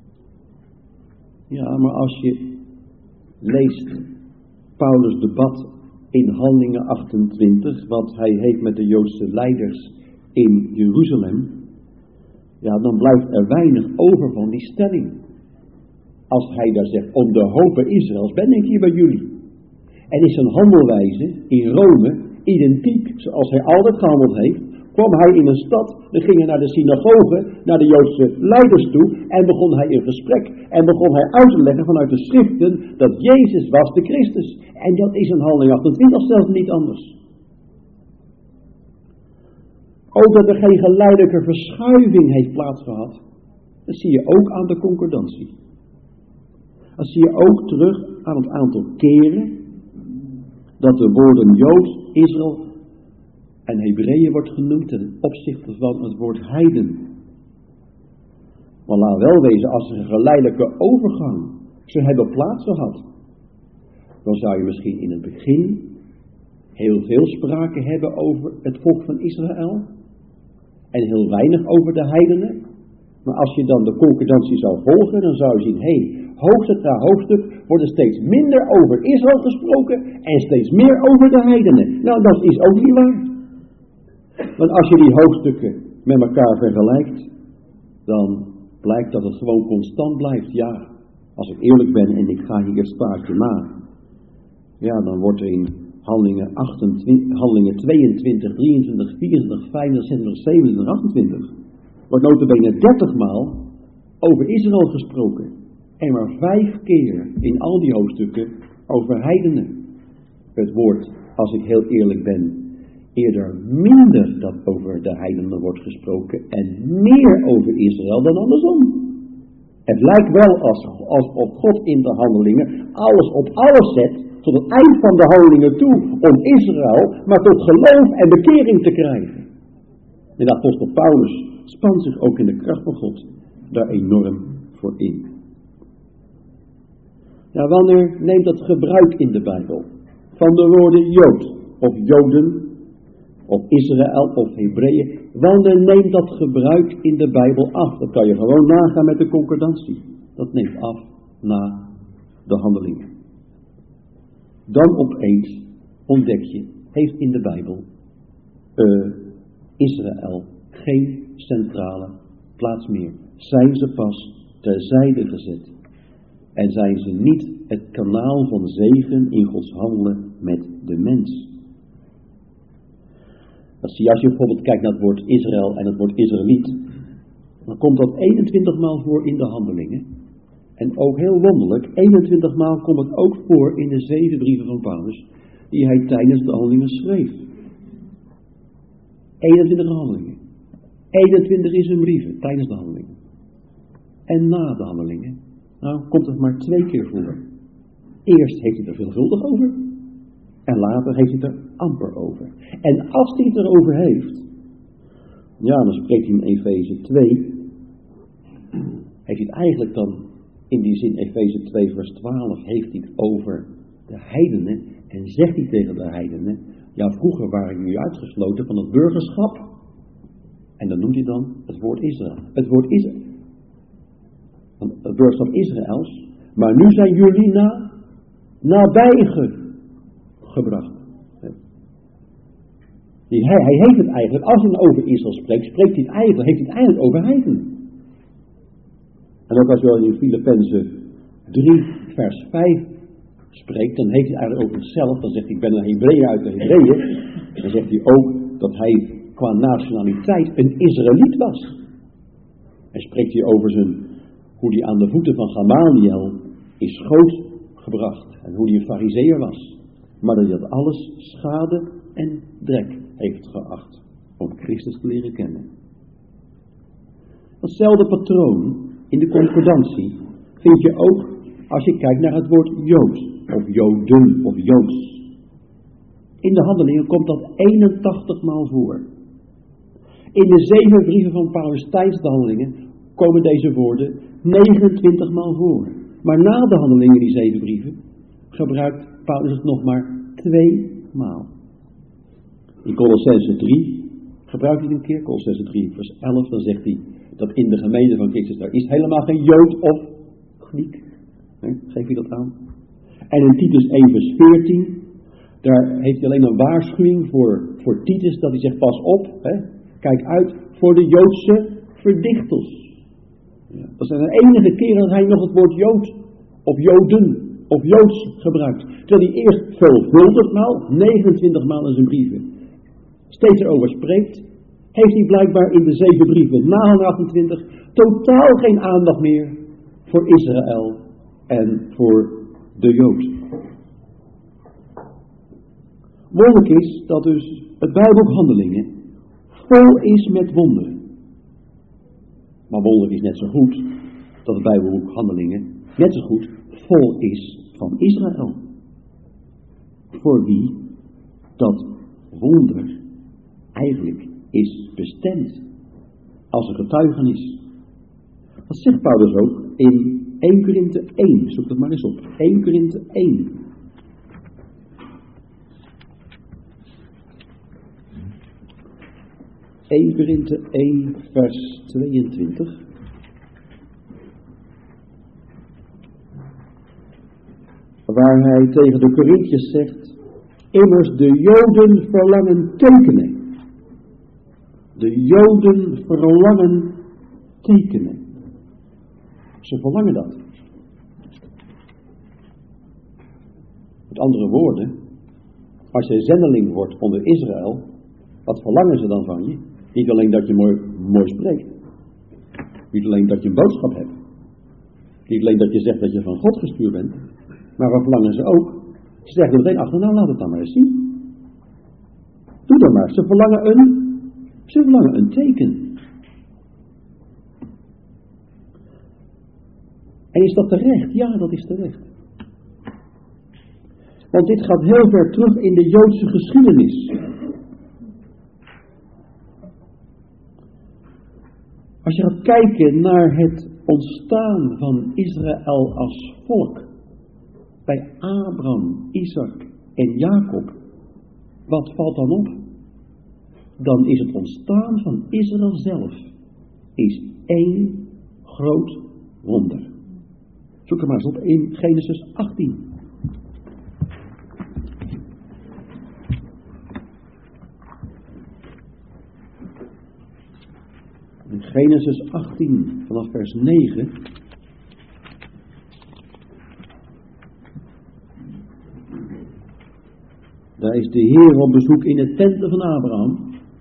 Ja, maar als je leest Paulus' debat in Handelingen 28, wat hij heeft met de Joodse leiders in Jeruzalem, ja, dan blijft er weinig over van die stelling. Als hij daar zegt, om de hopen Israëls ben ik hier bij jullie. En is zijn handelwijze in Rome identiek zoals hij altijd gehandeld heeft, kwam hij in een stad, dan ging hij naar de synagoge, naar de Joodse leiders toe en begon hij een gesprek en begon hij uit te leggen vanuit de schriften dat Jezus was de Christus. En dat is in Handelingen 28 zelfs niet anders. Ook dat er geen geleidelijke verschuiving heeft plaatsgehad, dat zie je ook aan de concordantie. Dat zie je ook terug aan het aantal keren dat de woorden Jood, Israël en Hebreeën wordt genoemd ten opzichte van het woord heiden. Maar laat wel wezen, als er een geleidelijke overgang zou hebben plaatsgehad, dan zou je misschien in het begin heel veel sprake hebben over het volk van Israël en heel weinig over de heidenen. Maar als je dan de concordantie zou volgen, dan zou je zien, hoofdstuk na hoofdstuk wordt er steeds minder over Israël gesproken en steeds meer over de heidenen. Nou, dat is ook niet waar. Want als je die hoofdstukken met elkaar vergelijkt, dan blijkt dat het gewoon constant blijft. Ja, als ik eerlijk ben en ik ga hier het spaartje na, ja, dan wordt er in Handelingen 22, 23, 24, 25, 26, 27, 28, wordt notabene 30 maal over Israël gesproken. En maar 5 keer in al die hoofdstukken over heidenen. Het woord, als ik heel eerlijk ben, eerder minder dat over de heidenen wordt gesproken en meer over Israël dan andersom. Het lijkt wel alsof God in de Handelingen alles op alles zet tot het eind van de Handelingen toe om Israël maar tot geloof en bekering te krijgen. En de apostel Paulus spant zich ook in de kracht van God daar enorm voor in. Ja, wanneer neemt dat gebruik in de Bijbel van de woorden Jood of Joden of Israël of Hebreeën, wanneer neemt dat gebruik in de Bijbel af? Dat kan je gewoon nagaan met de concordantie. Dat neemt af na de Handelingen. Dan opeens ontdek je, heeft in de Bijbel Israël geen centrale plaats meer. Zijn ze pas terzijde gezet. En zijn ze niet het kanaal van zegen in Gods handelen met de mens. Dat zie je als je bijvoorbeeld kijkt naar het woord Israël en het woord Israëliet. Dan komt dat 21 maal voor in de Handelingen. En ook heel wonderlijk, 21 maal komt het ook voor in de 7 brieven van Paulus, die hij tijdens de Handelingen schreef. 21 Handelingen. 21 in zijn brieven, tijdens de Handelingen. En na de Handelingen, nou komt het maar 2 keer voor. Eerst heeft hij er veelvuldig over. En later heeft hij het er amper over. En als hij het erover heeft, ja, dan spreekt hij in Efeze 2, heeft hij het eigenlijk dan, in die zin Efeze 2 vers 12, heeft hij het over de heidenen en zegt hij tegen de heidenen, ja, vroeger waren jullie uitgesloten van het burgerschap. En dan noemt hij dan het woord Israël. Het woord Israël. Het burgerschap Israëls. Maar nu zijn jullie na nabijgebracht. Hij heeft het eigenlijk, als hij over Israël spreekt, heeft hij het eigenlijk over heidenen. En ook als je in Filippenzen 3 vers 5 spreekt, dan heeft hij het eigenlijk over zichzelf. Dan zegt hij, ik ben een Hebreeër uit de Hebreeën. Dan zegt hij ook dat hij qua nationaliteit een Israëliet was. Hij spreekt hier over hoe hij aan de voeten van Gamaliel is grootgebracht. En hoe hij een Farizeeër was. Maar dat hij dat alles schade en drek heeft geacht om Christus te leren kennen. Datzelfde patroon in de concordantie vind je ook als je kijkt naar het woord Jood, of Joden, of Joods. In de Handelingen komt dat 81 maal voor. In de 7 brieven van Paulus tijdens de Handelingen komen deze woorden 29 maal voor. Maar na de Handelingen, die 7 brieven, gebruikt Paulus het nog maar 2 maal. In Kolossenzen 3 gebruikt hij het een keer, Kolossenzen 3 vers 11, dan zegt hij dat in de gemeente van Christus daar is helemaal geen Jood of Griek. Nee, geef je dat aan. En in Titus 1 vers 14, daar heeft hij alleen een waarschuwing voor Titus, dat hij zegt, pas op, kijk uit voor de Joodse verdichters. Ja, dat zijn de enige keren dat hij nog het woord Jood of Joden of Joods gebruikt. Terwijl hij eerst veelvuldig maal, 29 maal in zijn brieven, steeds erover spreekt, heeft hij blijkbaar in de 7 brieven na 128 totaal geen aandacht meer voor Israël en voor de Jood. Wonderlijk is dat dus het Bijbelboek Handelingen vol is met wonderen. Maar wonderlijk is net zo goed dat het Bijbelboek Handelingen net zo goed vol is van Israël. Voor wie dat wonder eigenlijk is bestemd als een getuigenis. Dat zegt Paulus ook in 1 Korinthe 1. Zoek dat maar eens op. 1 Korinthe 1. (1 Korinthe 1 vers 22). Waar hij tegen de Korinthiërs zegt, immers de Joden verlangen tekenen. De Joden verlangen tekenen. Ze verlangen dat. Met andere woorden, als jij zendeling wordt onder Israël, wat verlangen ze dan van je? Niet alleen dat je mooi spreekt. Niet alleen dat je een boodschap hebt. Niet alleen dat je zegt dat je van God gestuurd bent. Maar wat verlangen ze ook? Ze zeggen er meteen achter, nou laat het dan maar eens zien. Doe dan maar. Ze verlangen een teken. En is dat terecht? Ja, dat is terecht. Want dit gaat heel ver terug in de Joodse geschiedenis. Als je gaat kijken naar het ontstaan van Israël als volk, bij Abraham, Isaac en Jacob, wat valt dan op? Dan is het ontstaan van Israël zelf is één groot wonder. Zoek er maar eens op in Genesis 18. In Genesis 18 vanaf vers 9. Daar is de Heer op bezoek in de tenten van Abraham.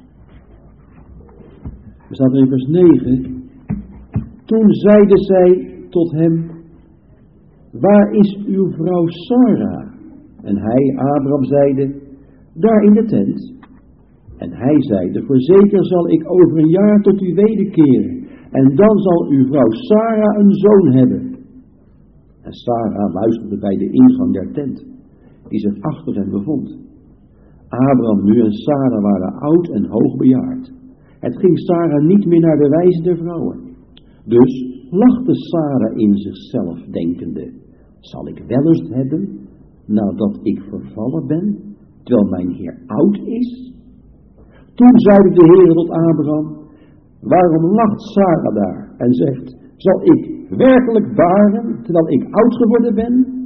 Er staat er in vers 9. Toen zeide zij tot hem, waar is uw vrouw Sarah? En hij, Abraham, zeide, daar in de tent. En hij zeide, voorzeker zal ik over een jaar tot u wederkeren. En dan zal uw vrouw Sarah een zoon hebben. En Sarah luisterde bij de ingang der tent, die zich achter hen bevond. Abraham nu en Sarah waren oud en hoogbejaard. Het ging Sarah niet meer naar de wijze der vrouwen. Dus lachte Sarah in zichzelf, denkende, zal ik wellust hebben, nadat ik vervallen ben, terwijl mijn Heer oud is? Toen zeide de Heer tot Abraham, waarom lacht Sarah daar en zegt, zal ik werkelijk baren, terwijl ik oud geworden ben?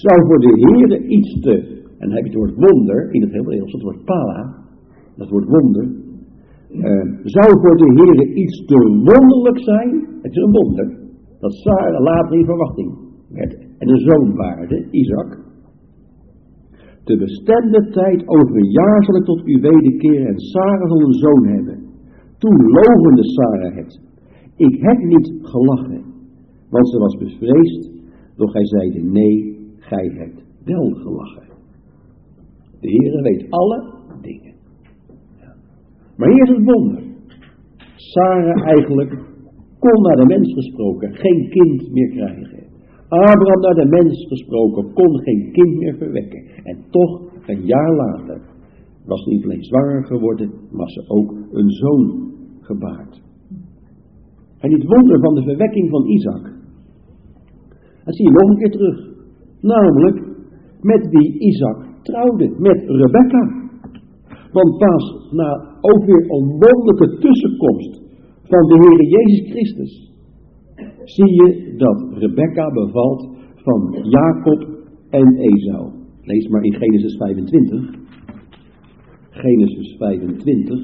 Zou voor de Heere iets te, en dan heb je het woord wonder, in het Hebreeuws, het woord pala, dat woord wonder, zou voor de Heere iets te wonderlijk zijn, het is een wonder, dat Sarah later in verwachting werd en een zoon baarde, Isaac. Te bestemde tijd over een jaar zal ik tot u wederkeren en Sarah zal een zoon hebben. Toen loochende Sarah het. Ik heb niet gelachen, want ze was bevreesd, doch hij zeide nee, gij hebt wel gelachen. De Heere weet alle dingen. Ja. Maar hier is het wonder. Sarah eigenlijk kon naar de mens gesproken geen kind meer krijgen. Abraham naar de mens gesproken kon geen kind meer verwekken. En toch, een jaar later, was ze niet alleen zwanger geworden, maar ze ook een zoon gebaard. En het wonder van de verwekking van Isaac, dat zie je nog een keer terug. Namelijk, met wie Isaac trouwde, met Rebekka. Want pas na ook weer een wonderlijke tussenkomst van de Heere Jezus Christus, zie je dat Rebekka bevalt van Jacob en Esau. Lees maar in Genesis 25. Genesis 25,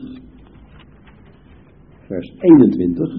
vers 21.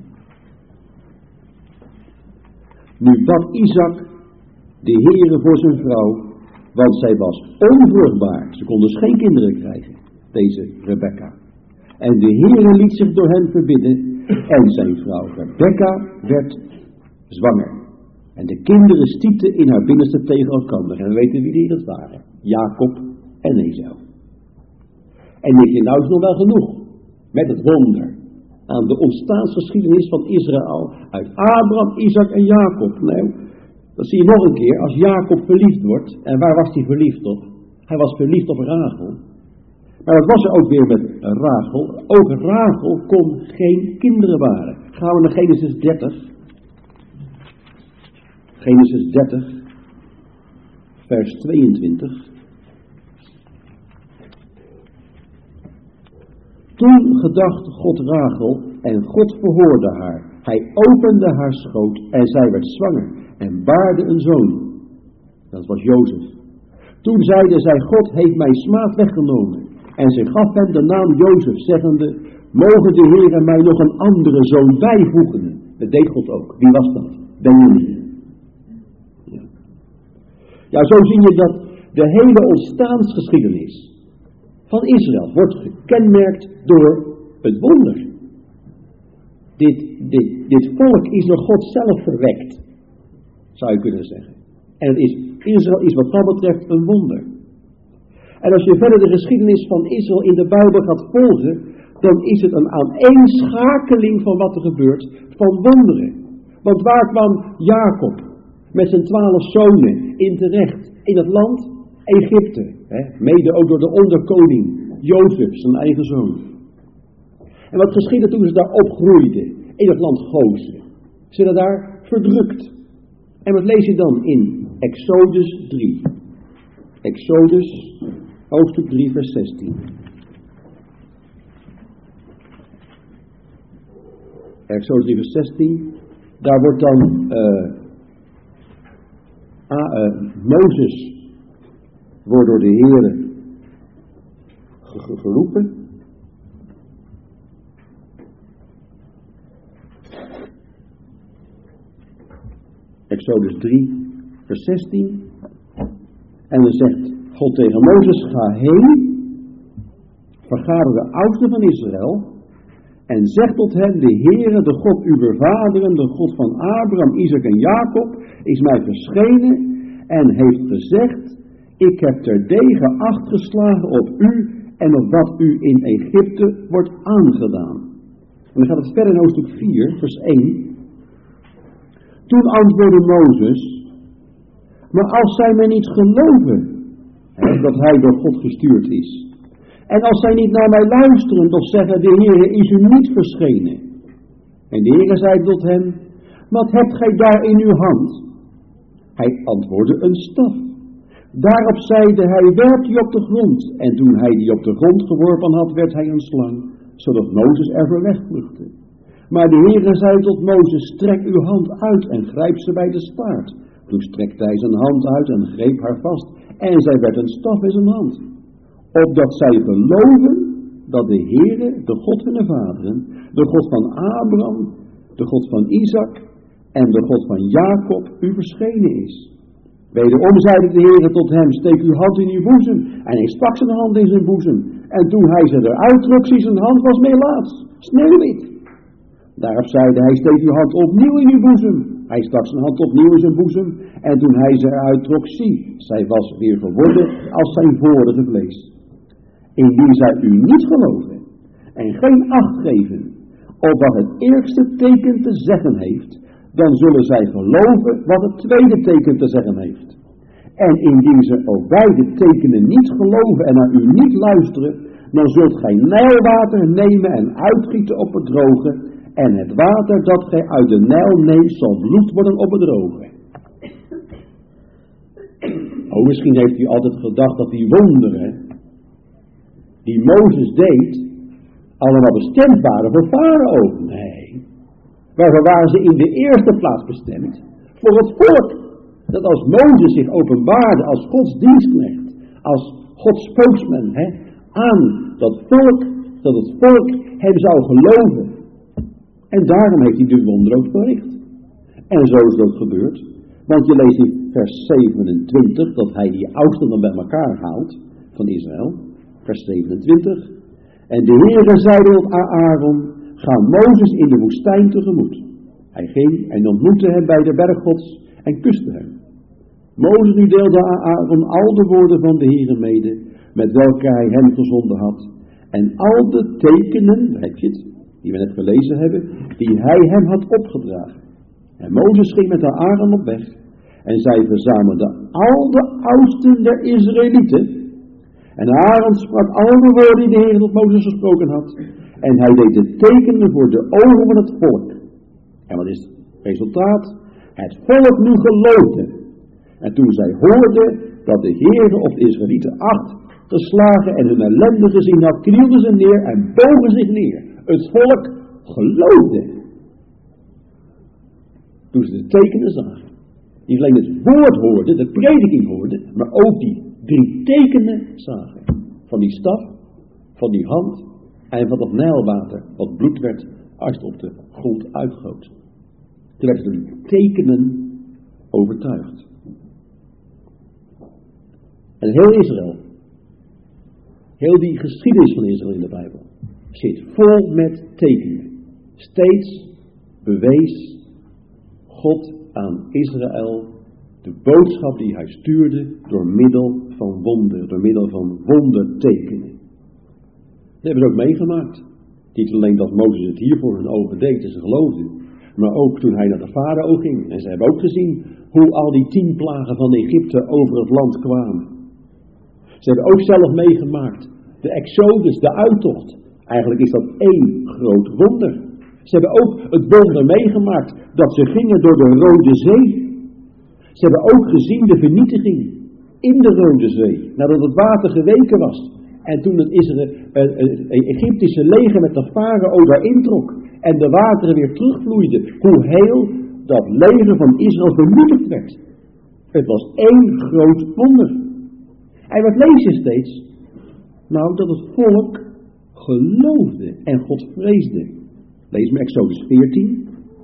Nu bad Isaac de Heere voor zijn vrouw, want zij was onvruchtbaar. Ze kon dus geen kinderen krijgen, deze Rebekka. En de Heere liet zich door hen verbidden en zijn vrouw Rebekka werd zwanger. En de kinderen stieten in haar binnenste tegen elkaar. En we weten wie die dat waren. Jacob en Esau. En denk je, nou is nog wel genoeg met het wonder aan de ontstaansgeschiedenis van Israël uit Abraham, Isaac en Jacob. Nee, dat zie je nog een keer als Jacob verliefd wordt. En waar was hij verliefd op? Hij was verliefd op Rachel. Maar dat was er ook weer met Rachel. Ook Rachel kon geen kinderen baren. Gaan we naar Genesis 30. Genesis 30, vers 22. Toen gedacht God Rachel en God verhoorde haar. Hij opende haar schoot en zij werd zwanger en baarde een zoon. Dat was Jozef. Toen zeide zij, God heeft mijn smaad weggenomen. En zij gaf hem de naam Jozef, zeggende, mogen de Heere mij nog een andere zoon bijvoegen. Dat deed God ook. Wie was dat? Benjamin. Ja, zo zie je dat de hele ontstaansgeschiedenis van Israël wordt gekenmerkt door het wonder. Dit volk is door God zelf verwekt, zou je kunnen zeggen. En Israël is wat dat betreft een wonder. En als je verder de geschiedenis van Israël in de Bijbel gaat volgen, dan is het een aaneenschakeling van wat er gebeurt van wonderen. Want waar kwam Jacob met zijn 12 zonen in terecht? In het land Egypte. Mede ook door de onderkoning Jozef, zijn eigen zoon. En wat geschiedde toen ze daar opgroeiden? In het land Gozen. Ze werden daar verdrukt. En wat lees je dan in Exodus 3? Exodus, hoofdstuk 3, vers 16. Exodus 3, vers 16. Daar wordt dan Mozes wordt door de Heere geroepen. Exodus 3, vers 16. En dan zegt God tegen Mozes, ga heen, vergader de oudsten van Israël, en zeg tot hen, de Heere, de God uw vaderen, de God van Abraham, Isaac en Jacob, is mij verschenen en heeft gezegd, ik heb terdege acht geslagen op u en op wat u in Egypte wordt aangedaan. En dan gaat het verder in hoofdstuk 4, vers 1. Toen antwoordde Mozes, maar als zij mij niet geloven, dat hij door God gestuurd is, en als zij niet naar mij luisteren, doch zeggen, de Heere is u niet verschenen. En de Heere zei tot hem, wat hebt gij daar in uw hand? Hij antwoordde, een staf. Daarop zeide hij, werp die op de grond. En toen hij die op de grond geworpen had, werd hij een slang, zodat Mozes ervoor wegvluchtte. Maar de Heere zei tot Mozes, strek uw hand uit en grijp ze bij de staart. Toen strekte hij zijn hand uit en greep haar vast. En zij werd een staf in zijn hand. Opdat zij geloven dat de Heere, de God van de vaderen, de God van Abraham, de God van Isaac en de God van Jacob u verschenen is. Wederom zeide de Heere tot hem, steek uw hand in uw boezem. En hij stak zijn hand in zijn boezem. En toen hij ze eruit trok, zie zijn hand was melaats, sneeuwwit. Daarop zeide hij, steek uw hand opnieuw in uw boezem. Hij stak zijn hand opnieuw in zijn boezem. En toen hij ze eruit trok, zie, zij was weer geworden als zijn vorige vlees. Indien zij u niet geloven en geen acht geven op wat het eerste teken te zeggen heeft, dan zullen zij geloven wat het tweede teken te zeggen heeft. En indien ze ook beide tekenen niet geloven en naar u niet luisteren, dan zult gij Nijlwater nemen en uitgieten op het droge, en het water dat gij uit de Nijl neemt zal bloed worden op het droge. Oh, misschien heeft u altijd gedacht dat die wonderen die Mozes deed allemaal bestemd waren voor Farao. Nee. Waarvoor waren ze in de eerste plaats bestemd? Voor het volk. Dat als Mozes zich openbaarde als Gods dienstknecht, als Gods spokesman, aan dat volk, dat het volk hem zou geloven. En daarom heeft hij de wonder ook verricht. En zo is dat gebeurd. Want je leest in vers 27 dat hij die oudsten bij elkaar haalt van Israël. Vers 27. En de Heere zeide tot Aaron, ga Mozes in de woestijn tegemoet. Hij ging en ontmoette hem bij de berg Gods en kuste hem. Mozes nu deelde aan Aaron al de woorden van de Heere mede, met welke hij hem gezonden had. En al de tekenen, daar heb je het, die we net gelezen hebben, die hij hem had opgedragen. En Mozes ging met Aaron op weg. En zij verzamelden al de oudsten der Israëlieten. En Aaron sprak al de woorden die de Heer tot Mozes gesproken had. En hij deed de tekenen voor de ogen van het volk. En wat is het resultaat? Het volk nu geloofde. En toen zij hoorden dat de Heer op de Israëlieten acht geslagen en hun ellende gezien had, knielden ze neer en bogen zich neer. Het volk geloofde. Toen ze de tekenen zagen. Niet alleen het woord hoorden, de prediking hoorden, maar ook die 3 tekenen zagen. Van die staf, van die hand en van dat Nijlwater, wat bloed werd als het op de grond uitgoot. Toen werden door die tekenen overtuigd. En heel Israël, heel die geschiedenis van Israël in de Bijbel, zit vol met tekenen. Steeds bewees God aan Israël de boodschap die hij stuurde door middel van wonderen, door middel van wondertekenen. Dat hebben ze ook meegemaakt. Niet alleen dat Mozes het hier voor hun ogen deed en ze geloofden, maar ook toen hij naar de farao ging. En ze hebben ook gezien hoe al die 10 plagen van Egypte over het land kwamen. Ze hebben ook zelf meegemaakt de exodus, de uittocht. Eigenlijk is dat 1 groot wonder. Ze hebben ook het wonder meegemaakt dat ze gingen door de Rode Zee. Ze hebben ook gezien de vernietiging in de Rode Zee, nadat het water geweken was. En toen het Egyptische leger met de farao daarin trok en de wateren weer terugvloeiden, hoe heel dat leger van Israël vernietigd werd. Het was 1 groot wonder. En wat lees je steeds? Nou, dat het volk geloofde en God vreesde. Lees maar Exodus 14.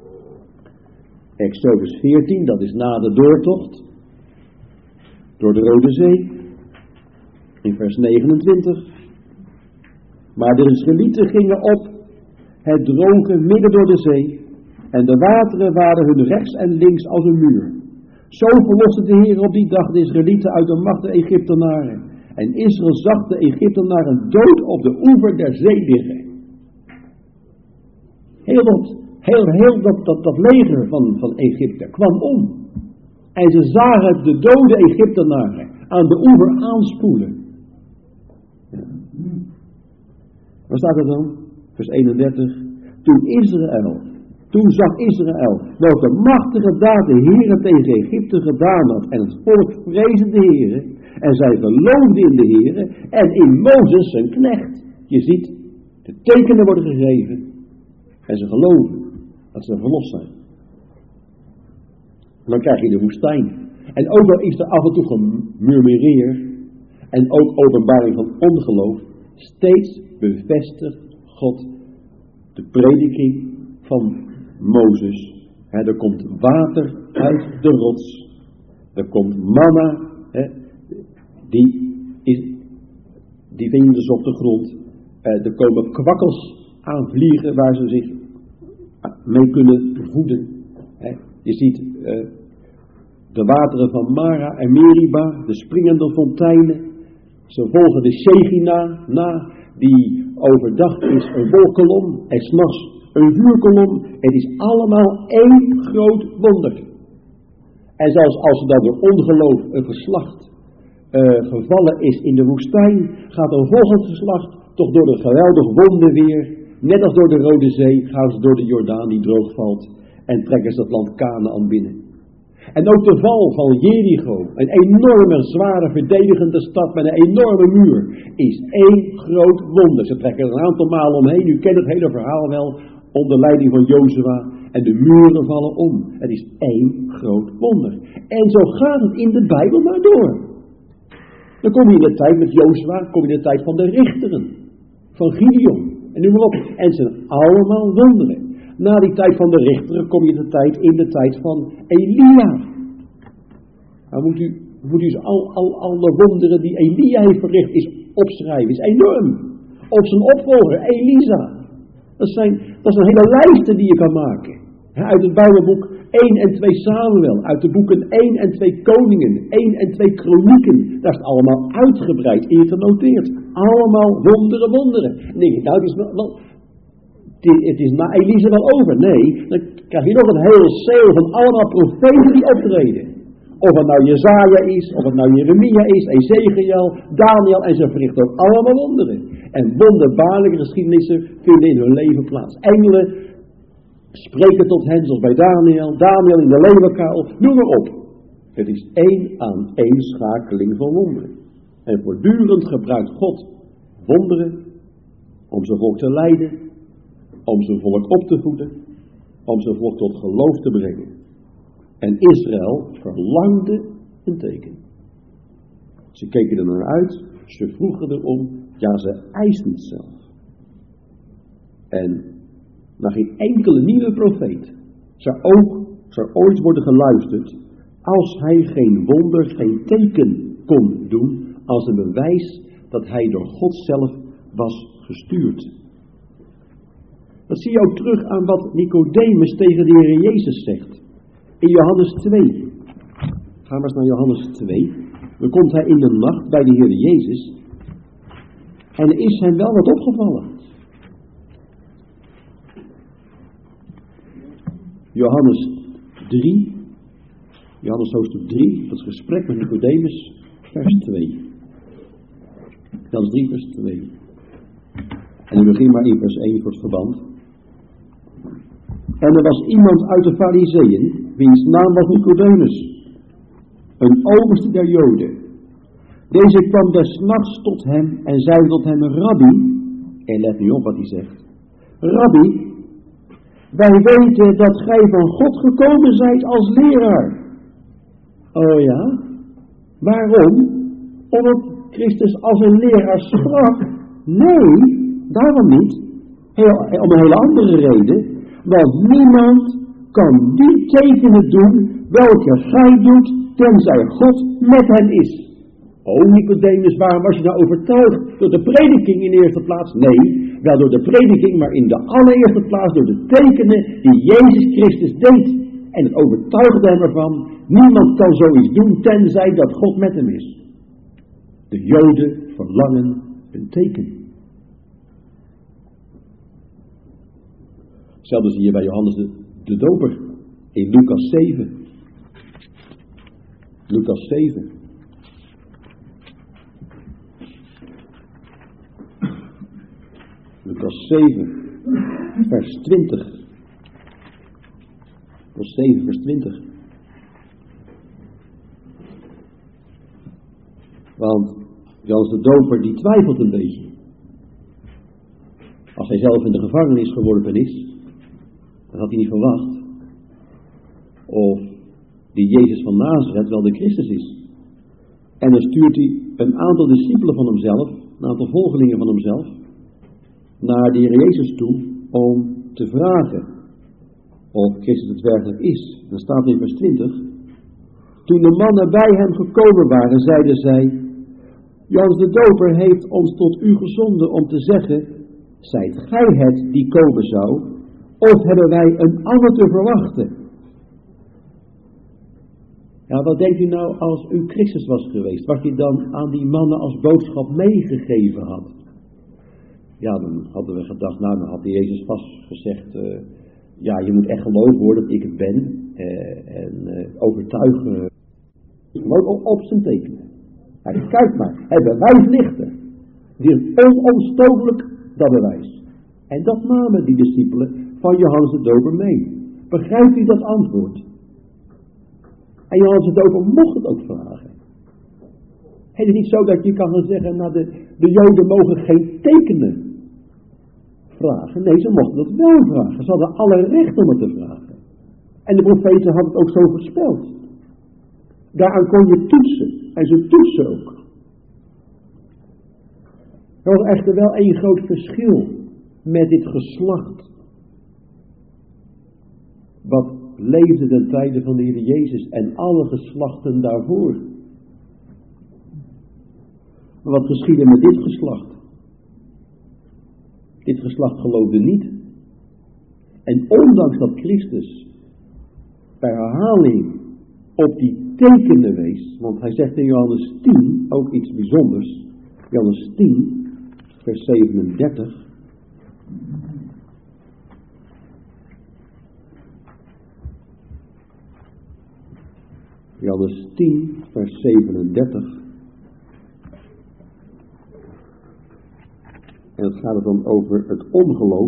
Exodus 14, dat is na de doortocht door de Rode Zee. In vers 29. Maar de Israëlieten gingen op het droge midden door de zee. En de wateren waren hun rechts en links als een muur. Zo verloste de Heer op die dag de Israëlieten uit de macht der Egyptenaren. En Israël zag de Egyptenaren dood op de oever der zee liggen. Heel dat leger van Egypte kwam om. En ze zagen de dode Egyptenaren aan de oever aanspoelen. Ja. Waar staat het dan? Vers 31. Toen zag Israël welke machtige daad de Heere tegen Egypte gedaan had. En het volk vreesde de Heere. En zij geloofden in de Heere en in Mozes zijn knecht. Je ziet, de tekenen worden gegeven. En ze geloven dat ze verlost zijn. En dan krijg je de woestijn. En ook al is er af en toe gemurmureer en ook openbaring van ongeloof, steeds bevestigt God de prediking van Mozes. Er komt water uit de rots. Er komt manna. Die vinden ze op de grond. Er komen kwakkels aanvliegen waar ze zich mee kunnen voeden. Je ziet de wateren van Mara en Meriba, de springende fonteinen. Ze volgen de Shechina na, die overdag is een wolkolom en 's nachts een vuurkolom. Het is allemaal één groot wonder. En zelfs als er dan door ongeloof een geslacht gevallen is in de woestijn, gaat een volgend geslacht toch door een geweldig wonderweer, net als door de Rode Zee, gaan ze door de Jordaan die droog valt en trekken ze het land Kanaän binnen. En ook de val van Jericho, een enorme, zware, verdedigende stad met een enorme muur, is één groot wonder. Ze trekken er een aantal malen omheen. U kent het hele verhaal wel, onder leiding van Jozua. En de muren vallen om. Het is één groot wonder. En zo gaat het in de Bijbel maar door. Dan kom je in de tijd met Jozua, kom je in de tijd van de richteren, van Gideon, en noem maar op. En het zijn allemaal wonderen. Na die tijd van de richteren kom je in de tijd van Elia. Nou moet u alle wonderen die Elia heeft verricht is opschrijven. Is enorm. Op zijn opvolger, Elisa. Dat is een hele lijst die je kan maken. Uit het Bijbelboek 1 en 2 Samuel. Uit de boeken 1 en 2 Koningen. 1 en 2 Kronieken. Daar is het allemaal uitgebreid in genoteerd. Allemaal wonderen. En dan denk ik, nou het is na Elisa wel over. Nee, dan krijg je nog een heel cel van allemaal profeten die optreden. Of het nou Jesaja is, of het nou Jeremia is, Ezekiel, Daniel, en ze verrichten ook allemaal wonderen. En wonderbaarlijke geschiedenissen vinden in hun leven plaats. Engelen spreken tot hen, zoals bij Daniel in de leeuwenkuil, noem maar op. Het is één aan één schakeling van wonderen. En voortdurend gebruikt God wonderen om zijn volk te leiden, om zijn volk op te voeden, om zijn volk tot geloof te brengen. En Israël verlangde een teken. Ze keken er naar uit, ze vroegen erom, ja, ze eisten het zelf. En naar geen enkele nieuwe profeet zou ooit worden geluisterd als hij geen wonder, geen teken kon doen als een bewijs dat hij door God zelf was gestuurd. Dat zie je ook terug aan wat Nicodemus tegen de Heer Jezus zegt. In Johannes 2. Gaan we eens naar Johannes 2. Dan komt hij in de nacht bij de Heer Jezus. En er is hem wel wat opgevallen. Johannes 3. Johannes hoofdstuk 3. Dat gesprek met Nicodemus. Vers 2. Johannes 3 vers 2. En ik begin maar in vers 1 voor het verband. En er was iemand uit de Farizeeën, wiens naam was Nicodemus, een overste der Joden. Deze kwam des nachts tot hem en zei tot hem, Rabbi, en let nu op wat hij zegt, Rabbi, wij weten dat gij van God gekomen zijt als leraar. Oh ja? Waarom? Omdat Christus als een leraar sprak? Nee, daarom niet. Om een hele andere reden. Want niemand kan die tekenen doen welke gij doet, tenzij God met hem is. O Nicodemus, waarom was je nou overtuigd? Door de prediking in de eerste plaats? Nee, wel door de prediking, maar in de allereerste plaats door de tekenen die Jezus Christus deed. En het overtuigde hem ervan, niemand kan zoiets doen, tenzij dat God met hem is. De Joden verlangen een teken. Hetzelfde zie je bij Johannes de Doper in Lucas 7. Lucas 7. Lucas 7, vers 20. Lucas 7, vers 20. Want Johannes de Doper die twijfelt een beetje. Als hij zelf in de gevangenis geworpen is, dat had hij niet verwacht. Of die Jezus van Nazareth wel de Christus is. En dan stuurt hij een aantal discipelen van hemzelf, een aantal volgelingen van hemzelf, naar de Heer Jezus toe om te vragen of Christus het werkelijk is. Dan staat in vers 20. Toen de mannen bij hem gekomen waren, zeiden zij: Johannes de Doper heeft ons tot u gezonden om te zeggen: zijt gij het die komen zou, of hebben wij een ander te verwachten? Ja, wat denkt u nou als u Christus was geweest, wat je dan aan die mannen als boodschap meegegeven had? Ja, dan hadden we gedacht, nou, dan had Jezus vast gezegd, ja, je moet echt geloven hoor dat ik het ben, en overtuigen, gewoon op zijn tekenen. Kijk maar, het bewijs ligt er. Die is onomstotelijk, dat bewijs. En dat namen die discipelen van Johannes de Doper mee. Begrijpt u dat antwoord? En Johannes de Doper mocht het ook vragen. Het is niet zo dat je kan gaan zeggen, nou de Joden mogen geen tekenen vragen. Nee, ze mochten dat wel vragen. Ze hadden alle recht om het te vragen. En de profeten hadden het ook zo voorspeld. Daaraan kon je toetsen. En ze toetsen ook. Er was echter wel één groot verschil met dit geslacht. Wat leefde ten tijde van de Heer Jezus en alle geslachten daarvoor. Maar wat geschiedde met dit geslacht? Dit geslacht geloofde niet. En ondanks dat Christus bij herhaling op die tekenen wees, want hij zegt in Johannes 10 ook iets bijzonders. Johannes 10, vers 37. Johannes 10, vers 37. En het gaat dan over het ongeloof.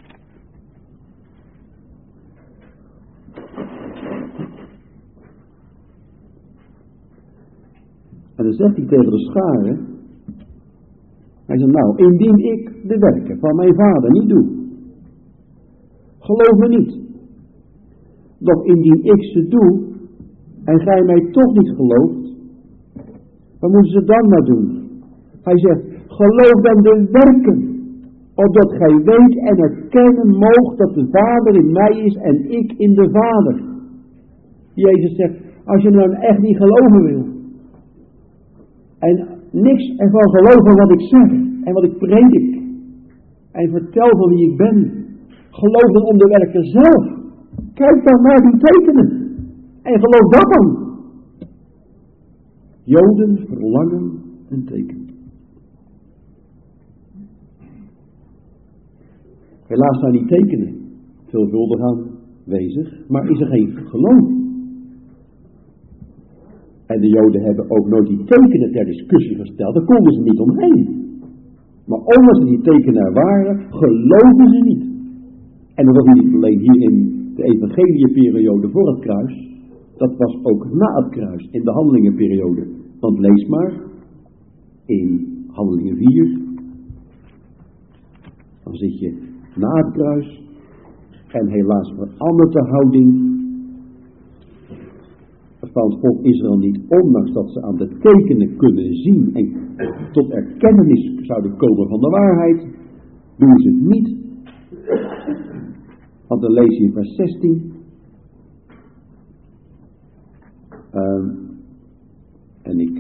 En dan zegt hij tegen de schare, hij zegt, nou, indien ik de werken van mijn vader niet doe, geloof me niet. Doch indien ik ze doe, en gij mij toch niet gelooft, wat moeten ze dan maar doen? Hij zegt, geloof dan de werken, opdat gij weet en erkennen moogt dat de Vader in mij is en ik in de Vader. Jezus zegt, als je nou echt niet geloven wil, en niks ervan geloven wat ik zeg, en wat ik predik, en vertel van wie ik ben, geloof dan om de werken zelf. Kijk dan naar die tekenen. En geloof dat dan. Joden verlangen een teken. Helaas zijn die tekenen veelvuldig aanwezig, maar is er geen geloof. En de Joden hebben ook nooit die tekenen ter discussie gesteld, daar konden ze niet omheen. Maar omdat ze die tekenen er waren, geloofden ze niet. En dat was niet alleen hier in de evangelieperiode voor het kruis, dat was ook na het kruis, in de handelingenperiode. Want lees maar, in Handelingen 4, dan zit je na het kruis, en helaas verandert de houding van het volk Israël niet, ondanks dat ze aan de tekenen kunnen zien en tot erkennis zouden komen van de waarheid, doen ze het niet. Want dan lees je in vers 16, en ik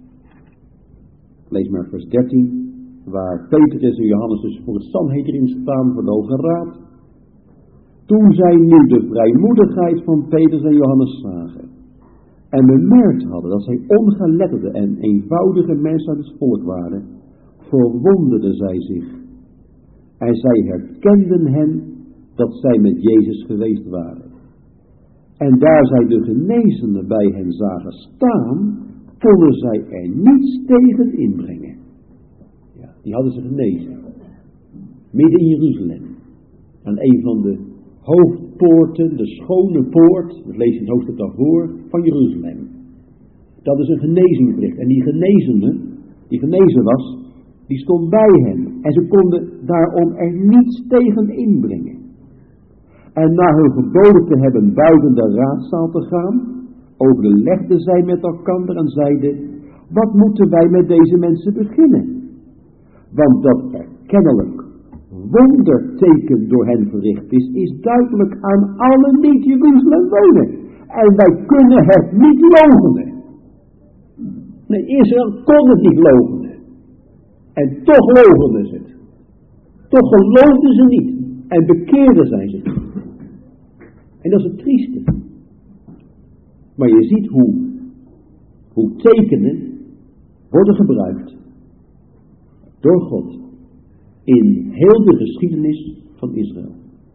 lees maar vers 13, waar Petrus en Johannes dus voor het Sanhedrin staan, voor de Hoge Raad. Toen zij nu de vrijmoedigheid van Petrus en Johannes zagen, en bemerkt hadden dat zij ongeletterde en eenvoudige mensen uit het volk waren, verwonderden zij zich. En zij herkenden hen dat zij met Jezus geweest waren. En daar zij de genezenden bij hen zagen staan, konden zij er niets tegen inbrengen. Ja, die hadden ze genezen. Midden in Jeruzalem. Aan een van de hoofdpoorten, de schone poort, dat lees je in het hoofdstuk daarvoor, van Jeruzalem. Dat is een genezing verricht. En die genezende, die genezen was, die stond bij hen. En ze konden daarom er niets tegen inbrengen. En na hun geboden te hebben buiten de raadzaal te gaan, overlegden zij met elkander en zeiden: wat moeten wij met deze mensen beginnen? Want dat er kennelijk wonderteken door hen verricht is duidelijk aan allen die in Jeruzalem wonen. En wij kunnen het niet loochenen. Nee, Israël kon het niet loochenen. En toch loochenden ze het. Toch geloofden ze niet. En bekeerden zij zich niet. En dat is het trieste. Maar je ziet hoe tekenen worden gebruikt door God in heel de geschiedenis van Israël.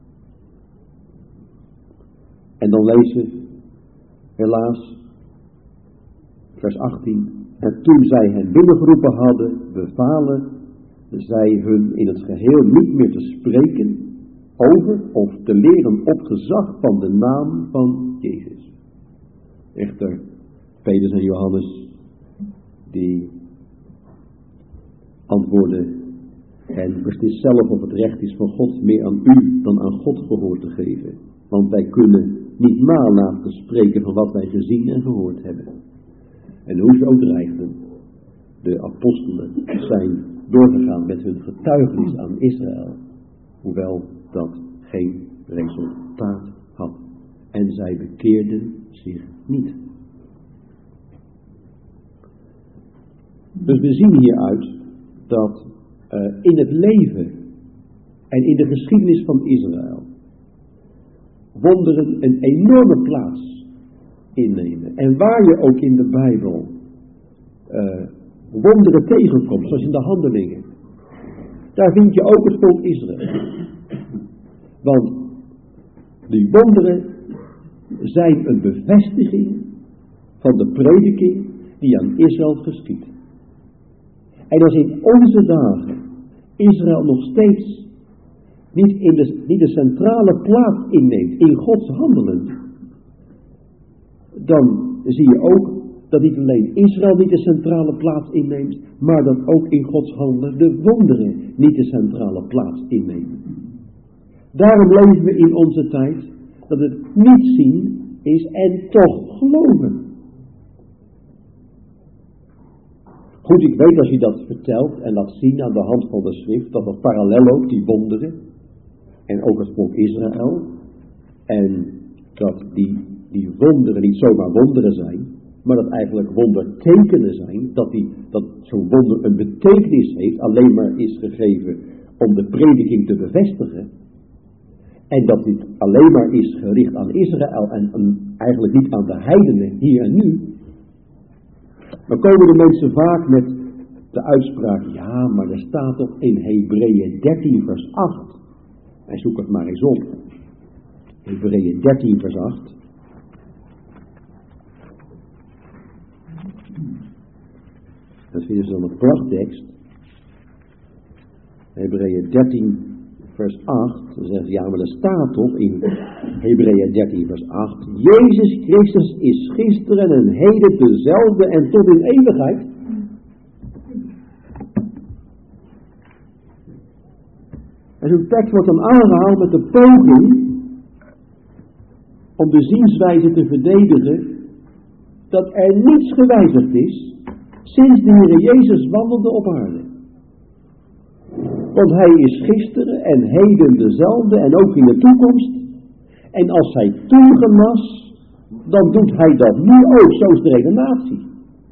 En dan lezen we helaas vers 18. En toen zij hen binnengeroepen hadden, bevalen zij hun in het geheel niet meer te spreken over of te leren op gezag van de naam van Jezus. Echter, Petrus en Johannes, die antwoorden en beslist zelf of het recht is van God meer aan u dan aan God gehoor te geven. Want wij kunnen niet nalaten spreken van wat wij gezien en gehoord hebben. En hoe ze ook dreigden, de apostelen zijn doorgegaan met hun getuigenis aan Israël, hoewel dat geen resultaat had. En zij bekeerden zich niet. Dus we zien hieruit dat in het leven en in de geschiedenis van Israël wonderen een enorme plaats innemen. En waar je ook in de Bijbel wonderen tegenkomt, zoals in de Handelingen, daar vind je ook het volk Israël. Want die wonderen zijn een bevestiging van de prediking die aan Israël geschiedt. En als in onze dagen Israël nog steeds niet de centrale plaats inneemt in Gods handelen, dan zie je ook dat niet alleen Israël niet de centrale plaats inneemt, maar dat ook in Gods handelen de wonderen niet de centrale plaats innemen. Daarom leven we in onze tijd dat het niet zien is en toch geloven. Goed, ik weet als je dat vertelt en laat zien aan de hand van de schrift, dat parallel ook die wonderen en ook het volk Israël en dat die wonderen niet zomaar wonderen zijn, maar dat eigenlijk wondertekenen zijn, dat zo'n wonder een betekenis heeft, alleen maar is gegeven om de prediking te bevestigen. En dat dit alleen maar is gericht aan Israël en eigenlijk niet aan de heidenen hier en nu. Dan komen de mensen vaak met de uitspraak, ja, maar er staat toch in Hebreeën 13 vers 8. En zoek het maar eens op. Hebreeën 13 vers 8. Dat vinden ze dan een prachttekst. Hebreeën 13 vers 8. Dan zeggen ze, ja, maar er staat toch in Hebreeën 13 vers 8. Jezus Christus is gisteren en heden dezelfde en tot in eeuwigheid. En zo'n tekst wordt dan aangehaald met de poging om de zienswijze te verdedigen dat er niets gewijzigd is sinds de Heer Jezus wandelde op aarde. Want hij is gisteren en heden dezelfde en ook in de toekomst. En als hij toen genas, dan doet hij dat nu ook. Zo is de redenatie.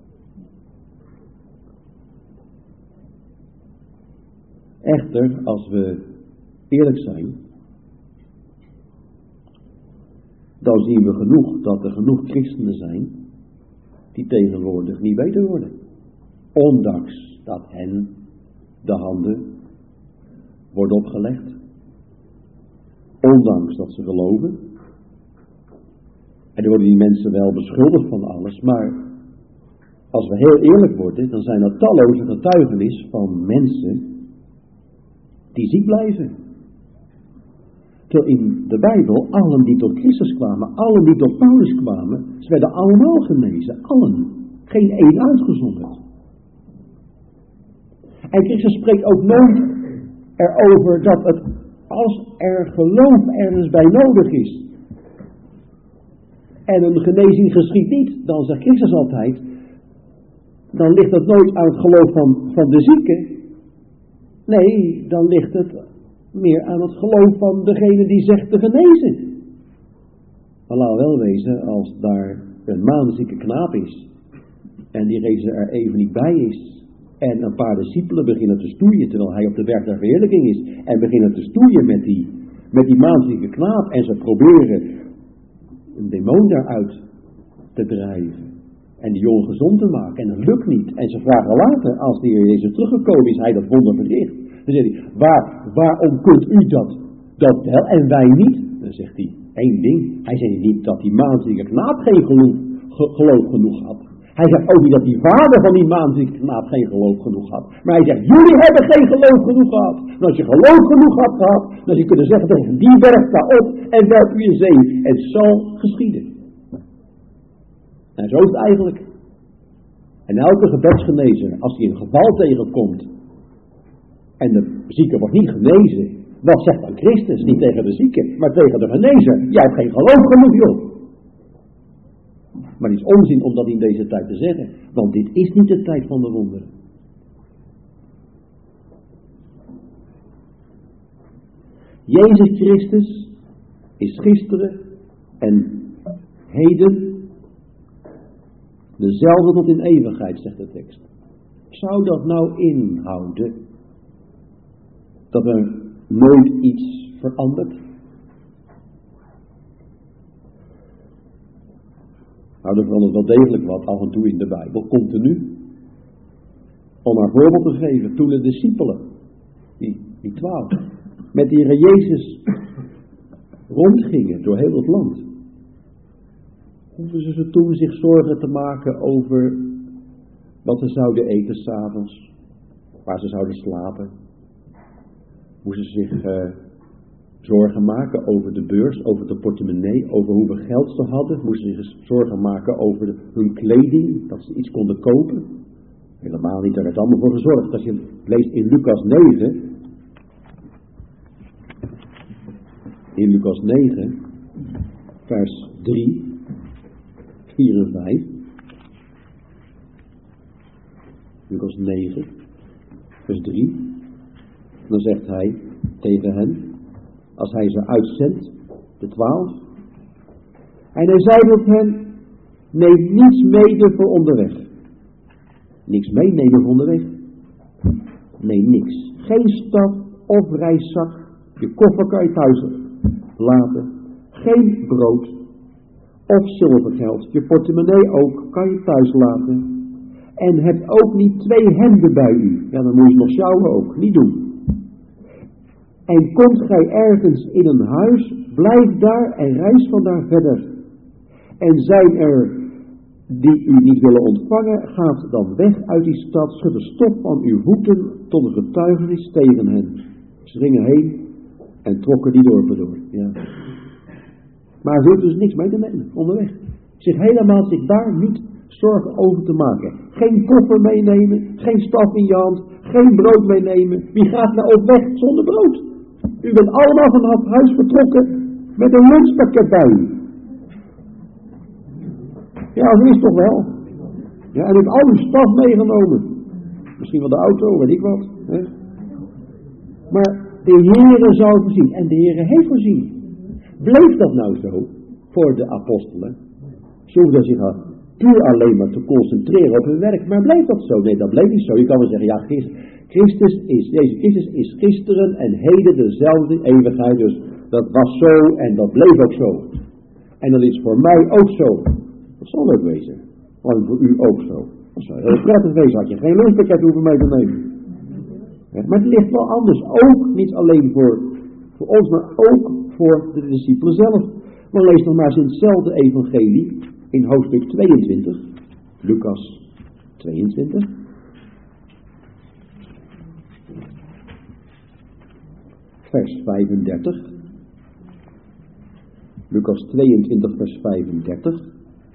Echter, als we eerlijk zijn, dan zien we genoeg dat er genoeg christenen zijn die tegenwoordig niet beter worden. Ondanks dat hen de handen worden opgelegd. Ondanks dat ze geloven. En dan worden die mensen wel beschuldigd van alles. Maar als we heel eerlijk worden, dan zijn er talloze getuigenissen van mensen die ziek blijven. Terwijl in de Bijbel, allen die tot Christus kwamen, allen die tot Paulus kwamen, ze werden allemaal genezen. Allen. Geen één uitgezonderd. En Christus spreekt ook nooit erover dat als er geloof ergens bij nodig is, en een genezing geschiet niet, dan zegt Christus altijd, dan ligt het nooit aan het geloof van de zieke. Nee, dan ligt het meer aan het geloof van degene die zegt te genezen. Maar laat wel wezen, als daar een maanzieke knaap is en die rezen er even niet bij is en een paar discipelen beginnen te stoeien terwijl hij op de berg der verheerlijking is en beginnen te stoeien met die maanzieke knaap en ze proberen een demon daaruit te drijven en die jongen gezond te maken en dat lukt niet en ze vragen later als de Heer Jezus teruggekomen is hij dat wonder verricht. Dan zegt hij, waarom kunt u dat wel en wij niet? Dan zegt hij, één ding. Hij zegt niet dat die maanzieke knaap geen geloof genoeg had. Hij zegt ook niet dat die vader van die maanzieke knaap geen geloof genoeg had. Maar hij zegt, jullie hebben geen geloof genoeg gehad. En als je geloof genoeg had gehad, dan zou je kunnen zeggen tegen die berg sta op en werp u in zee. Het zal geschieden. En zo is het eigenlijk. En elke gebedsgenezer, als hij een geval tegenkomt en de zieke wordt niet genezen, wat zegt dan Christus? Niet tegen de zieke, maar tegen de genezer. Jij hebt geen geloof genoeg, joh. Maar het is onzin om dat in deze tijd te zeggen, want dit is niet de tijd van de wonderen. Jezus Christus is gisteren en heden dezelfde tot in eeuwigheid, zegt de tekst. Zou dat nou inhouden dat er nooit iets verandert? Nou, er verandert wel degelijk wat af en toe in de Bijbel, continu. Om een voorbeeld te geven, toen de discipelen, die 12, met de Heer Jezus rondgingen door heel het land, hoefden ze toen zich zorgen te maken over wat ze zouden eten 's avonds, waar ze zouden slapen. Moesten ze zich zorgen maken over de beurs, over de portemonnee, over hoeveel geld ze hadden. Moesten ze zich zorgen maken over hun kleding, dat ze iets konden kopen. Helemaal niet, daar werd allemaal voor gezorgd. Als je leest in Lucas 9, vers 3, 4 en 5. Lucas 9, vers 3. Dan zegt hij tegen hen, als hij ze uitzendt, de 12. En hij zei tot hen, neem niets mede voor onderweg. Niks meenemen voor onderweg? Nee, niks. Geen staf of reiszak. Je koffer kan je thuis laten. Geen brood of zilvergeld. Je portemonnee ook kan je thuis laten. En heb ook niet 2 hemden bij u. Ja, dan moet je nog sjouwen ook. Niet doen. En komt gij ergens in een huis, blijf daar en reis vandaar verder. En zijn er die u niet willen ontvangen, gaat dan weg uit die stad, schud de stof van uw voeten tot een getuigenis tegen hen. Ze gingen heen en trokken die dorpen door. Ja. Maar ze hoefden dus niks mee te nemen onderweg. Zich daar niet zorgen over te maken. Geen koffer meenemen, geen staf in je hand, geen brood meenemen. Wie gaat nou op weg zonder brood? U bent allemaal vanaf huis vertrokken met een lunchpakket bij u. Ja, dat is toch wel. Ja, en u hebt al uw staf meegenomen. Misschien wel de auto, weet ik wat. Hè? Maar de Heere zal voorzien. En de Heere heeft voorzien. Bleef dat nou zo voor de apostelen? Ze hoefden zich puur alleen maar te concentreren op hun werk. Maar bleef dat zo? Nee, dat bleef niet zo. Je kan wel zeggen, ja, Jezus Christus is gisteren en heden dezelfde eeuwigheid. Dus dat was zo en dat bleef ook zo. En dat is voor mij ook zo. Dat zal leuk wezen. Maar voor u ook zo. Dat zou heel prettig wezen. Had je geen lunchpakket hoeven mee te nemen. Ja, maar het ligt wel anders. Ook niet alleen voor ons, maar ook voor de discipelen zelf. Maar lees nog maar eens in hetzelfde evangelie. In hoofdstuk 22. Lucas 22. Vers 35. Lucas 22 vers 35.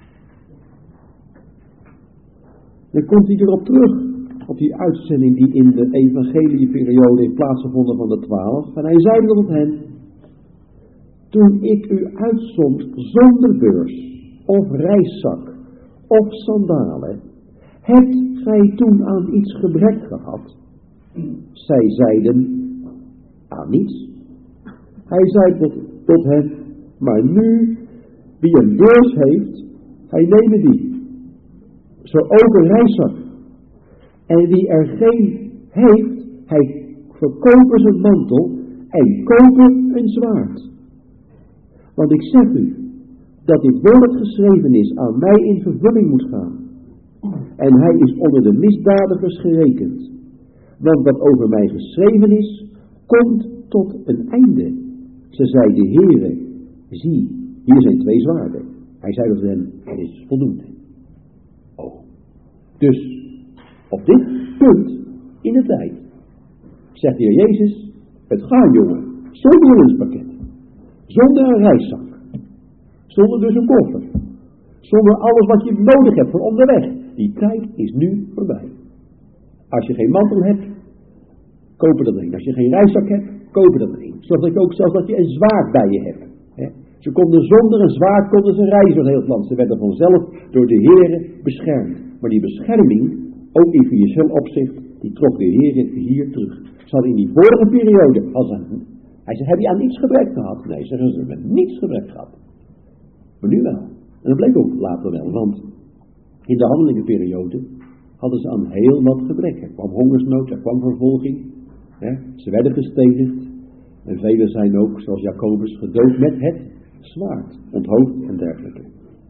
Dan komt hij erop terug, op die uitzending die in de evangelieperiode heeft plaatsgevonden van de 12. En hij zei tot hen, toen ik u uitzond zonder beurs, of reiszak, of sandalen, hebt gij toen aan iets gebrek gehad? Zij zeiden, aan niets. Hij zei tot hen, maar nu, wie een beurs heeft, hij neemt die. Zo ook een reiszak. En wie er geen heeft, hij verkopen zijn mantel en kopen een zwaard. Want ik zeg u, dat dit woord geschreven is aan mij in vervulling moet gaan. En hij is onder de misdadigers gerekend. Want wat over mij geschreven is, komt tot een einde. Ze zeiden, Heere, zie, hier zijn 2 zwaarden. Hij zei tot hen, het is voldoende. Oh. Dus, op dit punt in de tijd, zegt de Heer Jezus, het gaat jongen, zonder een lunchpakket, zonder een reiszak, zonder dus een koffer, zonder alles wat je nodig hebt voor onderweg. Die tijd is nu voorbij. Als je geen mantel hebt, koop er dan een. Als je geen reiszak hebt, koop er dan een. Zelfs dat je een zwaard bij je hebt. Hè? Ze konden zonder een zwaard reizen door heel het land. Ze werden vanzelf door de Heere beschermd. Maar die bescherming, ook in financieel opzicht, die trok de Heere hier terug. Ze hadden in die vorige periode, hij zei, heb je aan niets gebrek gehad? Nee, zeggen ze, met niets gebrek gehad. Maar nu wel. En dat bleek ook later wel, want in de handelingenperiode hadden ze aan heel wat gebrek. Er kwam hongersnood, er kwam vervolging. Hè? Ze werden gestenigd. En velen zijn ook, zoals Jacobus, gedood met het zwaard, onthoofd en dergelijke.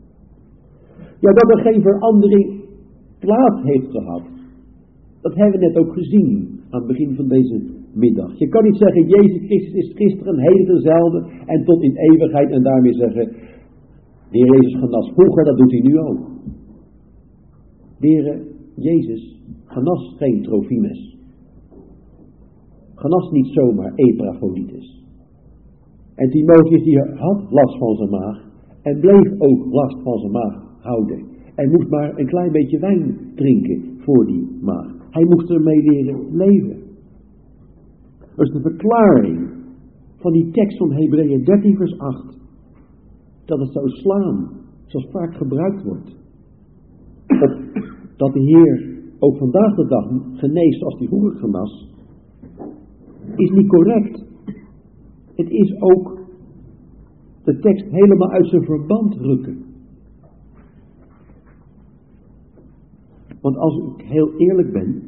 Ja, dat er geen verandering plaats heeft gehad, dat hebben we net ook gezien aan het begin van deze middag. Je kan niet zeggen, Jezus Christus is gisteren, heden dezelfde en tot in eeuwigheid en daarmee zeggen, de Heer Jezus genas vroeger, dat doet hij nu ook. De Heer Jezus genas geen Trofimes. Genas niet zomaar Epaphroditus. En Timotheus die had last van zijn maag en bleef ook last van zijn maag houden. En moest maar een klein beetje wijn drinken voor die maag. Hij moest ermee leren leven. Dat is de verklaring van die tekst van Hebreeën 13 vers 8. Dat het zou slaan, zoals vaak gebruikt wordt. Dat de Heer ook vandaag de dag geneest als hij vroeger genas, is niet correct. Het is ook de tekst helemaal uit zijn verband rukken. Want als ik heel eerlijk ben,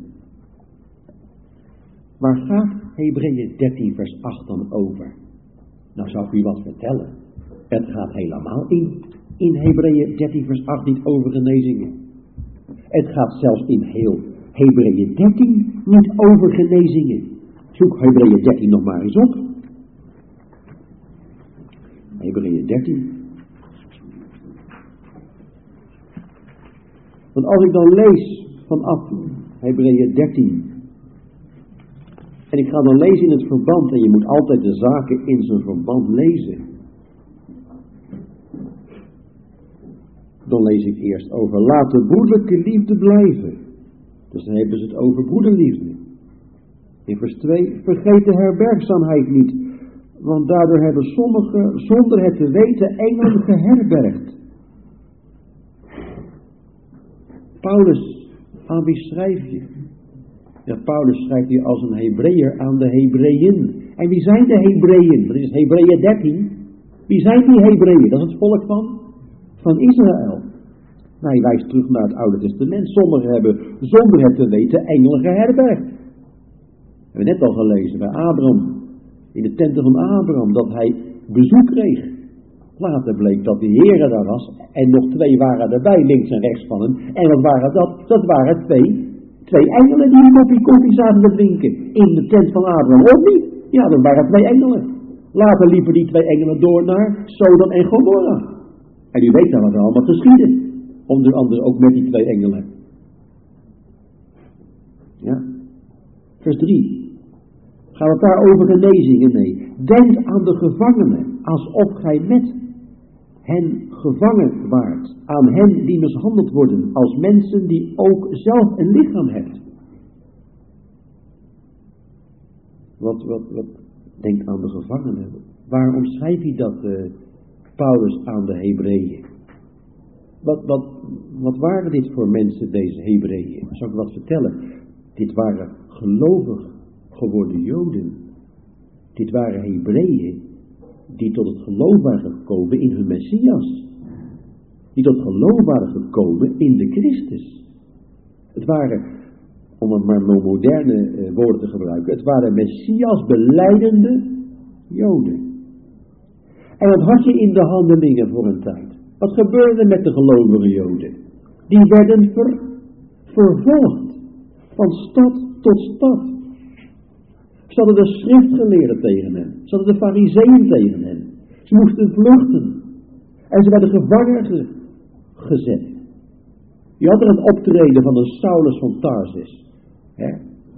waar gaat Hebreeën 13 vers 8 dan over? Nou zou ik u wat vertellen. Het gaat helemaal in Hebreeën 13 vers 8 niet over genezingen. Het gaat zelfs in heel Hebreeën 13 niet over genezingen. Zoek Hebreeën 13 nog maar eens op. Hebreeën 13. Want als ik dan lees vanaf Hebreeën 13. En ik ga dan lezen in het verband. En je moet altijd de zaken in zijn verband lezen. Dan lees ik eerst over laat de broederlijke liefde blijven. Dus dan hebben ze het over broederliefde. In vers 2, vergeet de herbergzaamheid niet, want daardoor hebben sommigen, zonder het te weten, engelen geherbergd. Paulus, aan wie schrijf je? Ja, Paulus schrijft hier als een Hebreeër aan de Hebreeën. En wie zijn de Hebreeën? Dat is Hebreeën 13. Wie zijn die Hebreeën? Dat is het volk van Israël. Nou, hij wijst terug naar het Oude Testament. Sommigen hebben, zonder het te weten, engelen geherbergd. We hebben net al gelezen bij Abraham, in de tenten van Abraham, dat hij bezoek kreeg. Later bleek dat de Heere daar was en nog 2 waren erbij, links en rechts van hem. En wat waren dat? Dat waren twee engelen die een kopje koffie zaten te drinken in de tent van Abraham. Of niet? Ja, dat waren 2 engelen. Later liepen die 2 engelen door naar Sodom en Gomorra. En u weet dan wat er allemaal geschiedde. Onder andere ook met die 2 engelen. Ja. Vers 3. Gaat het daar over genezingen? Nee. Denk aan de gevangenen, alsof gij met hen gevangen waart. Aan hen die mishandeld worden, als mensen die ook zelf een lichaam hebben. Wat denkt aan de gevangenen? Waarom schrijft hij dat Paulus aan de Hebreeën? Wat waren dit voor mensen, deze Hebreeën? Zal ik wat vertellen? Dit waren gelovig geworden Joden. Dit waren Hebreeën die tot het geloof waren gekomen in hun Messias. Die tot geloof waren gekomen in de Christus. Het waren, om het maar moderne woorden te gebruiken, het waren Messias belijdende Joden. En wat had je in de handelingen voor een tijd? Wat gebeurde met de gelovige Joden? Die werden vervolgd. Van stad tot stad. Ze hadden de schriftgeleerden tegen hen. Ze hadden de farizeeën tegen hen. Ze moesten vluchten. En ze werden gevangen gezet. Je had er een optreden van een Saulus van Tarsus. Hè?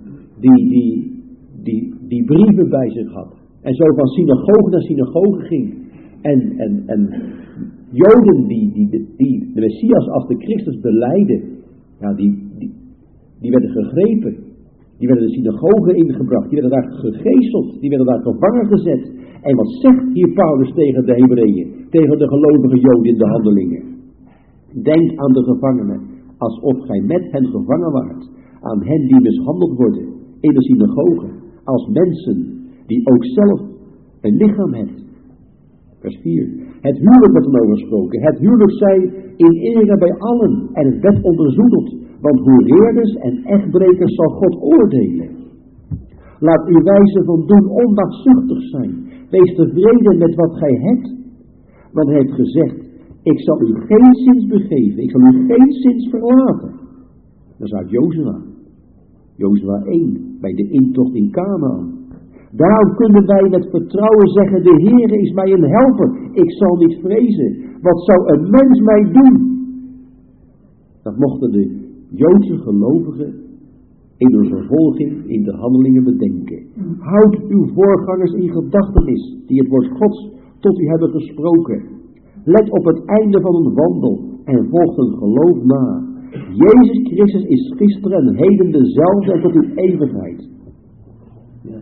Die brieven bij zich had. En zo van synagoge naar synagoge ging. En Joden die de Messias als de Christus belijden. Ja, die werden gegrepen. Die werden de synagoge ingebracht. Die werden daar gegezeld. Die werden daar gevangen gezet. En wat zegt hier Paulus tegen de Hebreeën? Tegen de gelovige Joden in de handelingen. Denk aan de gevangenen. Alsof gij met hen gevangen waart. Aan hen die mishandeld worden. In de synagoge. Als mensen die ook zelf een lichaam hebben. Vers 4. Het huwelijk wordt erover gesproken. Het huwelijk zij in ere bij allen. En het werd onderzoedeld. Want hoereerders en echtbrekers zal God oordelen. Laat uw wijze van doen onbaatzuchtig zijn. Wees tevreden met wat gij hebt. Want hij heeft gezegd, ik zal u geen zins begeven. Ik zal u geen zins verlaten. Dat is uit Jozua. Jozua 1. Bij de intocht in Kanaan. Daarom kunnen wij met vertrouwen zeggen, de Heere is mij een helper. Ik zal niet vrezen. Wat zou een mens mij doen? Dat mochten de Joodse gelovigen in de vervolging, in de handelingen bedenken. Houd uw voorgangers in gedachtenis, die het woord Gods tot u hebben gesproken. Let op het einde van een wandel en volg een geloof na. Jezus Christus is gisteren en heden dezelfde en tot in eeuwigheid. Ja.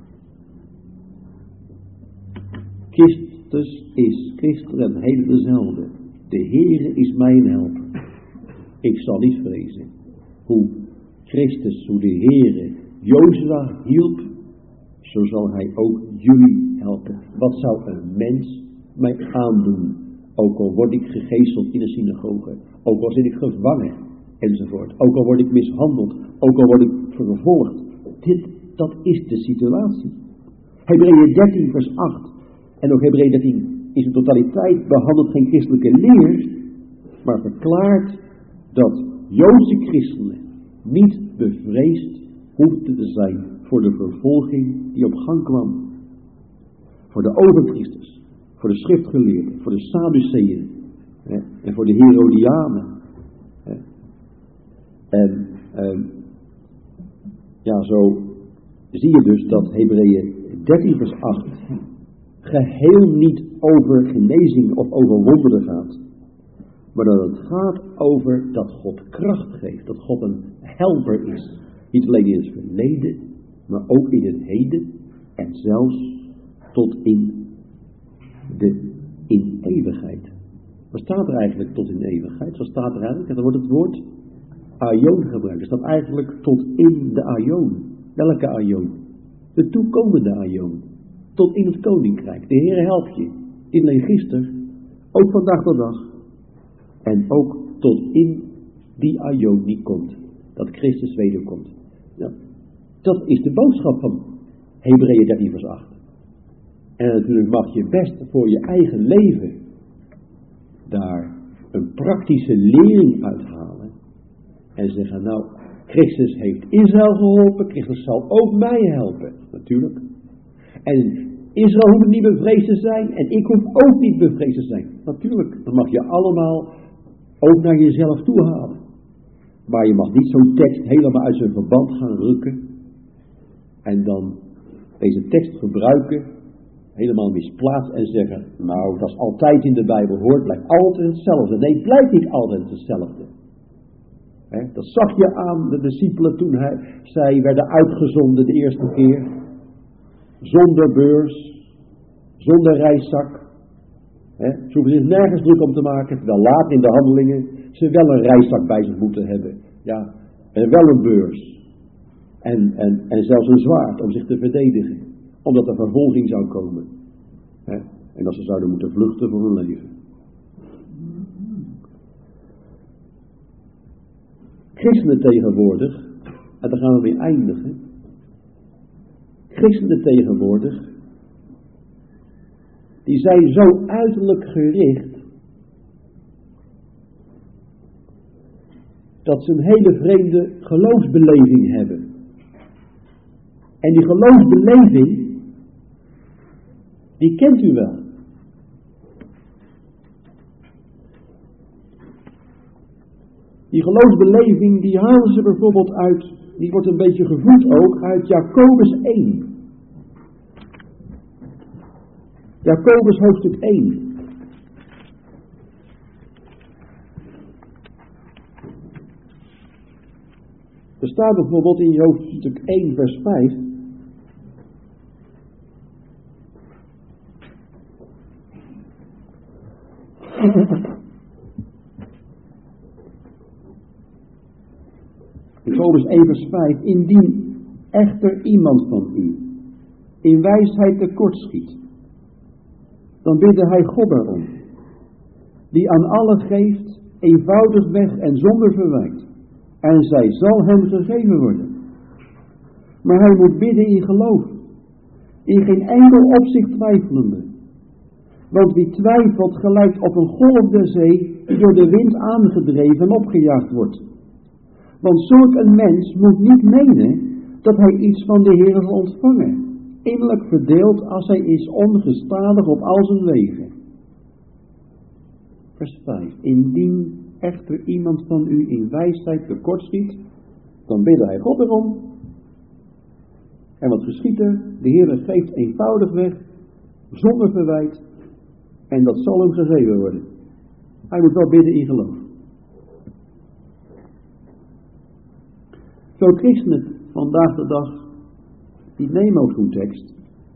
Christus is gisteren en heden dezelfde. De Heere is mijn helper. Ik zal niet vrezen. Hoe Christus, hoe de Heere Jozua hielp, zo zal hij ook jullie helpen. Wat zou een mens mij aandoen? Ook al word ik gegezeld in de synagoge, ook al zit ik gevangen, enzovoort. Ook al word ik mishandeld, ook al word ik vervolgd. Dat is de situatie. Hebreeën 13 vers 8 en ook Hebreeën 13 in zijn totaliteit behandelt geen christelijke leer, maar verklaart dat Joodse christenen niet bevreesd hoefden te zijn voor de vervolging die op gang kwam. Voor de overpriesters, voor de schriftgeleerden, voor de Sadduceeën en voor de Herodianen. En zo zie je dus dat Hebreeën 13 vers 8 geheel niet over genezing of over wonderen gaat. Maar dat het gaat over dat God kracht geeft. Dat God een helper is. Niet alleen in het verleden, maar ook in het heden. En zelfs tot in eeuwigheid. Wat staat er eigenlijk tot in eeuwigheid? Wat staat er eigenlijk? En dan wordt het woord aion gebruikt. Er staat eigenlijk tot in de aion. Welke aion? De toekomende aion. Tot in het koninkrijk. De Heer helpt je. Niet alleen gisteren, ook van dag tot dag. En ook tot in die aion die komt. Dat Christus wederkomt. Ja, dat is de boodschap van Hebreeën 13 vers 8. En natuurlijk mag je best voor je eigen leven daar een praktische lering uithalen. En zeggen, nou, Christus heeft Israël geholpen, Christus zal ook mij helpen. Natuurlijk. En Israël hoeft niet bevreesd te zijn en ik hoef ook niet bevreesd te zijn. Natuurlijk, dat mag je allemaal ook naar jezelf toe halen. Maar je mag niet zo'n tekst helemaal uit zijn verband gaan rukken. En dan deze tekst gebruiken, helemaal misplaatst en zeggen, nou dat is altijd in de Bijbel hoort, blijft altijd hetzelfde. Nee, het blijft niet altijd hetzelfde. Dat zag je aan de discipelen toen zij werden uitgezonden de eerste keer. Zonder beurs, zonder reiszak. Ze hoeven zich nergens druk om te maken, terwijl later in de handelingen ze wel een reiszak bij zich moeten hebben. Ja, en wel een beurs. En zelfs een zwaard om zich te verdedigen. Omdat er vervolging zou komen. En dat ze zouden moeten vluchten voor hun leven. Christenen tegenwoordig, en daar gaan we mee eindigen. Christenen tegenwoordig, die zijn zo uiterlijk gericht, dat ze een hele vreemde geloofsbeleving hebben. En die geloofsbeleving, die kent u wel. Die geloofsbeleving, die halen ze bijvoorbeeld uit, die wordt een beetje gevoed ook uit Jacobus 1. Jacobus hoofdstuk 1. Er staat bijvoorbeeld in hoofdstuk 1 vers 5. Jacobus 1 vers 5. Indien echter iemand van u in wijsheid tekortschiet, dan bidde hij God daarom, die aan allen geeft, eenvoudigweg en zonder verwijt, en zij zal hem gegeven worden. Maar hij moet bidden in geloof, in geen enkel opzicht twijfelende. Want wie twijfelt gelijkt op een golf der zee, die door de wind aangedreven en opgejaagd wordt. Want zulk een mens moet niet menen dat hij iets van de Heer zal ontvangen, innerlijk verdeeld als hij is ongestadig op al zijn wegen. Vers 5. Indien echter iemand van u in wijsheid tekortschiet, dan bidde hij God erom. En wat geschiedt er? De Heer geeft eenvoudigweg, zonder verwijt, en dat zal hem gegeven worden. Hij moet wel bidden in geloof. Veel christenen vandaag de dag, die nemen ook zo'n tekst.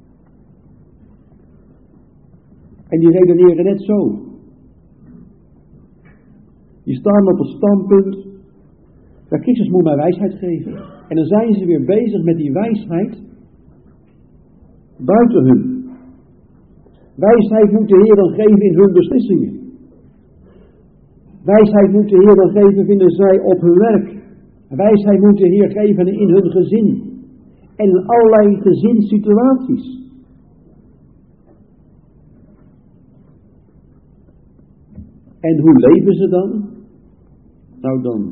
En die redeneren net zo. Die staan op het standpunt, dat Christus moet mij wijsheid geven. En dan zijn ze weer bezig met die wijsheid buiten hun. Wijsheid moet de Heer dan geven in hun beslissingen. Wijsheid moet de Heer dan geven, vinden zij, op hun werk. Wijsheid moet de Heer geven in hun gezin. En in allerlei gezinssituaties. En hoe leven ze dan? Nou, dan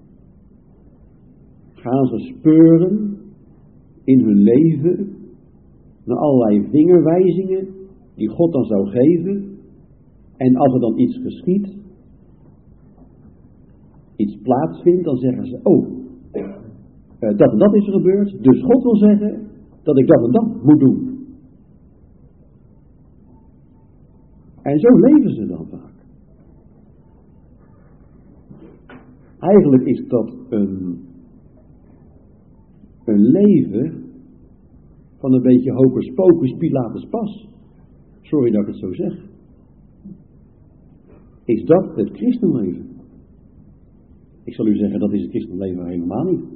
gaan ze speuren in hun leven naar allerlei vingerwijzingen die God dan zou geven. En als er dan iets geschiet, iets plaatsvindt, dan zeggen ze, dat en dat is er gebeurd, dus God wil zeggen dat ik dat en dat moet doen. En zo leven ze dan vaak. Eigenlijk is dat een leven van een beetje hocus pocus Pilatus pas. Sorry dat ik het zo zeg. Is dat het christenleven? Ik zal u zeggen, dat is het christenleven helemaal niet.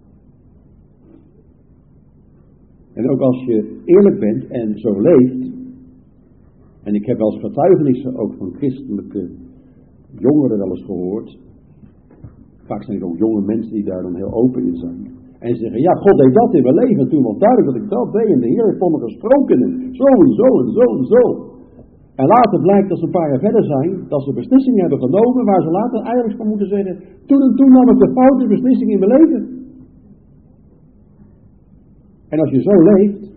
En ook als je eerlijk bent en zo leeft, en ik heb wel eens getuigenissen ook van christelijke jongeren wel eens gehoord. Vaak zijn het ook jonge mensen die daar dan heel open in zijn. En zeggen, ja, God deed dat in mijn leven. Toen was duidelijk dat ik dat deed. En de Heer heeft voor me gesproken. En zo en zo en zo en zo. En later blijkt, als ze een paar jaar verder zijn, dat ze beslissingen hebben genomen waar ze later eigenlijk van moeten zeggen, toen en toen nam ik de foute beslissing in mijn leven. En als je zo leeft,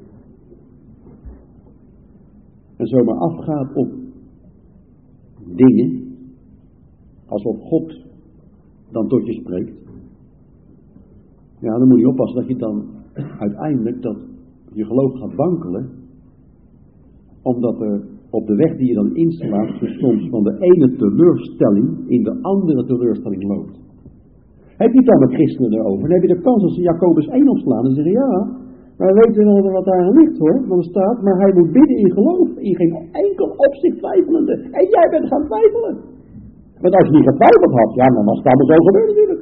en zomaar afgaat op dingen, alsof God dan tot je spreekt, ja, dan moet je oppassen dat je dan uiteindelijk dat je geloof gaat wankelen, omdat er op de weg die je dan inslaat, dus soms van de ene teleurstelling in de andere teleurstelling loopt. Heb je het dan met christenen erover? Dan heb je de kans als ze Jacobus 1 opslaan en zeggen, ja, Maar weet u wel wat daar ligt hoor? Want er staat, maar hij moet bidden in geloof, in geen enkel opzicht twijfelende. En jij bent gaan twijfelen. Want als je niet getwijfeld had, ja, dan was het allemaal zo gebeurd natuurlijk.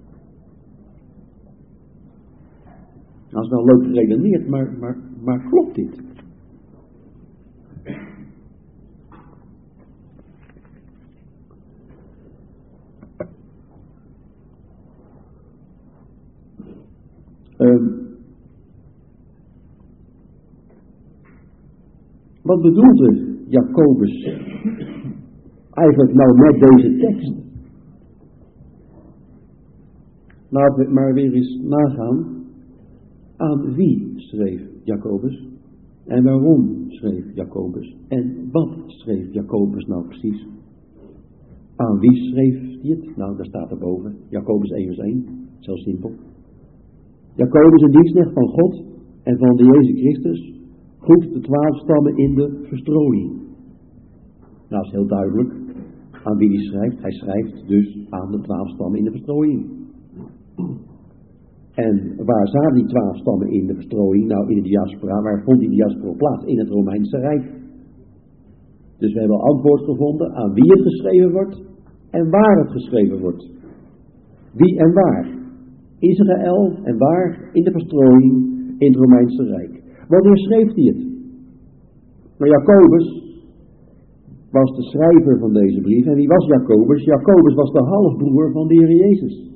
Dat is wel leuk geredeneerd, maar klopt dit? Wat bedoelde Jacobus eigenlijk nou met deze tekst? Laten we maar weer eens nagaan. Aan wie schreef Jacobus? En waarom schreef Jacobus? En wat schreef Jacobus nou precies? Aan wie schreef hij het? Nou, daar staat erboven. Jacobus 1 vers 1. Zo simpel. Jacobus, een dienstknecht van God en van de Jezus Christus, groet de 12 stammen in de verstrooiing. Nou, dat is heel duidelijk aan wie hij schrijft. Hij schrijft dus aan de 12 stammen in de verstrooiing. En waar zaten die 12 stammen in de verstrooiing? Nou, in de diaspora. Waar vond die diaspora plaats? In het Romeinse Rijk. Dus we hebben antwoord gevonden aan wie het geschreven wordt en waar het geschreven wordt. Wie en waar? Israël en waar? In de verstrooiing in het Romeinse Rijk. Wanneer schreef hij het? Nou, Jacobus was de schrijver van deze brief. En wie was Jacobus? Jacobus was de halfbroer van de Heer Jezus.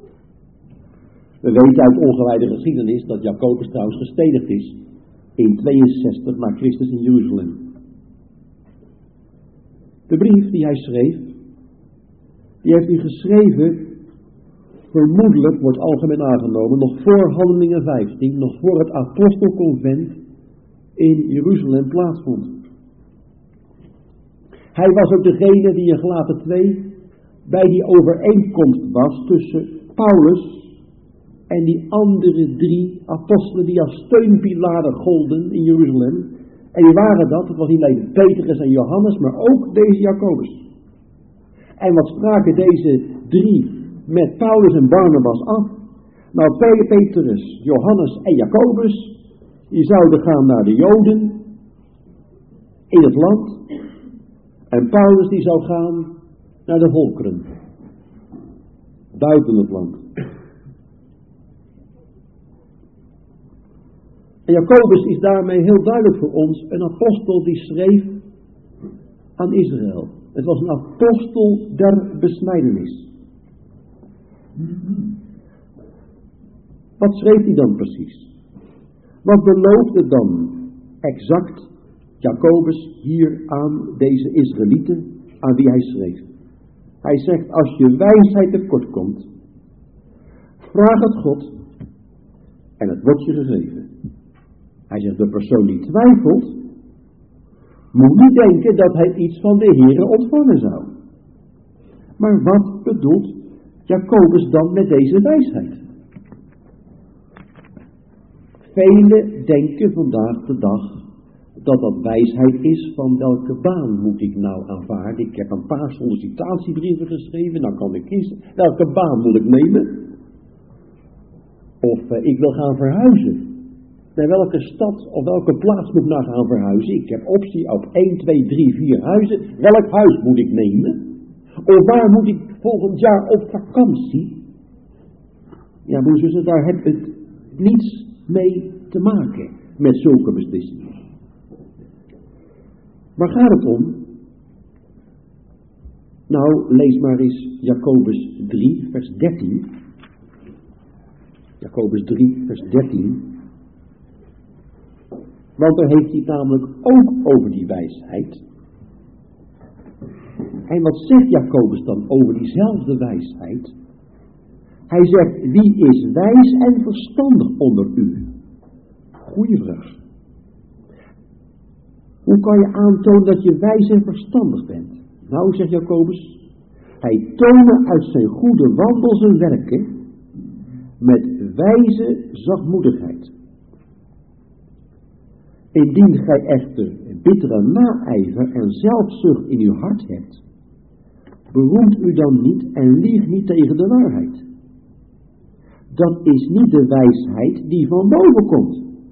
We weten uit ongewijde geschiedenis dat Jacobus trouwens gestenigd is in 62 na Christus in Jeruzalem. De brief die hij schreef, die heeft hij geschreven, vermoedelijk wordt algemeen aangenomen, nog voor Handelingen 15, nog voor het apostelconvent in Jeruzalem plaatsvond. Hij was ook degene die in Galaten 2 bij die overeenkomst was tussen Paulus en die andere 3 apostelen die als steunpilaren golden in Jeruzalem. En die waren dat, het was niet alleen Petrus en Johannes, maar ook deze Jacobus. En wat spraken deze 3 met Paulus en Barnabas af? Nou, Petrus, Johannes en Jacobus, die zouden gaan naar de Joden in het land. En Paulus die zou gaan naar de volkeren, buiten het land. En Jacobus is daarmee heel duidelijk voor ons een apostel die schreef aan Israël. Het was een apostel der besnijdenis. Wat schreef hij dan precies? Wat beloofde dan exact Jacobus hier aan deze Israëlieten, aan wie hij schreef? Hij zegt, als je wijsheid tekort komt, vraag het God en het wordt je gegeven. Hij zegt, de persoon die twijfelt, moet niet denken dat hij iets van de Heere ontvangen zou. Maar wat bedoelt Jacobus dan met deze wijsheid? Velen denken vandaag de dag dat wijsheid is van welke baan moet ik nou aanvaarden. Ik heb een paar sollicitatiebrieven geschreven, dan kan ik kiezen. Welke baan moet ik nemen? Of ik wil gaan verhuizen. Naar welke stad of welke plaats moet ik nou gaan verhuizen? Ik heb optie op 1, 2, 3, 4 huizen. Welk huis moet ik nemen? Of waar moet ik volgend jaar op vakantie? Ja, broers, daar heb ik niets mee te maken met zulke beslissingen. Waar gaat het om? Nou, lees maar eens Jacobus 3, vers 13. Jacobus 3, vers 13. Want daar heeft hij het namelijk ook over die wijsheid. En wat zegt Jacobus dan over diezelfde wijsheid? Hij zegt, wie is wijs en verstandig onder u? Goeie vraag. Hoe kan je aantonen dat je wijs en verstandig bent? Nou, zegt Jacobus, hij toonde uit zijn goede wandel zijn werken met wijze zachtmoedigheid. Indien gij echter bittere naijver en zelfzucht in uw hart hebt, beroemt u dan niet en liegt niet tegen de waarheid. Dat is niet de wijsheid die van boven komt,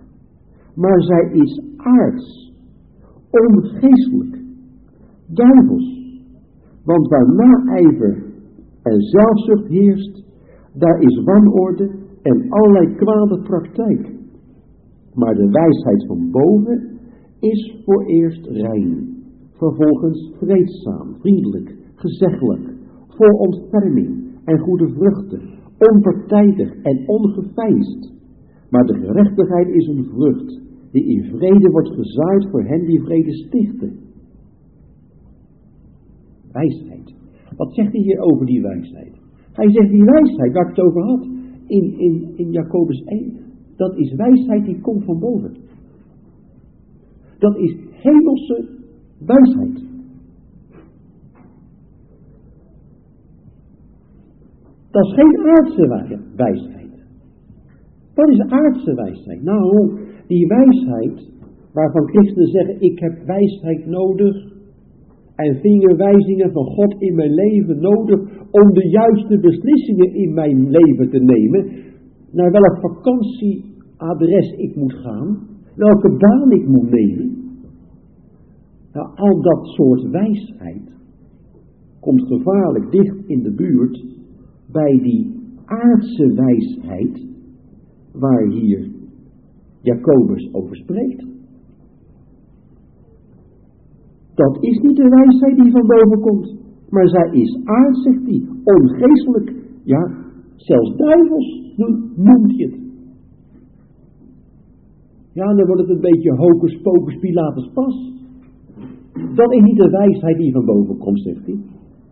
maar zij is aards, ongeestelijk, duivels. Want waar naijver en zelfzucht heerst, daar is wanorde en allerlei kwade praktijk. Maar de wijsheid van boven is voor eerst rein, vervolgens vreedzaam, vriendelijk, gezeggelijk, vol ontferming en goede vruchten, onpartijdig en ongeveinsd. Maar de gerechtigheid is een vrucht die in vrede wordt gezaaid voor hen die vrede stichten. Wijsheid. Wat zegt hij hier over die wijsheid? Hij zegt die wijsheid waar ik het over had in Jacobus 1, dat is wijsheid die komt van boven. Dat is hemelse wijsheid. Dat is geen aardse wijsheid. Dat is aardse wijsheid. Nou, die wijsheid waarvan christenen zeggen, ik heb wijsheid nodig en vingerwijzingen van God in mijn leven nodig om de juiste beslissingen in mijn leven te nemen, naar welk vakantieadres ik moet gaan, welke baan ik moet nemen. Nou, al dat soort wijsheid komt gevaarlijk dicht in de buurt bij die aardse wijsheid waar hier Jacobus over spreekt. Dat is niet de wijsheid die van boven komt, maar zij is aards, zegt hij, ongeestelijk, ja, zelfs duivels noemt hij het. Ja, dan wordt het een beetje hocus pocus Pilatus pas. Dat is niet de wijsheid die van boven komt, zegt hij.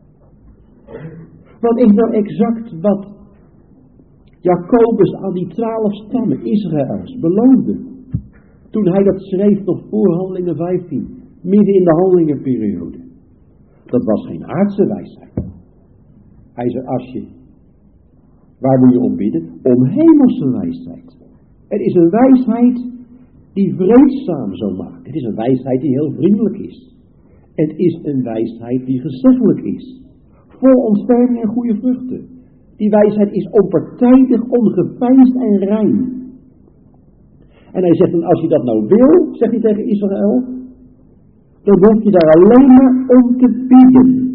Wat is nou exact wat Jacobus aan die 12 stammen Israëls beloofde? Toen hij dat schreef nog voor Handelingen 15, midden in de handelingenperiode. Dat was geen aardse wijsheid. Hij zei, Asje, waar moet je om bidden? Om hemelse wijsheid. Het is een wijsheid die vreedzaam zou maken. Het is een wijsheid die heel vriendelijk is. Het is een wijsheid die gezeggelijk is. Vol ontferming en goede vruchten. Die wijsheid is onpartijdig, ongeveinsd en rein. En hij zegt dan, als je dat nou wil, zegt hij tegen Israël, dan hoef je daar alleen maar om te bidden.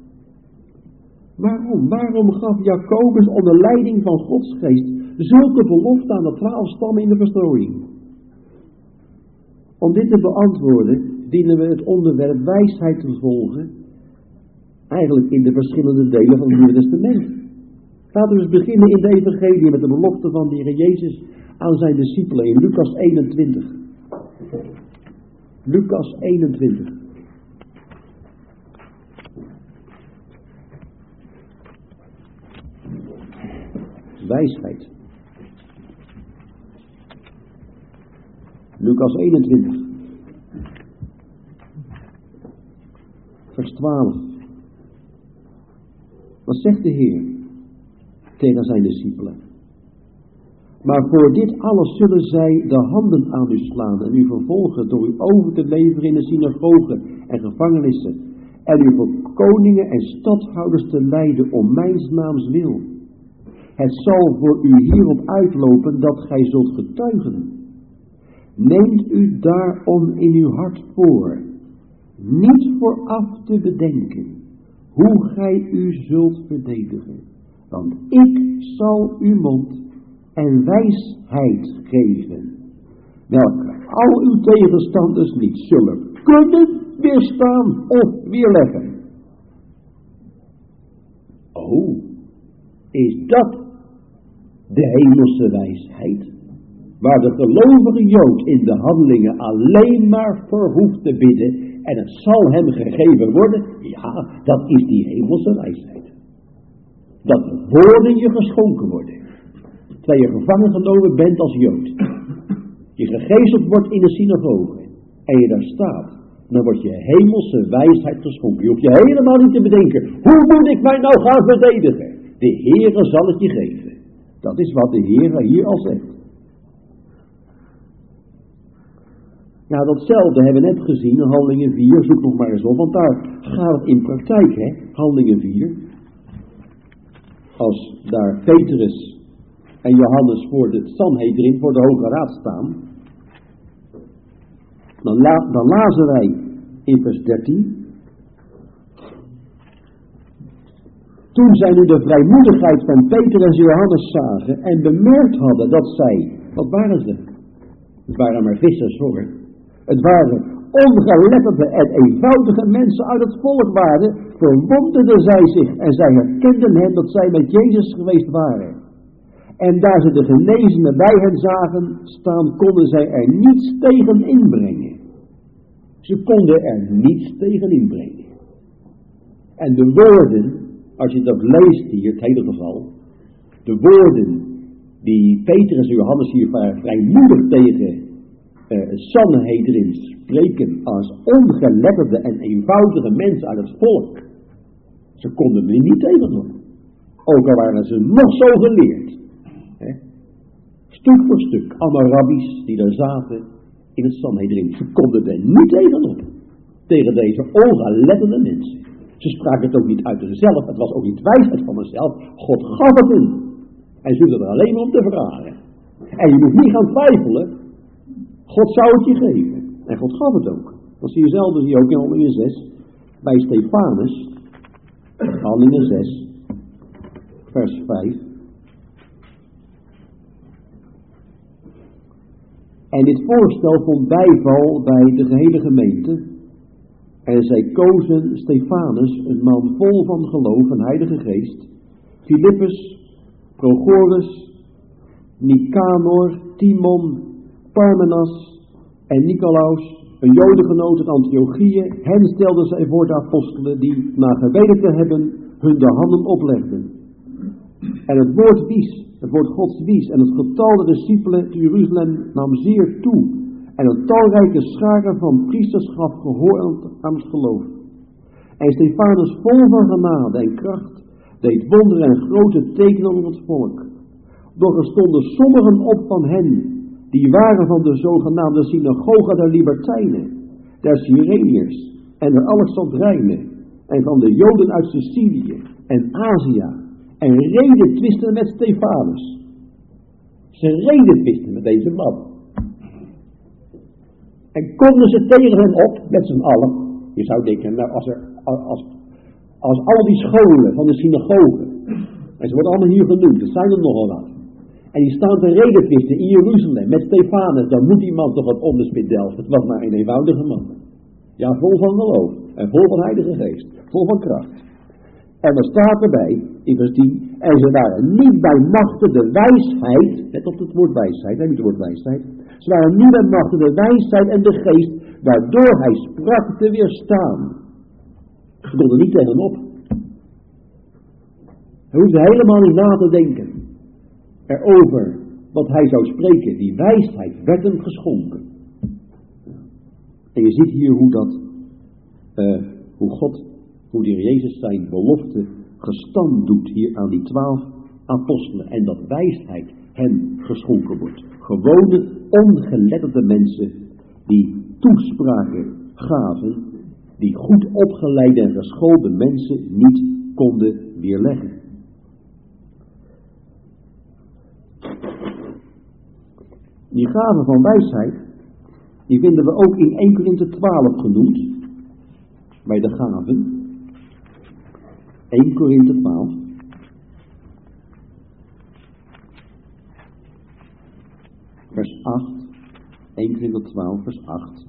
Waarom? Waarom gaf Jacobus onder leiding van Gods geest zulke belofte aan de 12 stammen in de verstrooiing? Om dit te beantwoorden, dienen we het onderwerp wijsheid te volgen, eigenlijk in de verschillende delen van het Nieuwe Testament. Laten we eens beginnen in de evangelie met de belofte van de Heer Jezus aan zijn discipelen in Lucas 21. Lucas 21. Wijsheid. Lucas 21. Vers 12. Wat zegt de Heer tegen zijn discipelen? Maar voor dit alles zullen zij de handen aan u slaan en u vervolgen door u over te leveren in de synagogen en gevangenissen en u voor koningen en stadhouders te leiden om mijns naams wil. Het zal voor u hierop uitlopen dat gij zult getuigen. Neemt u daarom in uw hart voor, niet vooraf te bedenken, hoe gij u zult verdedigen. Want ik zal uw mond en wijsheid geven, welke al uw tegenstanders niet zullen kunnen weerstaan of weerleggen. Oh, is dat de hemelse wijsheid, waar de gelovige Jood in de handelingen alleen maar voor hoeft te bidden en het zal hem gegeven worden? Ja, dat is die hemelse wijsheid. Dat de woorden je geschonken worden, terwijl je gevangen genomen bent als Jood. Je gegezeld wordt in de synagoge en je daar staat, dan wordt je hemelse wijsheid geschonken. Je hoeft je helemaal niet te bedenken, hoe moet ik mij nou gaan verdedigen? De Heere zal het je geven. Dat is wat de Heere hier al zegt. Ja, datzelfde hebben we net gezien in Handelingen 4, zoek nog maar eens op, want daar gaat het in praktijk, hè, Handelingen 4. Als daar Petrus en Johannes voor de Sanhedrin, voor de Hoge Raad staan, Dan lazen wij in vers 13. Toen zij nu de vrijmoedigheid van Peter en Johannes zagen en bemerkt hadden dat zij, wat waren ze? Het waren maar vissers hoor. Het waren ongeletterde en eenvoudige mensen uit het volk waren, verwonderden zij zich en zij herkenden hen dat zij met Jezus geweest waren. En daar ze de genezenen bij hen zagen staan, konden zij er niets tegen inbrengen. Ze konden er niets tegen inbrengen. En de woorden, als je dat leest hier, het hele geval, de woorden die Petrus en Johannes hier vrijmoedig tegen Sanhedrin spreken als ongeletterde en eenvoudige mensen uit het volk. Ze konden er niet tegenhouden. Ook al waren ze nog zo geleerd. Stuk voor stuk, allemaal rabbies die daar zaten in het Sanhedrin. Ze konden er niet tegenop. Tegen deze ongeletterde mensen. Ze spraken het ook niet uit zichzelf. Het was ook niet wijsheid van zichzelf. God gaf het hun. En ze hoefden er alleen maar om te vragen. En je moet niet gaan twijfelen. God zou het je geven. En God gaf het ook. Dat zie je zelf, zie je ook in Handelingen 6. Bij Stefanus. Handelingen 6. Vers 5. En dit voorstel vond bijval bij de gehele gemeente. En zij kozen Stefanus, een man vol van geloof en heilige geest, Filippus, Prochorus, Nicanor, Timon, Parmenas en Nicolaus, een jodengenoot uit Antiochië. Hen stelden zij voor de apostelen die, na gebeden te hebben, hun de handen oplegden. En het woord Gods wies en het getal der discipelen te Jeruzalem nam zeer toe. En een talrijke schare van priesters gaf gehoor aan het geloof. En Stefanus, vol van genade en kracht, deed wonderen en grote tekenen onder het volk. Doch er stonden sommigen op van hen, die waren van de zogenaamde synagoge der Libertijnen, der Cyreniërs en der Alexandrijnen, en van de Joden uit Sicilië en Azië, en redetwisten met Stefanus. Ze redetwisten met deze man. En konden ze tegen hen op, met z'n allen. Je zou denken, nou als al die scholen van de synagogen, en ze worden allemaal hier genoemd, er zijn er nogal wat. En die staan te redetwisten in Jeruzalem met Stefanus, dan moet die man toch wat onderspit delven. Het was maar een eenvoudige man. Ja, vol van geloof en vol van heilige geest, vol van kracht. En er staat erbij, in vers 10, en ze waren niet bij machten de wijsheid, let op het woord wijsheid, niet het woord wijsheid, ze waren niet bij machten de wijsheid en de geest, waardoor hij sprak te weerstaan. Ze konden niet tegenop. Hij hoefde helemaal niet na te denken erover wat hij zou spreken. Die wijsheid werd hem geschonken. En je ziet hier hoe de Heer Jezus zijn belofte gestand doet hier aan die 12 apostelen. En dat wijsheid hen geschonken wordt. Gewone, ongeletterde mensen die toespraken gaven, die goed opgeleide en geschoolde mensen niet konden weerleggen. Die gaven van wijsheid, die vinden we ook in 1 Korinthe 12 genoemd, bij de gaven. 1 Korinthe 12. Vers 8. 1 Korinthe 12, vers 8.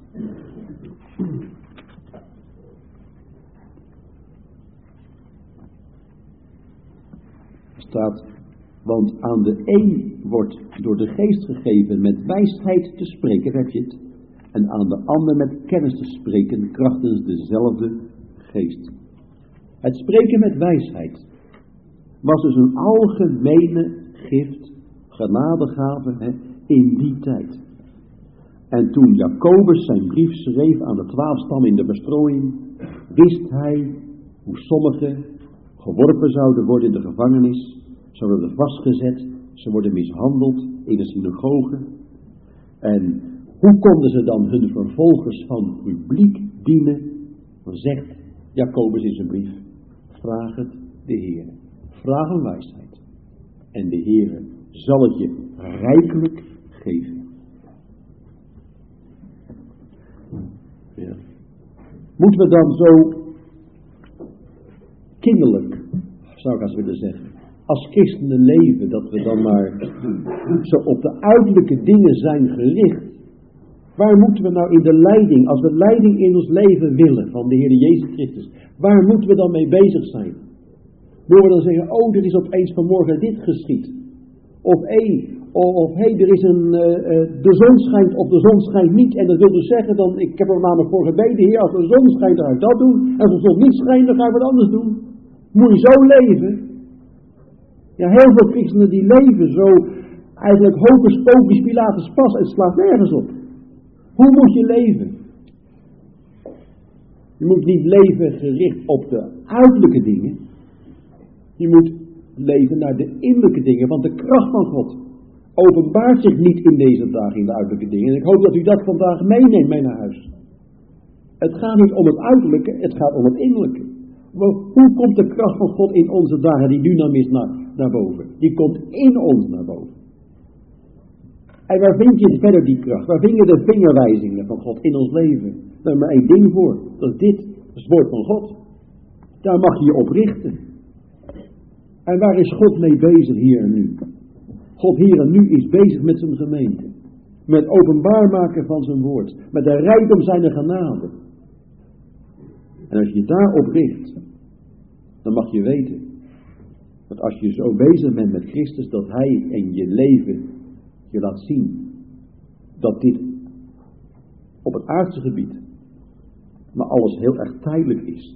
Er staat, want aan de een wordt door de geest gegeven met wijsheid te spreken, heb je het, en aan de ander met kennis te spreken, krachtens dezelfde geest. Het spreken met wijsheid was dus een algemene gift, genadegave, in die tijd. En toen Jacobus zijn brief schreef aan de 12 stammen in de bestrooiing, wist hij hoe sommigen geworpen zouden worden in de gevangenis, ze worden vastgezet, ze worden mishandeld in de synagoge. En hoe konden ze dan hun vervolgers van publiek dienen? Dan zegt Jacobus in zijn brief, vraag het de Heer. Vraag om wijsheid. En de Heer zal het je rijkelijk geven. Moeten we dan zo kinderlijk, zou ik als willen zeggen, als christenen leven, dat we dan maar zo op de uiterlijke dingen zijn gericht? Waar moeten we nou in de leiding, als we leiding in ons leven willen van de Heer Jezus Christus, waar moeten we dan mee bezig zijn? Moeten we dan zeggen, oh, er is opeens vanmorgen dit geschied. Of er is de zon schijnt of de zon schijnt niet. En dat wil dus zeggen, ik heb er namelijk voor gebeden, Heer, als de zon schijnt, dan ga ik dat doen. En als de zon niet schijnt, dan ga ik wat anders doen. Moet je zo leven? Ja, heel veel christenen die leven zo, eigenlijk hocus pocus Pilatus pas, het slaat nergens op. Hoe moet je leven? Je moet niet leven gericht op de uiterlijke dingen. Je moet leven naar de innerlijke dingen, want de kracht van God openbaart zich niet in deze dagen in de uiterlijke dingen. En ik hoop dat u dat vandaag meeneemt mee naar huis. Het gaat niet om het uiterlijke, het gaat om het innerlijke. Maar hoe komt de kracht van God in onze dagen, die dynamis naar boven? Die komt in ons naar boven. En waar vind je verder die kracht? Waar vind je de vingerwijzingen van God in ons leven? Daar is maar één ding voor. Dat is dit. Dat is het woord van God. Daar mag je je op richten. En waar is God mee bezig hier en nu? God hier en nu is bezig met zijn gemeente. Met openbaar maken van zijn woord. Met de rijkdom zijner genade. En als je daarop richt, dan mag je weten dat als je zo bezig bent met Christus, dat hij in je leven je laat zien dat dit op het aardse gebied maar alles heel erg tijdelijk is.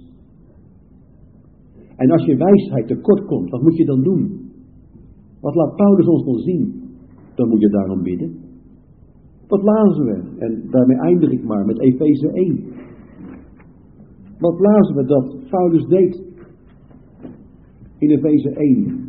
En als je wijsheid tekort komt, wat moet je dan doen? Wat laat Paulus ons dan zien? Dan moet je daarom bidden. Wat lazen we? En daarmee eindig ik maar met Efeze 1. Wat lazen we dat Paulus deed? In Efeze 1.